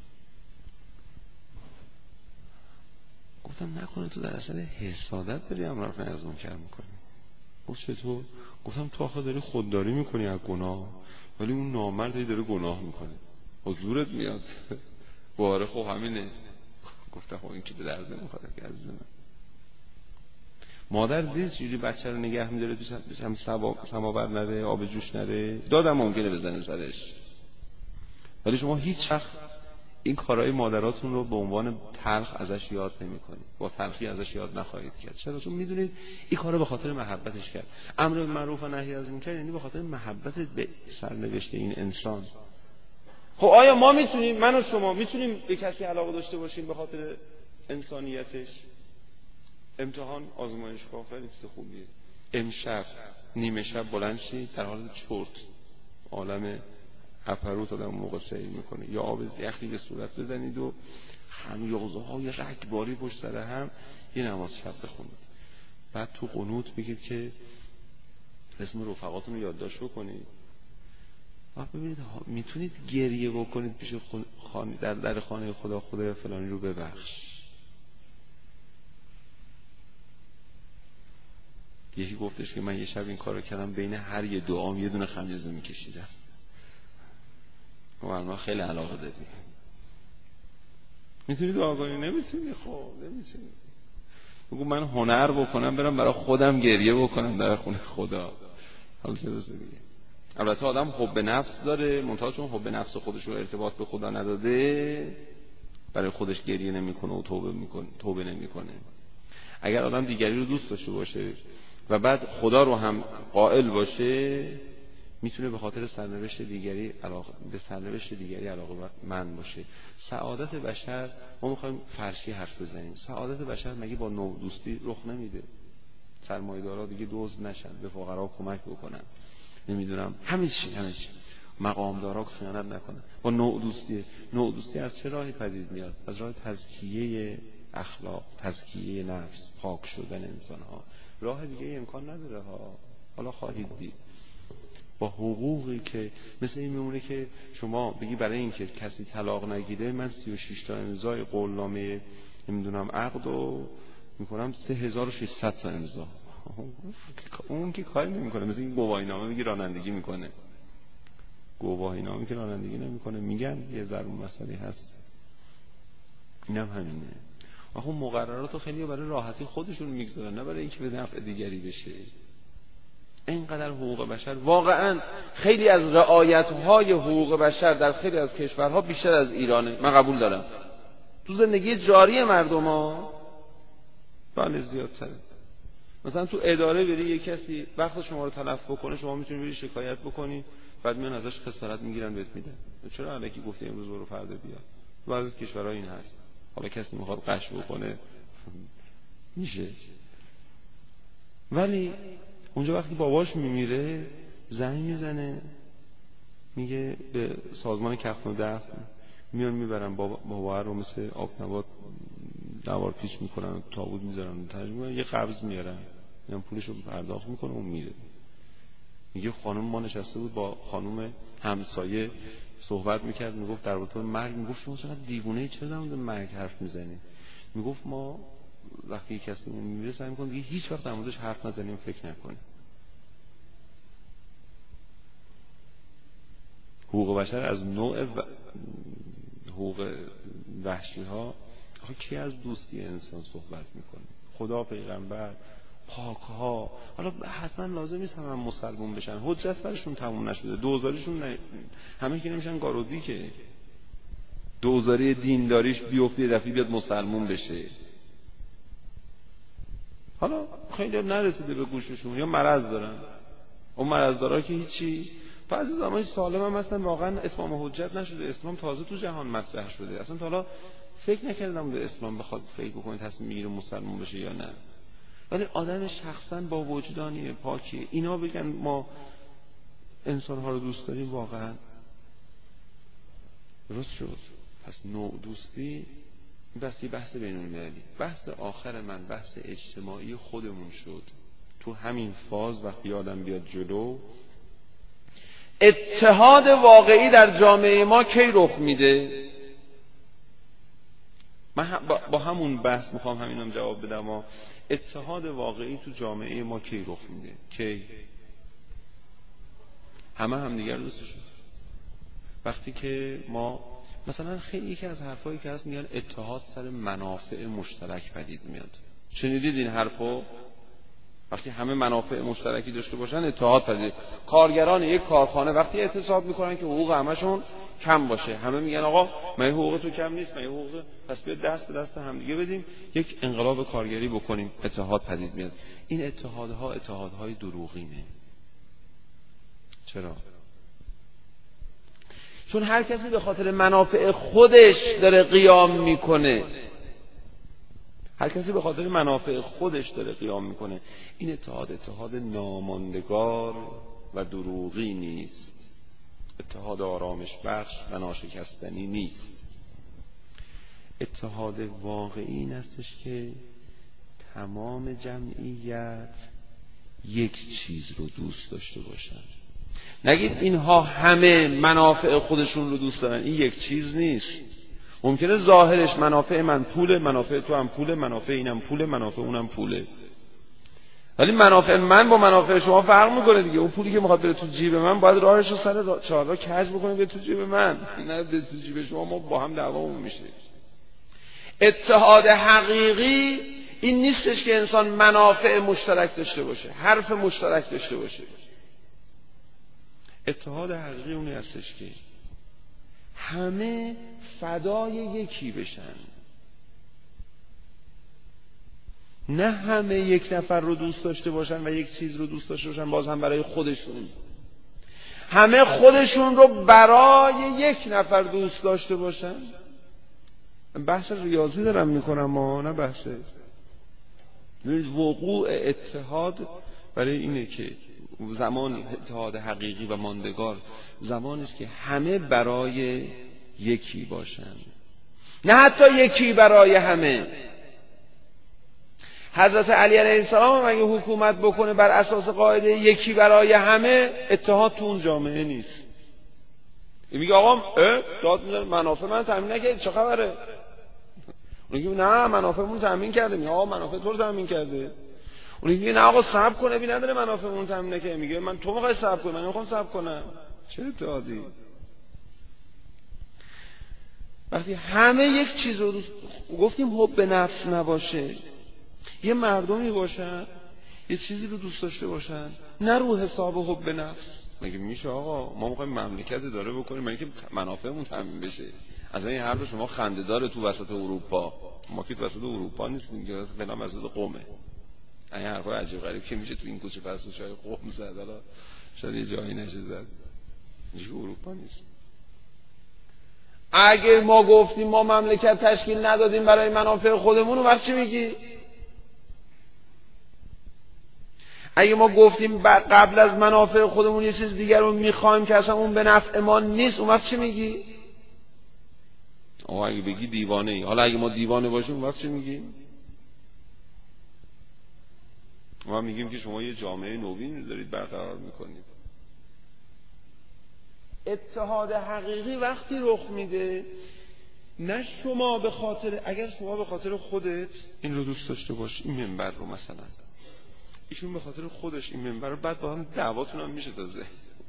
گفتم نکنه تو در اصل حسادت داری امر معروف نهی از منکر میکنی. گفت چطور؟ گفتم تو آخه داری خودداری میکنی از گناه، ولی اون نامردی داره گناه میکنه، حضورت میاد. باره خب همینه. گفتم خب این که به درد نمیخوره که عزیز من. مادر دید چجوری بچه رو نگه میداره توش هم سماور نره، آب جوش نره، دادم ممکنه بزنه سرش، ولی شما هیچ وقت این کارهای مادراتون رو به عنوان تلخ ازش یاد نمی‌کنید، با تلخی ازش یاد نخواهید کرد. چرا؟ چون میدونید این کارو به خاطر محبتش کرد. امر معروف و نهی از منکر یعنی به خاطر محبت به سرنوشت این انسان. خب آیا ما میتونیم، من و شما میتونیم به کسی علاقه داشته باشیم به خاطر انسانیتش؟ امتحان آزمایشگاه خیلی چیز خوبیه. امشب نیمه شب بلند شید در حال چرت عالم اپروت آدم موقع سیر میکنه، یا آب یخی به صورت بزنید و خمیازه های رگباری پشت سر هم یه نماز شب بخونید. بعد تو قنوت بگید که اسم رفقاتون رو یادداشت بکنید. بعد ببینید میتونید گریه بکنید پیش در خانه خدا، خدای فلانی رو ببخش. یکی گفتش که من یه شب این کارو کردم، بین هر یه دعام یه دونه خمیازه میکشیدم. ما خیلی علاقه داریم. میتونید دعا کنید؟ نمیتونید. خب نمیتونید. بگو من هنر بکنم برم برای خودم گریه بکنم در خونه خدا. حالا چه دیگه. البته آدم حب نفس داره، منتها چون حب نفس خودش رو ارتباط به خدا نداده برای خودش گریه نمیکنه و توبه نمیکنه. اگر آدم دیگری رو دوست داشته باشه و بعد خدا رو هم قائل باشه، میتونه به خاطر سرنوشت دیگری علاقه من باشه. سعادت بشر، ما میخوایم فرشی حرف بزنیم، سعادت بشر مگه با نوع دوستی رخ نمیده؟ سرمایه‌دارا دیگه دزد نشن، به فقرا کمک بکنن، نمیدونم همه چی مقامدارا خیانت نکنن. با نوع دوستی از چه راهی پدید میاد؟ از راه تزکیه اخلاق، تزکیه نفس، پاک شدن انسان ها. راه دیگه امکان نداره ها. حالا خواهید دید با حقوقی که مثل این میمونه که شما بگی برای اینکه کسی طلاق نگیره من 36 تا امضای قولنامه نمیدونم عقد رو میکنم 3600 تا امضا. اون که کاری نمیکنه. مثل این گواهینامه میگه رانندگی میکنه، گواهینامه که رانندگی نمیکنه میگن یه ضرب مسئله هست. اینم همینه. آخه مقرراتو خیلی برای راحتی خودشون میگذارن، نه برای اینکه به نفع دیگری بشه. اینقدر حقوق بشر، واقعا خیلی از رعایت‌های حقوق بشر در خیلی از کشورها بیشتر از ایرانه. من قبول دارم تو زندگی جاری مردم ها بله زیادتره. مثلا تو اداره بری یک کسی وقت شما رو تلف بکنه، شما میتونید بری شکایت بکنی، بعد میان ازش خسارت میگیرن بهت میدن. چرا الکی گفتی امروز برو فردا بیا؟ بعضی از کشورها این هست. حالا کسی میخواد قش بکنه میشه. ولی اونجا وقتی باباش میمیره زنگ میزنه میگه به سازمان کفن و دفن، میان میبرن بابا رو مثل آب نبات دوار پیچ میکنن، تابوت میذارن، ترجمه یه قبض میارن، میان پولشو پرداخت میکنه و میره. میگه خانم ما نشسته بود با خانم همسایه صحبت میکرد، میگفت در مورد مرگ، میگفت شما چقدر دیوونه‌ای، چرا در مورد مرگ حرف میزنید؟ میگفت ما وقتی کسی میمیره سعی میکنیم دیگه هیچ وقت در موردش حرف نزنیم، فکر نکنیم. حقوق بشر از نوع حقوق وحشی ها. آخه کی از دوستی انسان صحبت میکنه؟ خدا، پیغمبر، پاک ها. حالا حتما لازم نیست همه مسلمون بشن، حجت برشون تموم نشده، دوزاریشون همه که نمیشن گارودی که دوزاری دینداریش بیفته یه دفعه بیاد مسلمون بشه. حالا خیلی نرسیده به گوششون یا مرض دارن، اون مرض دارا که هیچی. بعضی زمانی سالم هم هستن واقعا اتمام حجت نشده، اسلام تازه تو جهان مطرح شده، اصلا تا حالا فکر نکردم به اسلام بخواد فکر بکنه تصمیم میگیره مسلمان بشه یا نه. ولی آدم شخصا با وجدانی پاکیه، اینا بگن ما انسان ها رو دوست داریم، واقعا درست شد. پس نوع دوستی بس یه بحث بین‌المللی. بحث آخر من بحث اجتماعی خودمون شد. تو همین فاز وقتی آدم بیاد جلو، اتحاد واقعی در جامعه ما کی رخ میده؟ من با همون بحث میخوام همینم جواب بدم. اتحاد واقعی تو جامعه ما کی رخ میده؟ کی؟ همه دیگر دوستشون. وقتی که ما مثلا خیلی یکی از حرفایی که هست میگن اتحاد سر منافع مشترک پدید میاد. شنیدید این حرفو؟ وقتی همه منافع مشترکی داشته باشن اتحاد پدید. کارگران یک کارخانه وقتی اعتصاب میکنن که حقوق همشون کم باشه، همه میگن آقا من حقوق تو کم نیست، من حقوق، پس بیا دست به دست هم دیگه بدیم یک انقلاب کارگری بکنیم، اتحاد پدید میاد. این اتحادهای دروغینه. چرا؟ چون هر کسی به خاطر منافع خودش داره قیام میکنه. هر کسی به خاطر منافع خودش داره قیام میکنه. این اتحاد ناماندگار و دروغی نیست. اتحاد آرامش بخش و ناشکستنی نیست. اتحاد واقعی این استش که تمام جمعیت یک چیز رو دوست داشته باشن. نگید اینها همه منافع خودشون رو دوست دارن، این یک چیز نیست. ممکنه ظاهرش منافع من پوله، منافع تو هم پوله، منافع اینم پوله، منافع اونم پوله، ولی منافع من با منافع شما فرق میکنه دیگه. اون پولی که میخواد بره تو جیب من باید راهش رو سر چهارراه کج بکنه بره تو جیب من، نه بره تو جیب شما، ما با هم دعوامون میشه. اتحاد حقیقی این نیستش که انسان منافع مشترک داشته باشه، حرف مشترک داشته باشه. اتحاد حقیقی اونی هستش که همه فدای یکی بشن، نه همه یک نفر رو دوست داشته باشن و یک چیز رو دوست داشته باشن باز هم برای خودشون، همه خودشون رو برای یک نفر دوست داشته باشن. بحث ریاضی دارم میکنم ما، نه بحث. وقوع اتحاد برای اینه که زمان اتحاد حقیقی و ماندگار زمانی است که همه برای یکی باشن، نه حتی یکی برای همه. حضرت علی علیه السلام اگه حکومت بکنه بر اساس قاعده یکی برای همه، اتحاد تو اون جامعه نیست. میگه آقا داد میزنه منافع من تامین نکرد، چه خبره؟ اون میگه نه منافعمون تامین کرده. میگه آقا منافع تو رو تامین کرده. اون میگه نه آقا صبر کنه بی نداره منافعمون تامین نکرده. میگه من تو میخوای صبر کنی، من نمیخوام صبر کنم. چه اتحادی؟ وقتی همه یک چیز رو گفتیم حب نفس نباشه، یه مردمی باشن یه چیزی رو دوست داشته باشن، نه رو حساب حب نفس. مگه میشه آقا ما میخوایم مملکت اداره بکنیم مگه که منافعمون تامین بشه؟ از این حرف شما خنده داره تو وسط اروپا، ما که وسط اروپا نیستیم که فعلا وسط قومه. این حرفای عجیب غریب که میشه تو این کوچه پس جای قوم زد، حالا شاید یه جایی نشه زد، اینجا اروپا نیست. اگه ما گفتیم ما مملکت تشکیل ندادیم برای منافع خودمون، اون وقت چی میگی؟ اگه ما گفتیم قبل از منافع خودمون یه چیز دیگر رو میخوایم که اصلا اون به نفع ما نیست، اون وقت چی میگی؟ اگه بگی دیوانه ای. حالا اگه ما دیوانه باشیم اون وقت چی میگیم؟ ما میگیم که شما یه جامعه نوین رو دارید برقرار میکنید. اتحاد حقیقی وقتی رخ میده نه شما به خاطر، اگر شما به خاطر خودت این رو دوست داشته باشی، این منبر رو مثلا، ایشون به خاطر خودش این منبر رو، بعد با هم دعواتون هم میشه تازه.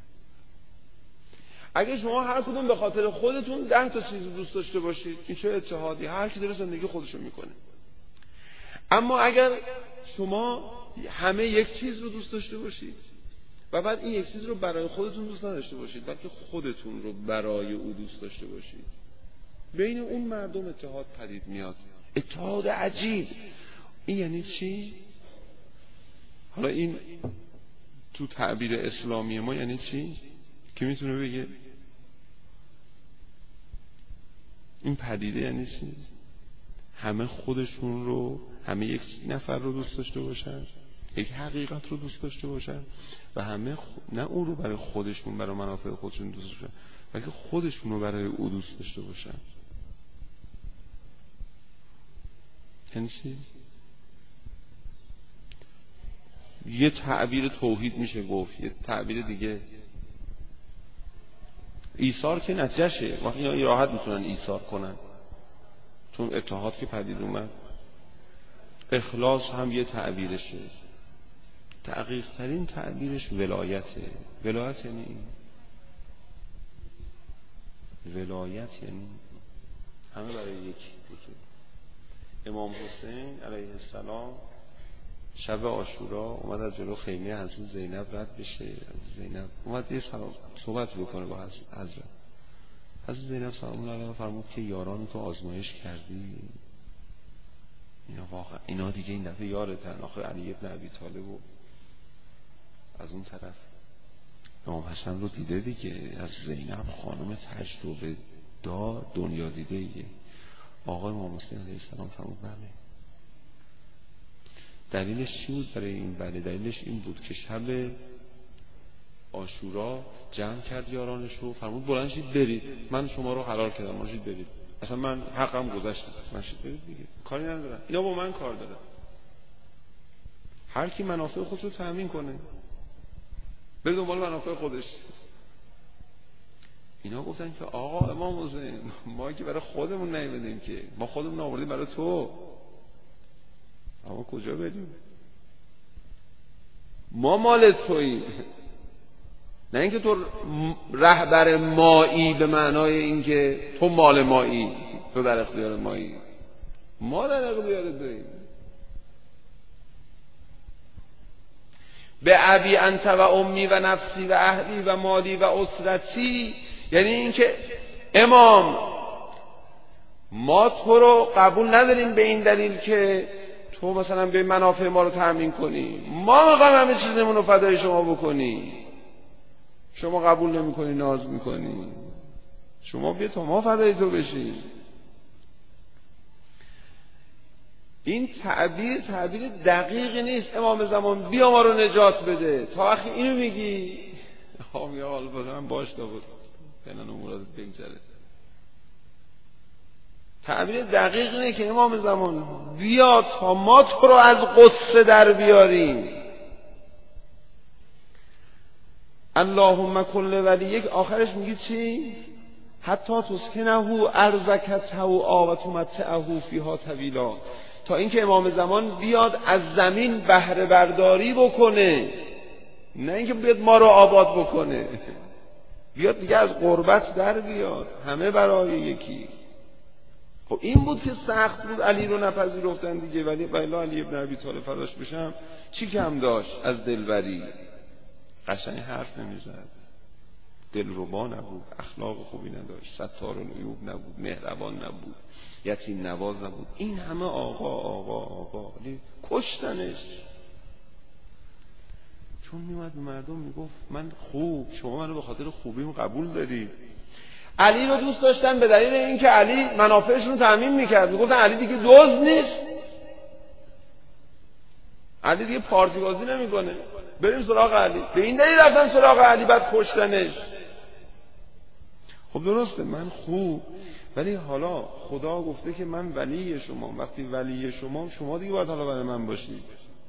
اگه شما هر کدوم به خاطر خودتون 10 تا چیز دوست داشته باشید، این چه اتحادی؟ هر کی داره زندگی خودشو میکنه. اما اگر شما همه یک چیز رو دوست داشته باشید و بعد این یک چیز رو برای خودتون دوست نداشته باشید بلکه خودتون رو برای او دوست داشته باشید، بین اون مردم اتحاد پدید میاد. اتحاد عجیب. این یعنی چی؟ حالا این تو تعبیر اسلامی ما یعنی چی؟ کی میتونه بگه؟ این پدیده یعنی چی؟ همه خودشون رو، همه یک نفر رو دوست داشته باشن، یک حقیقت رو دوست داشته باشن و همه نه اون رو برای خودشون، برای منافع خودشون دوست داشته باشن، بلکه خودشون رو برای او دوست داشته باشن. یعنی چی؟ یه تعبیر توحید میشه گفت، یه تعبیر دیگه ایثار که نتیجهشه. وقتی اینا راحت میتونن ایثار کنن چون اتحاد که پدید اومد. اخلاص هم یه تعبیرشه، دقیق ترین تعبیرش ولایته. ولایت یعنی این. ولایت یعنی همه برای یکی. امام حسین علیه السلام شب عاشورا اومد از جلو خیمه حضرت زینب رد بشه. زینب اومد یه صحبت بکنه با حضرت. حضرت زینب سلام الله علیها فرمود که یاران تو آزمایش کردی؟ اینا واقعا اینا دیگه این دفعه یارتن. آخه علی ابن ابی طالب و از اون طرف امام حسن رو دیده دیگه. از زینب خانم تجربه دار، دنیا دیده ایه. آقای امام حسین علیه السلام فرمود بله. دلیلش چی بود برای این بله؟ دلیلش این بود که شب عاشورا جمع کرد یارانش رو، فرمود بلند شید برید، من شما رو حلال کردم، بلند شید برید، اصلا من حقم گذشته، بلند شید برید دیگه، کاری ندارم، اینا با من کار دارن. هر کی منافع خودش رو تامین کنه، بره دنبال منافع خودش. اینا گفتن که آقا امام حسین، ما که برای خودمون نیومدیم که، ما خودمون آوردیم برای تو، اما کجا بریم؟ ما مال توییم. نه اینکه تو رهبر مایی به معنای اینکه تو مال مایی، تو در اختیار مایی، ما در اختیار توییم. به ابی انت و امی و نفسی و اهلی و مالی و اسرتی، یعنی اینکه امام ما تو رو قبول نداریم به این دلیل که تو مثلا به منافع ما رو تامین کنی، ما میخوایم همه چیزمون رو فدای شما بکنی، شما قبول نمیکنی، ناز میکنی، شما بیا تا ما فدای تو بشیم. این تعبیر دقیقی نیست. امام زمان بیا ما رو نجات بده، تا وقتی اینو میگی یا حال بازم باش تا بود فعلا امورات بگذره. تعبیر دقیق اینه که امام زمان بیا تا ما تو رو از قصه در بیاریم. اللهم کل ولیک، آخرش میگی چی؟ حتی تسکنه ارضک طوعا و تمتعه فیها طویلا، تا اینکه امام زمان بیاد از زمین بهره برداری بکنه، نه اینکه بیاد ما رو آباد بکنه، بیاد دیگه از غربت در بیاد، همه برای یکی. خب این بود که سخت بود، علی رو نپذیرفتن دیگه، ولی بلا علی ابن ابی طالب فداش بشم چی کم داشت از دلبری؟ قشنگ حرف نمیزد، دلربا نبود، اخلاق خوبی نداشت، ستار العیوب نبود، مهربان نبود، یتیم نواز نبود. این همه آقا آقا آقا، کشتنش. چون میومد به مردم میگفت من خوب، شما منو به خاطر خوبیم قبول دارید. علی رو دوست داشتن به دلیل اینکه علی منافعشون رو تامین میکرد، میگفتن علی دیگه دزد نیست، علی دیگه پارتی بازی نمیکنه، بریم سراغ علی. به این دلیل رفتن سراغ علی، بعد کشتنش. خب درسته من خوب، ولی حالا خدا گفته که من ولی شما، وقتی ولی شما دیگه باید حالا برای من باشید.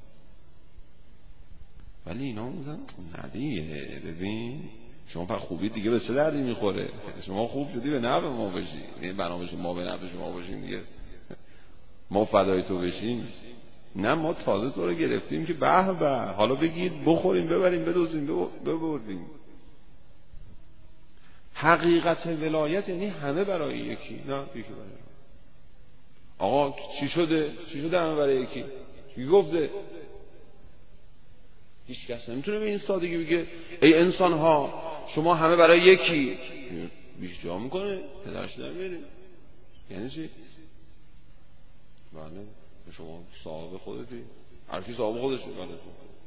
ولی اینا میگن نه دیگه، ببین شما پر خوبی دیگه به چه دردی میخوره؟ شما خوب شدی به نفع ما باشی، یعنی برنامه ما به نفع شما باشیم دیگه، ما فدای تو بشیم. نه ما تازه تو رو گرفتیم که به به حالا بگید بخوریم ببریم بدوزیم ببریم. حقیقت ولایت یعنی همه برای یکی، نه یکی برای آقا. چی شده همه برای یکی؟ چی گفته؟ هیچ کس نمیتونه به این سادگی بگه ای انسان ها شما همه برای یکی. بیش جا میکنه پدرش نمیریم. یعنی چی؟ بله شما صاحب خودتی، هر کی صاحب خودشه. بله